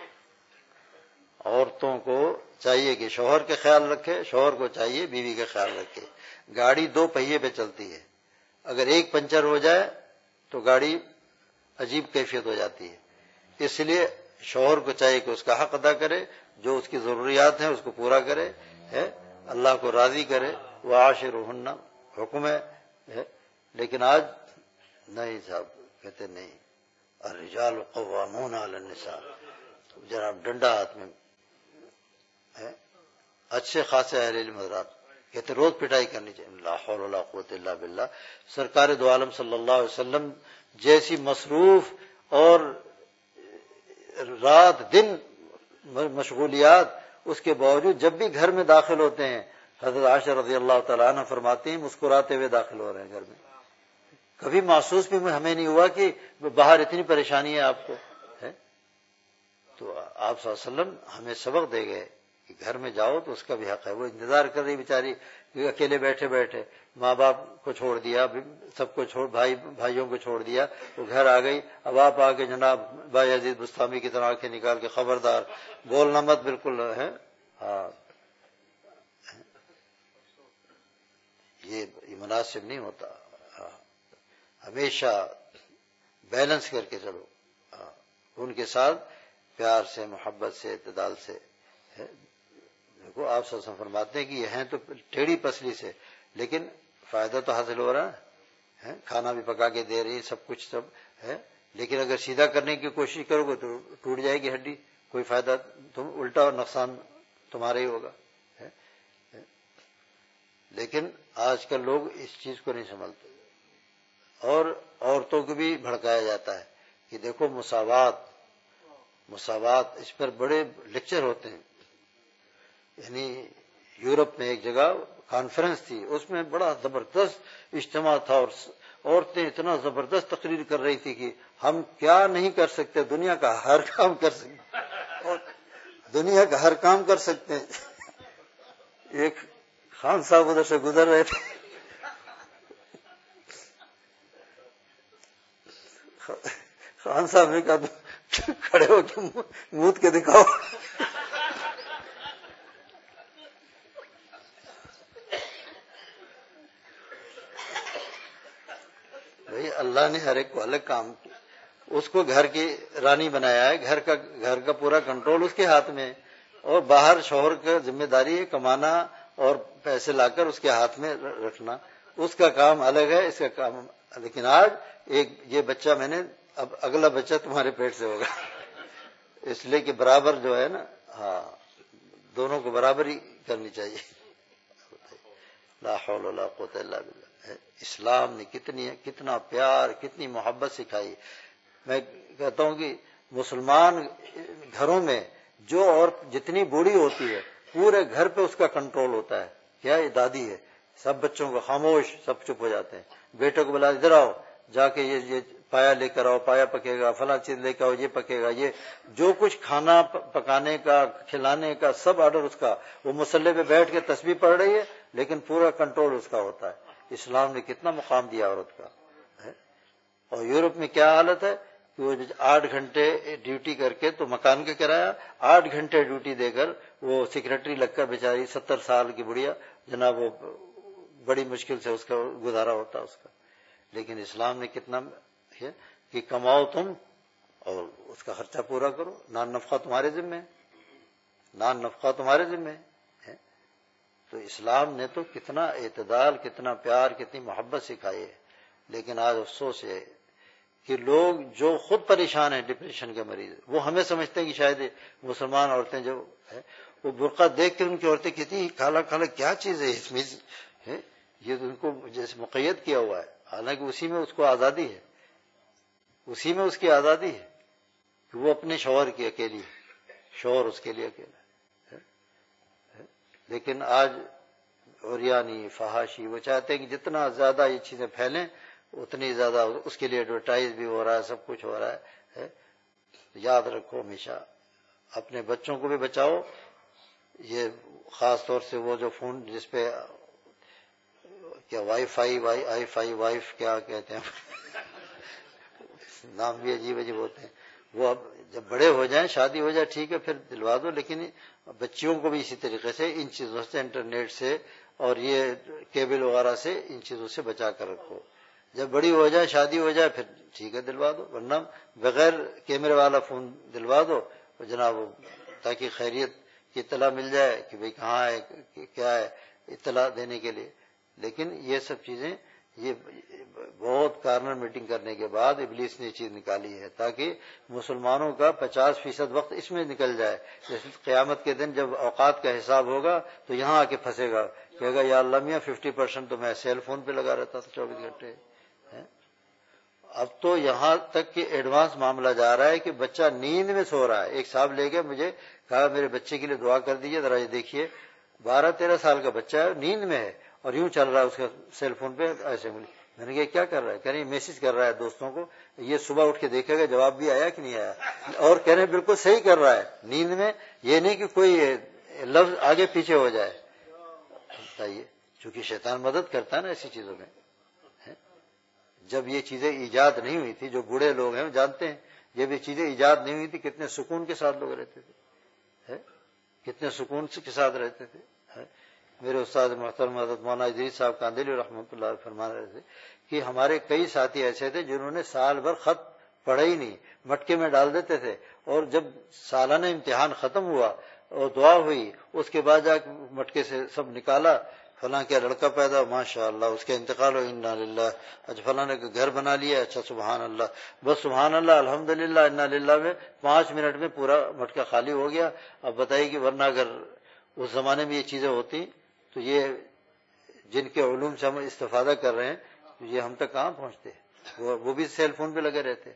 عورتوں کو چاہیے کہ شوہر کے خیال رکھے شوہر کو چاہیے بیوی کا خیال رکھے. گاڑی 2 پہیے پہ چلتی ہے. اگر ایک پنچر ہو جائے تو گاڑی عجیب کیفیت ہو جاتی ہے. اس لیے شوہر کو چاہیے کہ اس کا حق ادا کرے, جو اس کی ضروریات ہیں اس کو پورا کرے, اللہ کو راضی کرے. وعاشرہن حکم ہے, لیکن آج نہیں صاحب, کہتے نہیں الرجال قوامون علی النساء, جناب ڈنڈا ہاتھ میں ہے. اچھے خاصے اہل علم حضرات کہتے روز پٹائی کرنی چاہیے. لا حول ولا قوت الا باللہ. سرکار دو عالم صلی اللہ علیہ وسلم جیسی مصروف اور رات دن مشغولیات, اس کے باوجود جب بھی گھر میں داخل ہوتے ہیں, حضرت عائشہ رضی اللہ تعالیٰ عنہ فرماتی ہیں مسکراتے ہوئے داخل ہو رہے ہیں گھر میں. کبھی محسوس بھی ہمیں نہیں ہوا کہ باہر اتنی پریشانی ہے آپ کو. تو آپ صلی اللہ علیہ وسلم ہمیں سبق دے گئے کہ گھر میں جاؤ تو اس کا بھی حق ہے. وہ انتظار کر رہی بیچاری, اکیلے بیٹھے بیٹھے ماں باپ کو چھوڑ دیا, سب کو چھوڑ, بھائیوں کو چھوڑ دیا, وہ گھر آ گئی. اب آپ آ کے جناب بھائی عزیز بستامی کی طرح آنکھیں نکال کے خبردار بولنا مت, بالکل ہے. ہاں یہ مناسب نہیں ہوتا. ہمیشہ بیلنس کر کے چلو, ان کے ساتھ پیار سے, محبت سے, اعتدال سے. دیکھو آپ سب فرماتے ہیں کہ یہ ہیں تو ٹیڑھی پسلی سے, لیکن فائدہ تو حاصل ہو رہا ہے, کھانا بھی پکا کے دے رہی ہے, سب کچھ سب ہے. لیکن اگر سیدھا کرنے کی کوشش کرو گے تو ٹوٹ جائے گی ہڈی, کوئی فائدہ, تم الٹا اور نقصان تمہارا ہی ہوگا. لیکن آج کل لوگ اس چیز کو نہیں سمجھتے, اور عورتوں کو بھی بھڑکایا جاتا ہے کہ دیکھو مساوات, اس پر بڑے لیکچر ہوتے ہیں. یعنی یورپ میں ایک جگہ کانفرنس تھی, اس میں بڑا زبردست اجتماع تھا, اور عورتیں اتنا زبردست تقریر کر رہی تھی کہ ہم کیا نہیں کر سکتے, دنیا کا ہر کام کر سکتے, دنیا کا ہر کام کر سکتے ہیں. ایک خان صاحب ادھر سے گزر رہے تھے, خان صاحب نے کہا کھڑے ہو کے موت کے دکھاؤ. بھائی اللہ نے ہر ایک کو الگ کام کیا, اس کو گھر کی رانی بنایا ہے, گھر کا پورا کنٹرول اس کے ہاتھ میں, اور باہر شوہر کا ذمہ داری ہے کمانا اور پیسے لا کر اس کے ہاتھ میں رکھنا, اس کا کام الگ ہے, اس کا کام. لیکن آج یہ بچہ میں نے, اب اگلا بچہ تمہارے پیٹ سے ہوگا, اس لیے کہ برابر جو ہے نا, ہاں دونوں کو برابر ہی کرنی چاہیے. لا حول ولا قوت الا باللہ. اسلام نے کتنا پیار, کتنی محبت سکھائی. میں کہتا ہوں کہ مسلمان گھروں میں جو عورت جتنی بوڑھی ہوتی ہے, پورے گھر پہ اس کا کنٹرول ہوتا ہے. کیا یہ دادی ہے, سب بچوں کو خاموش, سب چپ ہو جاتے ہیں. بیٹے کو بلا ادھر آؤ, جا کے یہ پایا لے کر آؤ, پایا پکے گا, فلاں چیز لے کے آؤ, یہ پکے گا, یہ جو کچھ کھانا پکانے کا, کھلانے کا سب آرڈر اس کا. وہ مسلح پہ بیٹھ کے تسبیح پڑھ رہی ہے, لیکن پورا کنٹرول اس کا ہوتا ہے. اسلام نے کتنا مقام دیا عورت کا. اور یورپ میں کیا حالت ہے کہ وہ 8 گھنٹے ڈیوٹی کر کے, تو مکان کا کرایہ 8 گھنٹے ڈیوٹی دے کر وہ سیکرٹری لگ کر بیچاری 70 سال کی بڑھیا جناب, وہ بڑی مشکل سے اس کا گزارا ہوتا اس کا. لیکن اسلام نے کتنا ہے کہ کماؤ تم اور اس کا خرچہ پورا کرو, نان نفقہ تمہارے ذمہ ہے, نان نفقہ تمہارے ذمہ ہے. تو اسلام نے تو کتنا اعتدال, کتنا پیار, کتنی محبت سکھائی ہے. لیکن آج افسوس ہے کہ لوگ جو خود پریشان ہیں, ڈپریشن کے مریض, وہ ہمیں سمجھتے ہیں کہ شاید مسلمان عورتیں جو ہے وہ برقع دیکھ کے ان کی عورتیں کہتی ہیں کالا کالا کیا چیز ہے اس میں, یہ ان کو جیسے مقید کیا ہوا ہے. حالانکہ اسی میں اس کو آزادی ہے, اسی میں اس کی آزادی ہے کہ وہ اپنے شوہر کی اکیلی, شوہر اس کے لیے اکیلا. لیکن آج اوریانی, فحاشی, وہ چاہتے ہیں کہ جتنا زیادہ یہ چیزیں پھیلیں اتنی زیادہ اس کے لیے ایڈورٹائز بھی ہو رہا ہے, سب کچھ ہو رہا ہے. یاد رکھو ہمیشہ اپنے بچوں کو بھی بچاؤ. یہ خاص طور سے وہ جو فون جس پہ کیا وائی فائی وائف کیا کہتے ہیں, نام بھی عجیب عجیب ہوتے ہیں. وہ اب جب بڑے ہو جائیں, شادی ہو جائے ٹھیک ہے, پھر دلوا دو, لیکن بچیوں کو بھی اسی طریقے سے ان چیزوں سے, انٹرنیٹ سے اور یہ کیبل وغیرہ سے, ان چیزوں سے بچا کر رکھو. جب بڑی ہو جائے شادی ہو جائے پھر ٹھیک ہے دلوا دو، ورنہ بغیر کیمرے والا فون دلوا دو جناب، تاکہ خیریت کی اطلاع مل جائے کہ بھئی کہاں ہے کیا ہے، اطلاع دینے کے لیے. لیکن یہ سب چیزیں یہ بہت کارنر میٹنگ کرنے کے بعد ابلیس نے یہ چیز نکالی ہے تاکہ مسلمانوں کا 50% وقت اس میں نکل جائے. جیسے قیامت کے دن جب اوقات کا حساب ہوگا تو یہاں آ کے پھنسے گا، کہے گا یا اللہ میاں 50% تو میں سیل فون پہ لگا رہتا تھا 24 گھنٹے. اب تو یہاں تک کہ ایڈوانس معاملہ جا رہا ہے کہ بچہ نیند میں سو رہا ہے. ایک صاحب لے کے مجھے کہا میرے بچے کے لیے دعا کر دیجیے، ذرا یہ دیکھیے 12-13 سال کا بچہ ہے، نیند میں ہے اور یوں چل رہا ہے اس کا سیل فون پہ ایسے. میں نے کہا کیا کر رہا ہے؟ کہہ رہے میسج کر رہا ہے دوستوں کو، یہ صبح اٹھ کے دیکھے گا جواب بھی آیا کہ نہیں آیا. اور کہہ رہے بالکل صحیح کر رہا ہے نیند میں، یہ نہیں کہ کوئی لفظ آگے پیچھے ہو جائے. بتائیے، چونکہ شیطان مدد کرتا ہے نا ایسی چیزوں میں. جب یہ چیزیں ایجاد نہیں ہوئی تھی، جو بوڑھے لوگ ہیں وہ جانتے ہیں، جب یہ چیزیں ایجاد نہیں ہوئی تھی کتنے سکون کے ساتھ لوگ رہتے تھے، کتنے سکون کے ساتھ رہتے تھے. میرے استاد محترم حضرت مولانا ادریس صاحب کاندھلی رحمۃ اللہ علیہ فرما رہے تھے کہ ہمارے کئی ساتھی ایسے تھے جنہوں نے سال بھر خط پڑھا ہی نہیں، مٹکے میں ڈال دیتے تھے، اور جب سالانہ امتحان ختم ہوا اور دعا ہوئی اس کے بعد جا کے مٹکے سے سب نکالا، فلاں کیا لڑکا پیدا، ماشاء اللہ اس کا انتقال ہو، انا للہ. اچھا فلاں نے گھر بنا لیا، اچھا سبحان اللہ، بس سبحان اللہ الحمدللہ انا للہ میں 5 منٹ میں پورا مٹکا خالی ہو گیا. اب بتائیے کہ ورنہ اگر اس زمانے میں یہ چیزیں ہوتی تو یہ جن کے علوم سے ہم استفادہ کر رہے ہیں تو یہ ہم تک کہاں پہنچتے، وہ بھی سیل فون پہ لگے رہتے.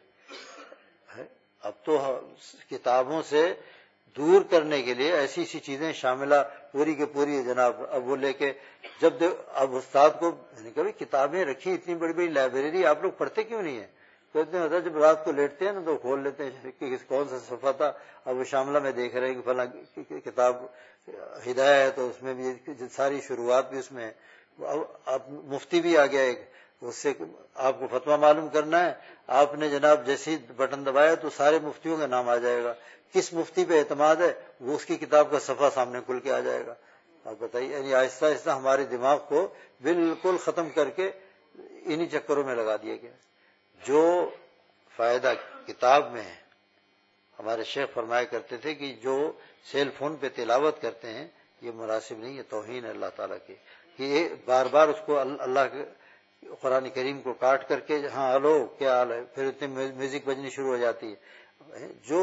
اب تو کتابوں سے دور کرنے کے لیے ایسی ایسی چیزیں شاملہ پوری کی پوری جناب. اب وہ لے کے جب اب استاد کو میں نے کہا کتابیں رکھی اتنی بڑی بڑی لائبریری، آپ لوگ پڑھتے کیوں نہیں ہیں؟ کہتے ہیں جب رات کو لیٹتے ہیں نا تو کھول لیتے ہیں کہ کون سا صفحہ تھا. اب وہ شاملہ میں دیکھ رہے ہیں کہ فلاں کتاب ہدایہ ہے تو اس میں بھی ساری شروعات بھی اس میں ہے. اب مفتی بھی آ گیا ایک، اس سے آپ کو فتویٰ معلوم کرنا ہے، آپ نے جناب جیسی بٹن دبایا تو سارے مفتیوں کا نام آ جائے گا، کس مفتی پہ اعتماد ہے وہ اس کی کتاب کا صفحہ سامنے کھل کے آ جائے گا. آپ بتائیے، یعنی آہستہ آہستہ ہمارے دماغ کو بالکل ختم کر کے انہی چکروں میں لگا دیا گیا. جو فائدہ کتاب میں ہے، ہمارے شیخ فرمایا کرتے تھے کہ جو سیل فون پہ تلاوت کرتے ہیں یہ مناسب نہیں، یہ توہین ہے اللہ تعالیٰ کی، کہ یہ بار بار اس کو اللہ کے قرآن کریم کو کاٹ کر کے ہاں ہلو کیا حال ہے، پھر اتنی میوزک بجنی شروع ہو جاتی ہے. جو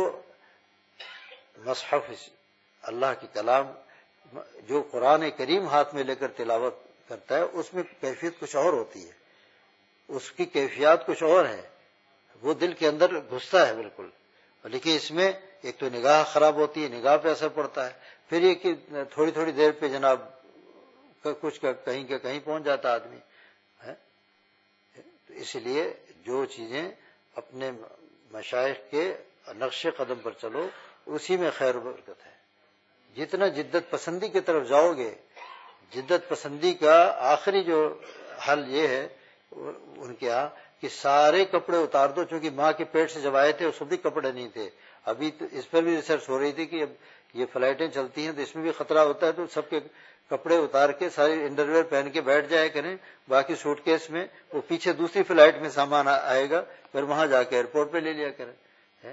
مصحف اللہ کی کلام، جو قرآن کریم ہاتھ میں لے کر تلاوت کرتا ہے اس میں کیفیت کچھ اور ہوتی ہے، اس کی کیفیات کچھ اور ہے، وہ دل کے اندر گھستا ہے بالکل. لیکن اس میں ایک تو نگاہ خراب ہوتی ہے، نگاہ پہ اثر پڑتا ہے، پھر یہ کہ تھوڑی تھوڑی دیر پہ جناب کچھ کہیں کے کہیں پہنچ جاتا آدمی ہے. اس لیے جو چیزیں اپنے مشائخ کے نقش قدم پر چلو اسی میں خیر و برکت ہے. جتنا جدت پسندی کی طرف جاؤ گے، جدت پسندی کا آخری جو حل یہ ہے ان کے یہاں کہ سارے کپڑے اتار دو، چونکہ ماں کے پیٹ سے جب آئے تھے اس وقت بھی کپڑے نہیں تھے. ابھی تو اس پر بھی ریسرچ ہو رہی تھی کہ اب یہ فلائٹیں چلتی ہیں تو اس میں بھی خطرہ ہوتا ہے، تو سب کے کپڑے اتار کے سارے انڈرویئر پہن کے بیٹھ جائے کریں، باقی سوٹ کیس میں وہ پیچھے دوسری فلائٹ میں سامان آئے گا، پھر وہاں جا کے ایئرپورٹ پہ لے لیا کریں.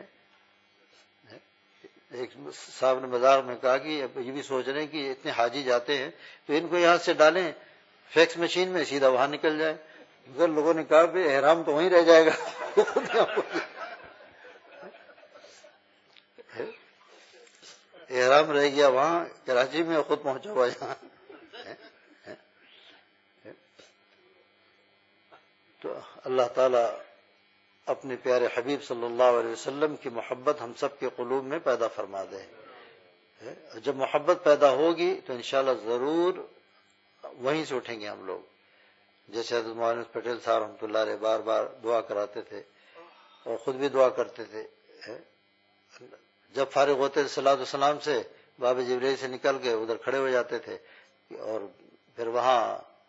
ایک صاحب نے مذاق میں کہا کہ یہ بھی سوچ رہے ہیں کہ اتنے حاجی جاتے ہیں تو ان کو یہاں سے ڈالیں فیکس مشین میں، سیدھا وہاں نکل جائے. مگر لوگوں نے کہا کہ احرام تو وہیں رہ جائے گا. احرام رہ گیا وہاں کراچی میں، خود پہنچا ہوا یہاں. تو اللہ تعالیٰ اپنے پیارے حبیب صلی اللہ علیہ وسلم کی محبت ہم سب کے قلوب میں پیدا فرما دے. جب محبت پیدا ہوگی تو انشاءاللہ ضرور وہیں سے اٹھیں گے ہم لوگ. جیسے حضرت مولانا پٹیل صاحب رحمۃ اللہ علیہ بار بار دعا کراتے تھے اور خود بھی دعا کرتے تھے. جب فارغ ہوتے تھے صلاۃ والسلام سے، باب جبریل سے نکل کے ادھر کھڑے ہو جاتے تھے، اور پھر وہاں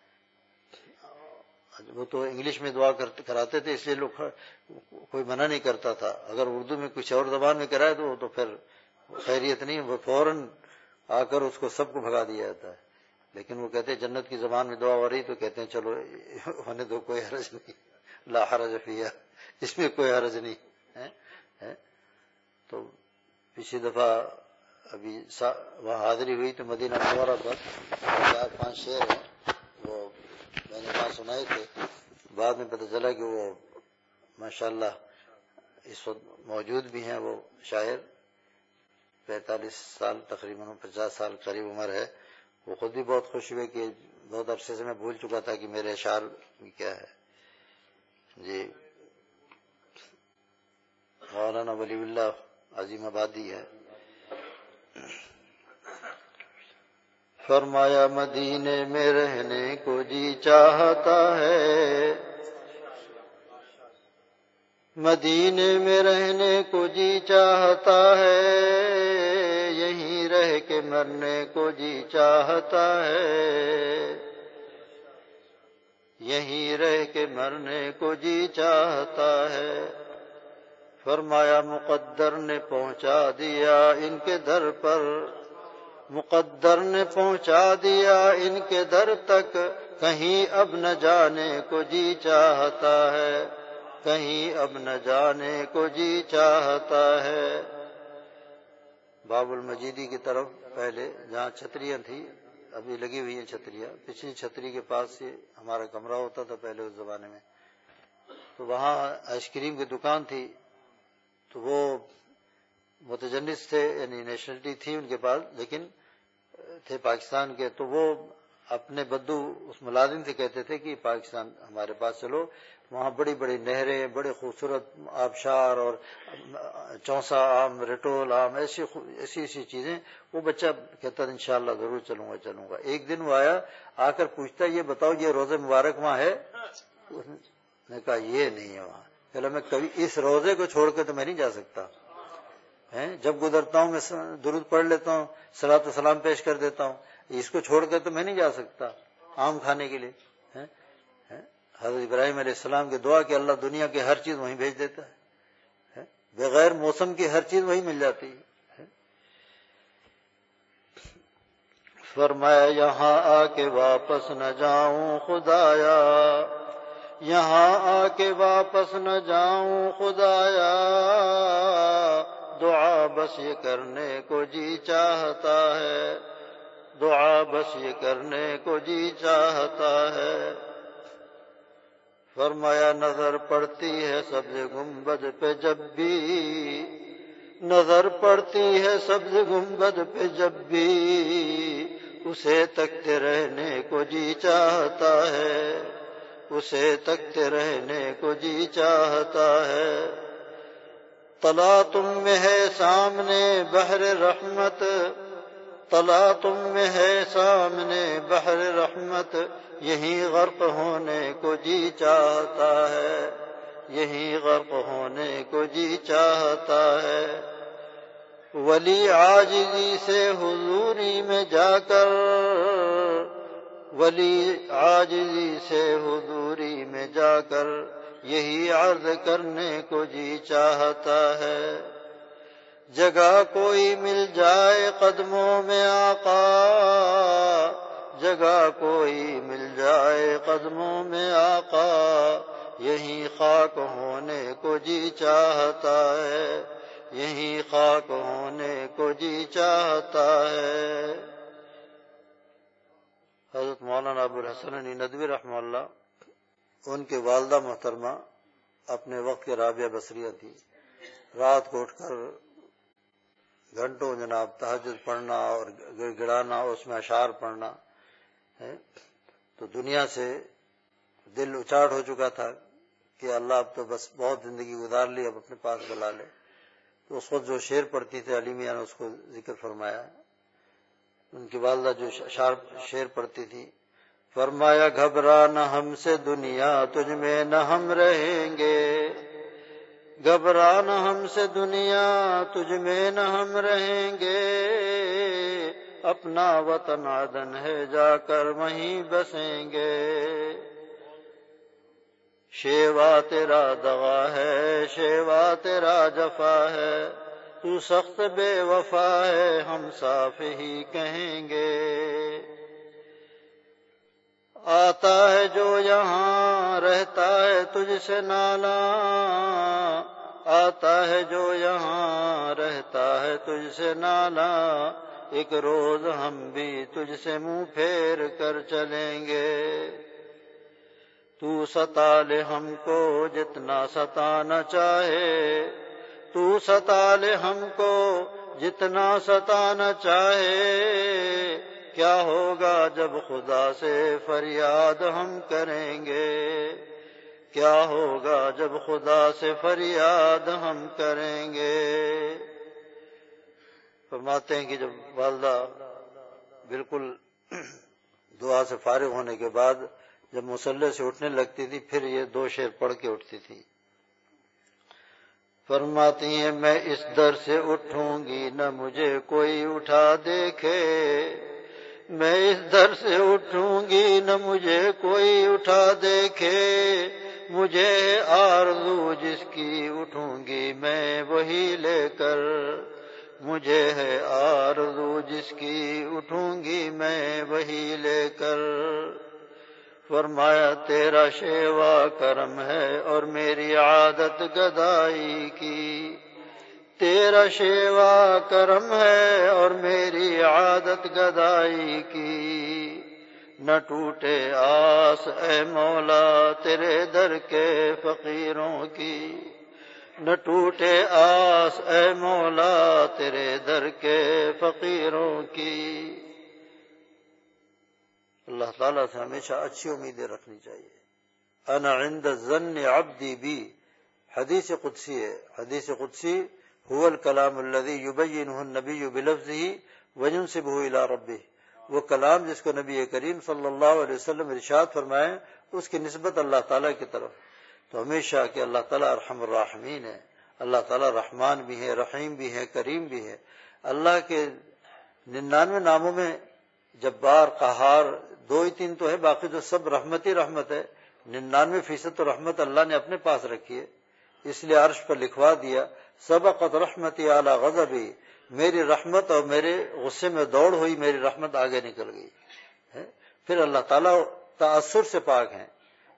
وہ تو انگلش میں دعا کراتے تھے اس لیے لوگ کوئی منع نہیں کرتا تھا. اگر اردو میں کچھ اور زبان میں کرائے تو پھر خیریت نہیں، وہ فوراً آ کر اس کو سب کو بھگا دیا جاتا ہے. لیکن وہ کہتے ہیں جنت کی زبان میں دعا ہو رہی تو کہتے ہیں چلو ہونے دو، کوئی حرج نہیں. لا حرج فیہا، اس میں کوئی حرج نہیں ہے۔ تو پچھلی دفعہ ابھی وہاں حاضری ہوئی تو مدینہ منورہ پر 4-5 شعر ہیں، وہ میں نے وہاں سنائے تھے، بعد میں پتہ چلا کہ وہ ماشاءاللہ اس وقت موجود بھی ہیں وہ شاعر، 45 سال تقریباً 50 سال قریب عمر ہے۔ وہ خود بھی بہت خوش ہوئے کہ بہت عرصے سے میں بھول چکا تھا کہ میرے اشعار میں کیا ہے۔ جی مولانا ولی اللہ عظیم آبادی ہے۔ فرمایا مدینے میں رہنے کو جی چاہتا ہے، مدینے میں رہنے کو جی چاہتا ہے، یہیں رہ کے مرنے کو جی چاہتا ہے، یہیں رہ کے مرنے کو جی چاہتا ہے۔ فرمایا مقدر نے پہنچا دیا ان کے در پر، مقدر نے پہنچا دیا ان کے در تک، کہیں اب نہ جانے کو جی چاہتا ہے، کہیں اب نہ جانے کو جی چاہتا ہے۔ باب المجیدی کی طرف پہلے جہاں چھتریاں تھیں، ابھی لگی ہوئی ہیں چھتریاں، پچھلی چھتری کے پاس سے ہمارا کمرہ ہوتا تھا پہلے اس زمانے میں، تو وہاں آئس کریم کی دکان تھی، تو وہ متجنس تھے، یعنی نیشنلٹی تھی ان کے پاس لیکن تھے پاکستان کے، تو وہ اپنے بدو اس ملازم سے کہتے تھے کہ پاکستان ہمارے پاس چلو، وہاں بڑی بڑی نہریں، بڑے خوبصورت آبشار اور چونسا آم، رٹول آم، ایسی چیزیں۔ وہ بچہ کہتا تھا انشاءاللہ ضرور چلوں گا۔ ایک دن وہ آیا، آ کر پوچھتا یہ بتاؤ یہ روزہ مبارک وہاں ہے؟ اس نے کہا یہ نہیں ہے وہاں۔ کہ میں کبھی اس روزے کو چھوڑ کے تو میں نہیں جا سکتا، جب گزرتا ہوں میں درود پڑھ لیتا ہوں، صلاۃ و سلام پیش کر دیتا ہوں، اس کو چھوڑ کر تو میں نہیں جا سکتا آم کھانے کے لیے۔ حضرت ابراہیم علیہ السلام کی دعا کہ اللہ دنیا کی ہر چیز وہیں بھیج دیتا ہے، بغیر موسم کی ہر چیز وہیں مل جاتی ہے۔ فرمایا یہاں آ کے واپس نہ جاؤں خدایا، یہاں آ کے واپس نہ جاؤں خدایا، دعا بس یہ کرنے کو جی چاہتا ہے، دعا بس یہ کرنے کو جی چاہتا ہے۔ فرمایا نظر پڑتی ہے سبز گنبد پہ جب بھی، نظر پڑتی ہے سبز گنبد پہ جب بھی، اسے تکتے رہنے کو جی چاہتا ہے، اسے تکتے رہنے کو جی چاہتا ہے۔ طلا تم میں ہے سامنے بحر رحمت، طلا تم میں ہے سامنے بحر رحمت، یہیں غرق ہونے کو جی چاہتا ہے، یہیں غرق ہونے کو جی چاہتا ہے۔ ولی عاجزی سے حضوری میں جا کر، ولی عاجزی سے حضوری میں جا کر، یہی عرض کرنے کو جی چاہتا ہے۔ جگہ کوئی مل جائے قدموں میں آقا، جگہ کوئی مل جائے قدموں میں آقا، یہیں خاک ہونے کو جی چاہتا ہے، یہیں خاک ہونے کو جی چاہتا ہے۔ حضرت مولانا ابو الحسن علی ندوی رحمہ اللہ، ان کی والدہ محترمہ اپنے وقت کے رابعہ بصریہ تھی، رات کو اٹھ کر گھنٹوں جناب تہجد پڑھنا اور گڑ گڑانا، اس میں اشعار پڑھنا ہے۔ تو دنیا سے دل اچاٹ ہو چکا تھا کہ اللہ اب تو بس بہت زندگی گزار لی، اب اپنے پاس بلا لے۔ تو اس وقت جو شعر پڑھتی تھی علی میاں نے اس کو ذکر فرمایا، ان کی والدہ جو شعر پڑھتی تھی، فرمایا گھبرا نہ ہم سے دنیا تجھ میں نہ ہم رہیں گے، گھبرا نہ ہم سے دنیا تجھ میں نہ ہم رہیں گے، اپنا وطن عدن ہے جا کر وہیں بسیں گے، شیوا تیرا دغا ہے شیوا تیرا جفا ہے، تو سخت بے وفا ہے ہم صاف ہی کہیں گے، آتا ہے جو یہاں رہتا ہے تجھ سے نالا، آتا ہے جو یہاں رہتا ہے تجھ سے نالا، ایک روز ہم بھی تجھ سے منہ پھیر کر چلیں گے۔ تو ستا لے ہم کو جتنا ستانا چاہے، تو ستا لے ہم کو جتنا ستانا چاہے، کیا ہوگا جب خدا سے فریاد ہم کریں گے، کیا ہوگا جب خدا سے فریاد ہم کریں گے۔ فرماتے ہیں کہ جب والدہ بالکل دعا سے فارغ ہونے کے بعد جب مصلی سے اٹھنے لگتی تھی، پھر یہ 2 شعر پڑھ کے اٹھتی تھی۔ فرماتی ہیں میں اس در سے اٹھوں گی نہ مجھے کوئی اٹھا دیکھے، میں اس در سے اٹھوں گی نہ مجھے کوئی اٹھا دیکھے، مجھے آرزو جس کی اٹھوں گی میں وہی لے کر، مجھے ہے آرزو جس کی اٹھوں گی میں وہی لے کر۔ فرمایا تیرا شیوا کرم ہے اور میری عادت گدائی کی، تیرا شیوا کرم ہے اور میری عادت گدائی کی، نہ ٹوٹے آس اے مولا تیرے در کے فقیروں کی، نہ ٹوٹے آس اے مولا تیرے در کے فقیروں کی۔ اللہ تعالیٰ سے ہمیشہ اچھی امیدیں رکھنی چاہیے۔ انا عند ظن عبدی بی، حدیث قدسی ہے۔ حدیث قدسی هو الکلام الذی یبینہ النبی بلفظہ وینسبہ الی ربہ، وہ کلام جس کو نبی کریم صلی اللہ علیہ وسلم ارشاد فرمائے اس کی نسبت اللہ تعالیٰ کی طرف۔ تو ہمیشہ کہ اللہ تعالیٰ ارحم الراحمین ہے، اللہ تعالیٰ رحمان بھی ہے، رحیم بھی ہے، کریم بھی ہے۔ اللہ کے 99 ناموں میں جبار، قہار 2 ہی 3 تو ہے، باقی تو سب رحمت ہی رحمت ہے۔ 99% تو رحمت اللہ نے اپنے پاس رکھی ہے، اس لیے عرش پر لکھوا دیا سبقت رحمتی اعلی غضبی، میری رحمت اور میرے غصے میں دوڑ ہوئی، میری رحمت آگے نکل گئی ہے۔ پھر اللہ تعالیٰ تأثر سے پاک ہیں۔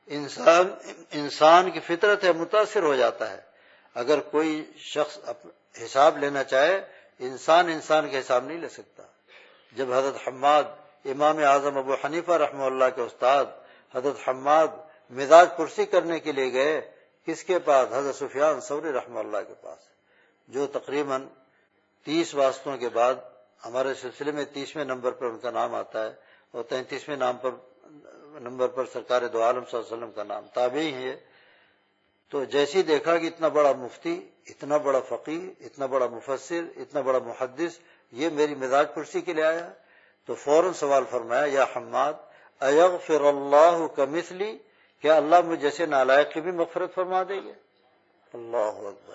انسان کی فطرت ہے، متاثر ہو جاتا ہے۔ اگر کوئی شخص حساب لینا چاہے، انسان کے حساب نہیں لے سکتا۔ جب حضرت حماد، امام اعظم ابو حنیفہ رحمہ اللہ کے استاد حضرت حماد مزاج پرسی کرنے کے لیے گئے، کس کے پاس؟ حضرت سفیان ثوری رحمہ اللہ کے پاس، جو تقریباً 30 واسطوں کے بعد ہمارے سلسلے میں 30ویں نمبر پر ان کا نام آتا ہے، اور 33ویں نمبر پر سرکار دو عالم صلی اللہ علیہ وسلم کا نام۔ تابعی ہے۔ تو جیسی دیکھا کہ اتنا بڑا مفتی، اتنا بڑا فقیہ، اتنا بڑا مفسر، اتنا بڑا محدث یہ میری مزاج پرسی کے لیے آیا، تو فوراً سوال فرمایا، یا حماد ایغفر اللہ کمثلی، کیا اللہ مجھ جیسے نالائق کی بھی مغفرت فرما دے گے؟ اللہ اکبر۔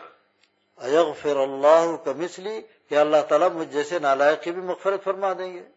ایغفر اللہ کمثلی، کیا اللہ تعالیٰ مجھ جیسے نالائق کی بھی مغفرت فرما دیں گے؟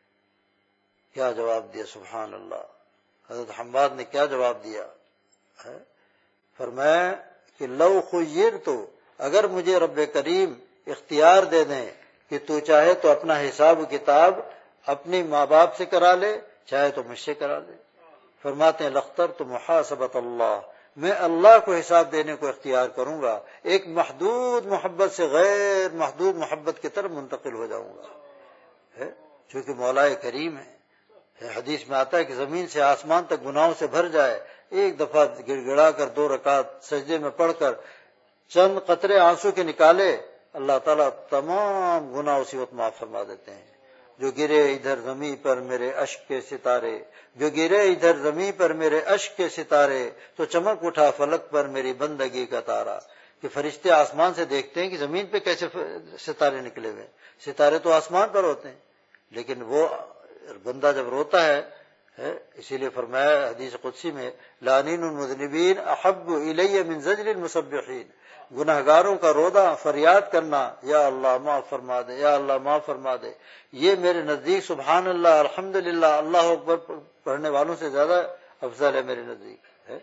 کیا جواب دیا، سبحان اللہ۔ حضرت حماد نے کیا جواب دیا ہے؟ فرمایا کہ لو خیرت، اگر مجھے رب کریم اختیار دے دیں کہ تو چاہے تو اپنا حساب و کتاب اپنی ماں باپ سے کرا لے، چاہے تو مجھ سے کرا لے۔ فرماتے ہیں لاخترت محاسبۃ اللہ، میں اللہ کو حساب دینے کو اختیار کروں گا، ایک محدود محبت سے غیر محدود محبت کی طرف منتقل ہو جاؤں گا، چونکہ مولا کریم ہے۔ حدیث میں آتا ہے کہ زمین سے آسمان تک گناہوں سے بھر جائے، ایک دفعہ گڑ گڑا کر 2 رکعت سجدے میں پڑھ کر چند قطرے آنسو کے نکالے، اللہ تعالیٰ تمام گناہ اسی وقت معاف فرما دیتے ہیں۔ جو گرے ادھر زمین پر میرے اشک کے ستارے، جو گرے ادھر زمین پر میرے اشک کے ستارے، تو چمک اٹھا فلک پر میری بندگی کا تارا۔ کہ فرشتے آسمان سے دیکھتے ہیں کہ زمین پہ کیسے ستارے نکلے ہوئے، ستارے تو آسمان پر ہوتے ہیں، لیکن وہ بندہ جب روتا ہے، اسی لیے فرمایا حدیث قدسی میں لعنین المذنبین احب الی من زجر المسبحین، گناہگاروں کا رونا، فریاد کرنا، یا اللہ معاف فرما دے، یا اللہ معاف فرما دے، یہ میرے نزدیک سبحان اللہ الحمدللہ اللہ اکبر پڑھنے والوں سے زیادہ افضل ہے میرے نزدیک ہے۔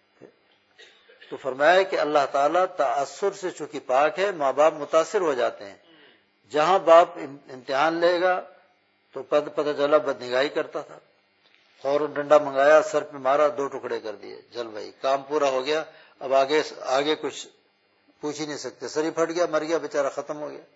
تو فرمایا کہ اللہ تعالیٰ تأثر سے چونکہ پاک ہے، ماں باپ متاثر ہو جاتے ہیں۔ جہاں باپ امتحان لے گا تو پتہ چلا بدنگاہی کرتا تھا، فوراً ڈنڈا منگایا، سر پہ مارا، 2 ٹکڑے کر دیے، جل بھائی، کام پورا ہو گیا، اب آگے کچھ پوچھ ہی نہیں سکتے، سر ہی پھٹ گیا، مر گیا بیچارہ، ختم ہو گیا۔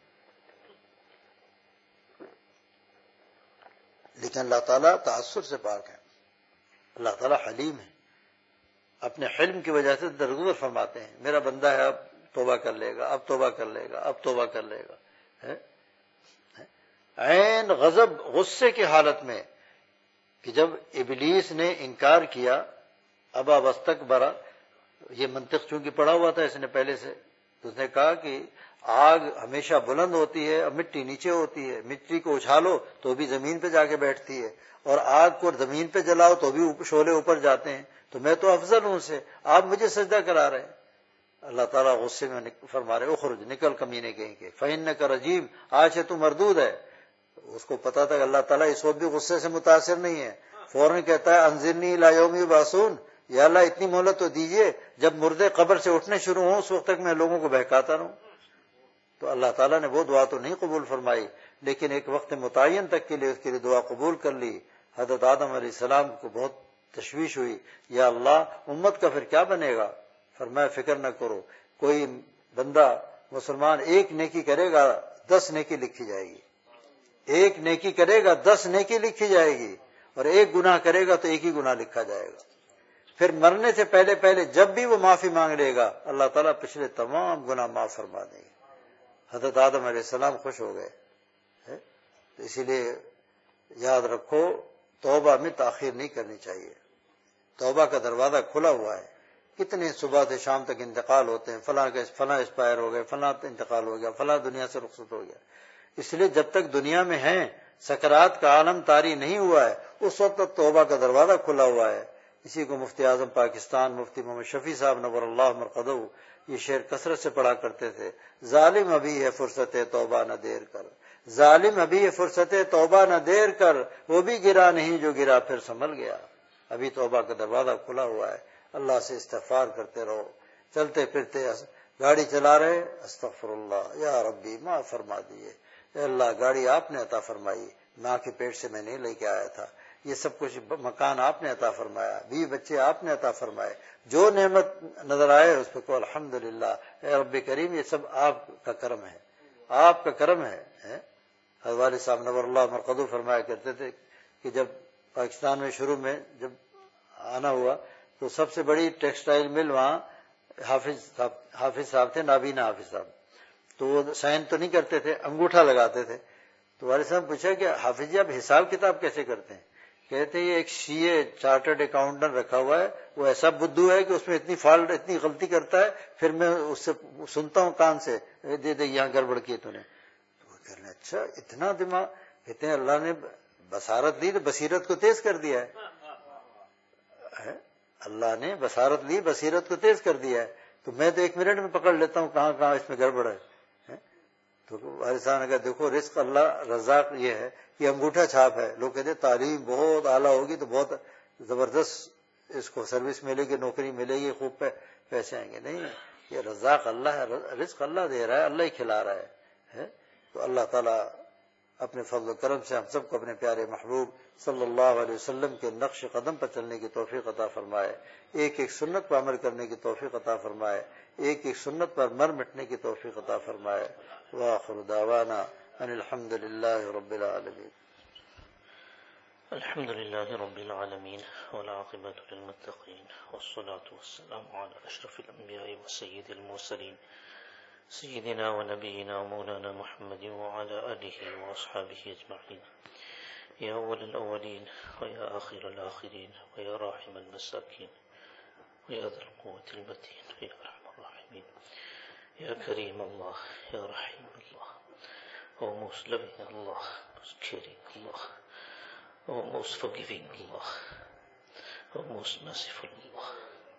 لیکن اللہ تعالیٰ تعصب سے پاک ہے، اللہ تعالیٰ حلیم ہے، اپنے حلم کی وجہ سے درگزر فرماتے ہیں، میرا بندہ ہے، اب توبہ کر لے گا، اب توبہ کر لے گا، اب توبہ کر لے گا۔ عین غضب، غصے کی حالت میں کہ جب ابلیس نے انکار کیا، ابا واستکبر، یہ منطق چونکہ پڑھا ہوا تھا اس نے پہلے سے، تو اس نے کہا کہ آگ ہمیشہ بلند ہوتی ہے اور مٹی نیچے ہوتی ہے، مٹی کو اچھالو تو بھی زمین پہ جا کے بیٹھتی ہے، اور آگ کو زمین پہ جلاؤ تو بھی شعلے اوپر جاتے ہیں، تو میں تو افضل ہوں سے، آپ مجھے سجدہ کرا رہے ہیں۔ اللہ تعالیٰ غصے میں فرما رہے اخرج، نکل کمینے کہیں کے، فإنک رجیم، آج سے تو مردود ہے۔ اس کو پتا تھا کہ اللہ تعالیٰ اس وقت بھی غصے سے متاثر نہیں ہے، فوراً کہتا ہے انظرنی الی یوم یبعثون، یا اللہ اتنی مہلت تو دیجئے، جب مردے قبر سے اٹھنے شروع ہوں اس وقت تک میں لوگوں کو بہکاتا رہوں۔ تو اللہ تعالیٰ نے وہ دعا تو نہیں قبول فرمائی، لیکن ایک وقت متعین تک کے لیے اس کے لیے دعا قبول کر لی۔ حضرت آدم علیہ السلام کو بہت تشویش ہوئی، یا اللہ امت کا پھر کیا بنے گا؟ فرمایا فکر نہ کرو، کوئی بندہ مسلمان ایک نیکی کرے گا 10 نیکی لکھی جائے گی، ایک نیکی کرے گا 10 نیکی لکھی جائے گی، اور ایک گناہ کرے گا تو ایک ہی گناہ لکھا جائے گا۔ پھر مرنے سے پہلے جب بھی وہ معافی مانگ لے گا اللہ تعالیٰ پچھلے تمام گناہ معاف فرما دے گا۔ حضرت آدم علیہ السلام خوش ہو گئے۔ تو اسی لیے یاد رکھو توبہ میں تاخیر نہیں کرنی چاہیے، توبہ کا دروازہ کھلا ہوا ہے۔ کتنے صبح سے شام تک انتقال ہوتے ہیں، فلاں اسپائر ہو گئے، فلاں انتقال ہو گیا، فلاں دنیا سے رخصت ہو گیا۔ اس لیے جب تک دنیا میں ہیں، سکرات کا عالم طاری نہیں ہوا ہے، اس وقت تک توبہ کا دروازہ کھلا ہوا ہے۔ اسی کو مفتی اعظم پاکستان مفتی محمد شفیع صاحب نور اللہ مرقدہ یہ شعر کثرت سے پڑھا کرتے تھے، ظالم ابھی ہے فرصت توبہ نہ دیر کر، ظالم ابھی ہے فرصت توبہ نہ دیر کر، وہ بھی گرا نہیں جو گرا پھر سنبھل گیا۔ ابھی توبہ کا دروازہ کھلا ہوا ہے، اللہ سے استغفار کرتے رہو۔ چلتے پھرتے گاڑی چلا رہے، استغفر اللہ یا ربی معاف فرما دیے، اے اللہ گاڑی آپ نے عطا فرمائی، ماں کے پیٹ سے میں نہیں لے کے آیا تھا، یہ سب کچھ مکان آپ نے عطا فرمایا، 20 بچے آپ نے عطا فرمائے، جو نعمت نظر آئے اس پہ کو الحمدللہ، اے رب کریم یہ سب آپ کا کرم ہے، آپ کا کرم ہے۔ حضرت والد صاحب نور اللہ مرقدہ فرمایا کرتے تھے کہ جب پاکستان میں شروع میں جب آنا ہوا تو سب سے بڑی ٹیکسٹائل مل وہاں حافظ صاحب تھے، نابینا حافظ صاحب، تو وہ سائن تو نہیں کرتے تھے، انگوٹھا لگاتے تھے۔ تو والد صاحب پوچھا کہ حافظ جی آپ حساب کتاب کیسے کرتے ہیں؟ کہتے یہ ایک CA چارٹرڈ اکاؤنٹنٹ رکھا ہوا ہے، وہ ایسا بدھو ہے کہ اس میں اتنی فالٹ اتنی غلطی کرتا ہے، پھر میں اس سے سنتا ہوں کان سے، دے یہاں گڑبڑ کی تو نے۔ تو وہ کہنے اچھا اتنا دماغ، کہتے ہیں اللہ نے بصارت دی تو بصیرت کو تیز کر دیا ہے، اللہ نے بصارت لی بصیرت کو تیز کر دیا ہے، تو میں تو 1 منٹ میں پکڑ لیتا ہوں کہاں کہاں اس میں گڑبڑ ہے۔ تو والد صاحب نے کہا دیکھو رزق اللہ رزاق یہ ہے، یہ انگوٹھا چھاپ ہے، لوگ کہتے ہیں تعلیم بہت اعلیٰ ہوگی تو بہت زبردست اس کو سروس ملے گی، نوکری ملے گی، خوب پیسے آئیں گے، نہیں، یہ رزاق اللہ ہے، رزق اللہ دے رہا ہے، اللہ ہی کھلا رہا ہے۔ تو اللہ تعالیٰ اپنے فضل و کرم سے ہم سب کو اپنے پیارے محبوب صلی اللہ علیہ وسلم کے نقش قدم پر چلنے کی توفیق عطا فرمائے، ایک ایک سنت پر عمل کرنے کی توفیق عطا فرمائے، ایک ایک سنت پر مر مٹنے کی توفیق عطا فرمائے۔ وآخر دعوانا ان الحمد للہ رب العالمین۔ الحمد لله رب العالمين والعاقبة للمتقين والصلاة والسلام على أشرف الأنبياء وسيد المرسلين سيدنا ونبينا ومولانا محمد وعلى آله وأصحابه أجمعين، يا أول الأولين ويا آخر الآخرين ويا راحم المساكين ويا ذا القوة المتين ويا أرحم الراحمين، يا كريم الله يا رحيم الله، O most loving Allah, most caring Allah, O most forgiving Allah, O most merciful Allah,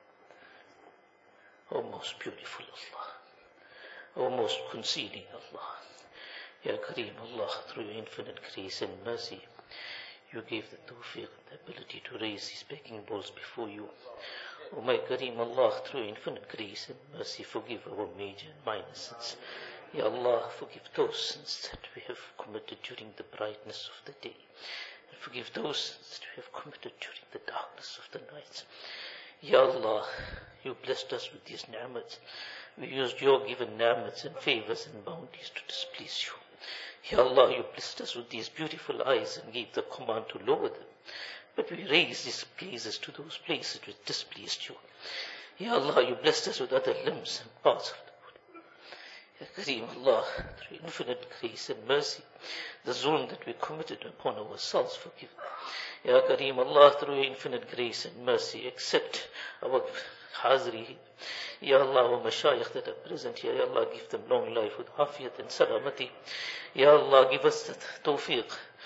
O most beautiful Allah, O most conceding Allah, Ya Kareem Allah, through your infinite grace and mercy, you gave the tawfiq and the ability to raise these begging bowls before you. O my Kareem Allah, through your infinite grace and mercy, forgive our major and minor sins. Ya Allah, forgive those sins that we have committed during the brightness of the day. Forgive those that we have committed during the darkness of the night. Ya Allah, you blessed us with these ni'mats. We used your given ni'mats and favors and bounties to displease you. Ya Allah, you blessed us with these beautiful eyes and gave the command to lower them. But we raised these places to those places which displeased you. Ya Allah, you blessed us with other limbs and parts of the body. Ya Kareem Allah, through infinite grace and mercy, the zulm that we committed upon ourselves, forgive. Ya Kareem Allah, through infinite grace and mercy, accept our hazri. Ya Allah, our mashayikh that are present here, Ya Allah, give them long life with afiyat and salamati. Ya Allah, give us the tawfiq.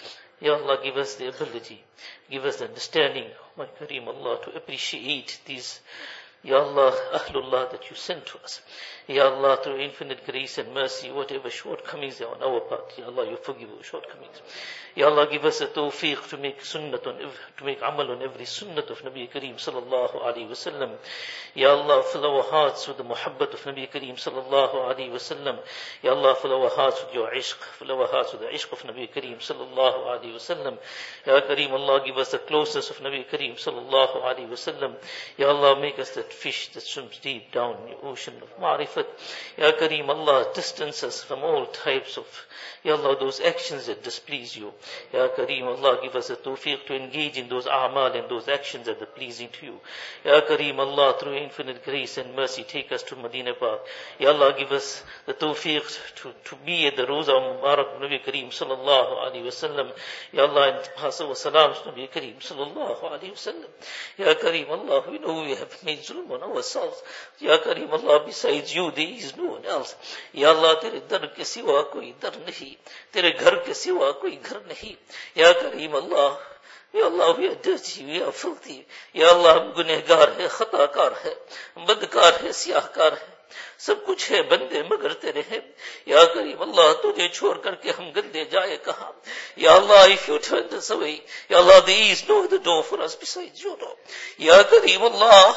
Ya Allah, give us the ability, give us the understanding, my Kareem Allah, to appreciate these, Ya Allah, Ahlullah that you sent to us. Ya Allah, through infinite grace and mercy, whatever shortcomings there are on our part, Ya Allah, you forgive our shortcomings. Ya Allah, give us a tawfiq to make to make amal on every sunnat of Nabi Kareem sallallahu alayhi wa sallam. Ya Allah, fill our hearts with the muhabbat of Nabi Kareem sallallahu alayhi wa sallam. Ya Allah, fill our hearts with your ishq, fill our hearts with the ishq of Nabi Kareem sallallahu alayhi wa sallam. Ya Kareem Allah, give us the closeness of Nabi Kareem sallallahu alayhi wa sallam. Ya Allah, make us that fish that swims deep down in the ocean of ma'rifat. Ya Kareem Allah, distance us from all types of, Ya Allah, those actions that displease you. Ya Kareem Allah, give us a tawfiq to engage in those a'mal and those actions that are pleasing to you. Ya Kareem Allah, through infinite grace and mercy, take us to Medina Park. Ya Allah, give us the tawfiq to be at the Roza Mubarak of Nabi Kareem sallallahu alayhi wa sallam. Ya Allah, and pass our salams to Nabi Kareem sallallahu alayhi wa sallam. Ya Kareem Allah, we know we have made zulm on ourselves. Ya Kareem Allah, besides you, there is no one else. Ya Allah, tere dar ke siwa koi dar nahi, tere ghar ke siwa koi ghar nahi. Ya Kareem Allah, Ya Allah, we are dirty, we are filthy. Ya Allah, hum gunehgar hai, khatakar hai, badkar hai, siyahkar hai. सब कुछ है बंदे मगर तेरे हैं. या करीम अल्लाह, तुझे छोड़ करके हम गंदे जाए कहाँ. या अल्लाह, if you turn us away, Ya Allah, there is no other door for us besides your door. Ya Kareem Allah,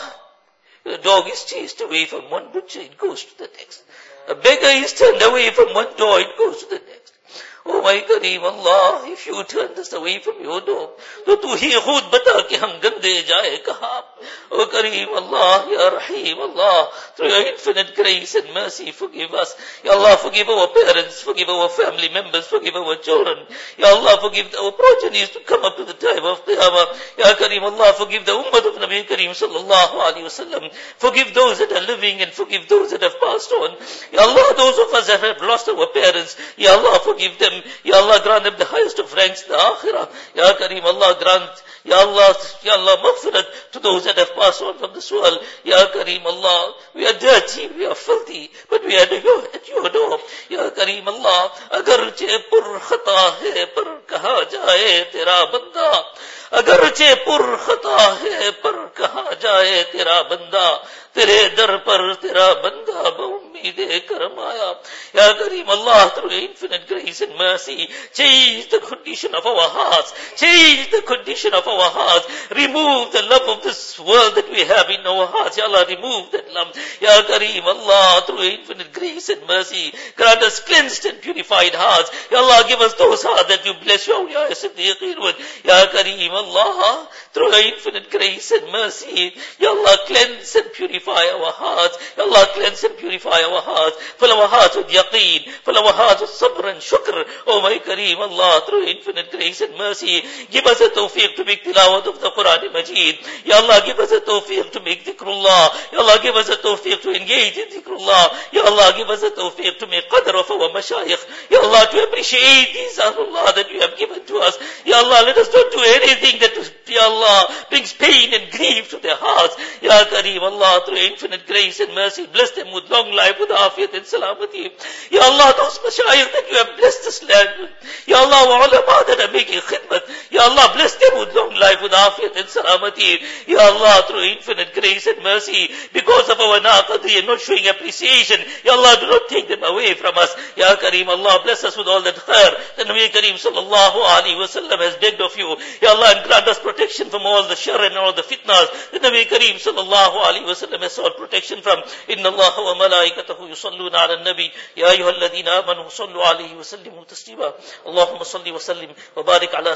a dog is chased away from one butcher, it goes to the next. A beggar is turned away from one door, it goes to the next. Oh my Kareem Allah, if you turn us away from your door, तो तू ही खुद बता कि हम गंदे जाए कहाँ. Oh Kareem Allah, Ya Rahim Allah, through your infinite grace and mercy, forgive us. Ya Allah, forgive our parents, forgive our family members, forgive our children. Ya Allah, forgive our progenies to come up to the time of Qiyamah. Ya Kareem Allah, forgive the ummah of Nabi Kareem sallallahu alayhi wa sallam. Forgive those that are living and forgive those that have passed on. Ya Allah, those of us that have lost our parents, Ya Allah, forgive them. Ya Allah, grant them the highest of ranks in the akhirah. Ya Kareem Allah, grant, Ya Allah, maghfirat to those that have passed on from this world. Ya Kareem Allah, we are dirty, we are filthy, but we are at your door. Ya Kareem Allah, agarche pur khata hai, par kaha jaye tera banda. Agarche pur khata hai, par kaha jaye tera banda. Tere dar par tera banda baummide karam aaya. Ya Kareem Allah, through your infinite grace and mercy, change the condition of our hearts. Change the condition of our hearts. Remove the love of this world that we have in our hearts. Ya Allah, remove that love. Ya Kareem Allah, through your infinite grace and mercy, grant us cleansed and purified hearts. Ya Allah, give us those hearts that you bless your awliya siddiqeen with. Ya Kareem Allah, through your infinite grace and mercy, Ya Allah, cleanse and purify our hearts. Ya Allah, cleanse and purify our hearts. Fill our hearts with yaqeen. Fill our hearts with sabr and shukr. Oh my Kareem Allah, through infinite grace and mercy, give us a tawfiq to make tilawat of the Quran Majid. Ya Allah, give us a tawfiq to make dhikrullah. Ya Allah, give us a tawfiq to engage in dhikrullah. Ya Allah, give us a tawfiq to make qadr of our mashayikh. Ya Allah, to appreciate these ahlullah that you have given to us. Ya Allah, let us not do anything that, Ya Allah, brings pain and grief to their hearts. Ya Kareem Allah, through infinite grace and mercy, bless them with long life, with afiyat and salamati. Ya Allah, those mashayikh that you have blessed this land with. Ya Allah, wa ulama that are making khidmat. Ya Allah, bless them with long life, with afiyat and salamati. Ya Allah, through infinite grace and mercy, because of our naqadi and not showing appreciation, Ya Allah, do not take them away from us. Ya Kareem Allah, bless us with all that khair that Nabi Kareem sallallahu alayhi wa sallam has begged of you. Ya Allah, and grant us protection from all the shar and all the fitnas that Nabi Kareem sallallahu alayhi wa sallam has sought protection from. Inna Allah wa malaikatahu yusalluna ala nabi. Ya ayyuhalladhina amanu sallu alayhi wa sallimu taslima. Allahumma salli wa sallim wa barik ala sayyidina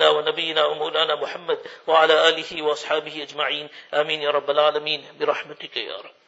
سيدنا ونبينا ومولانا محمد وعلى آله وأصحابه أجمعين آمين يا رب العالمين برحمتك يا رب.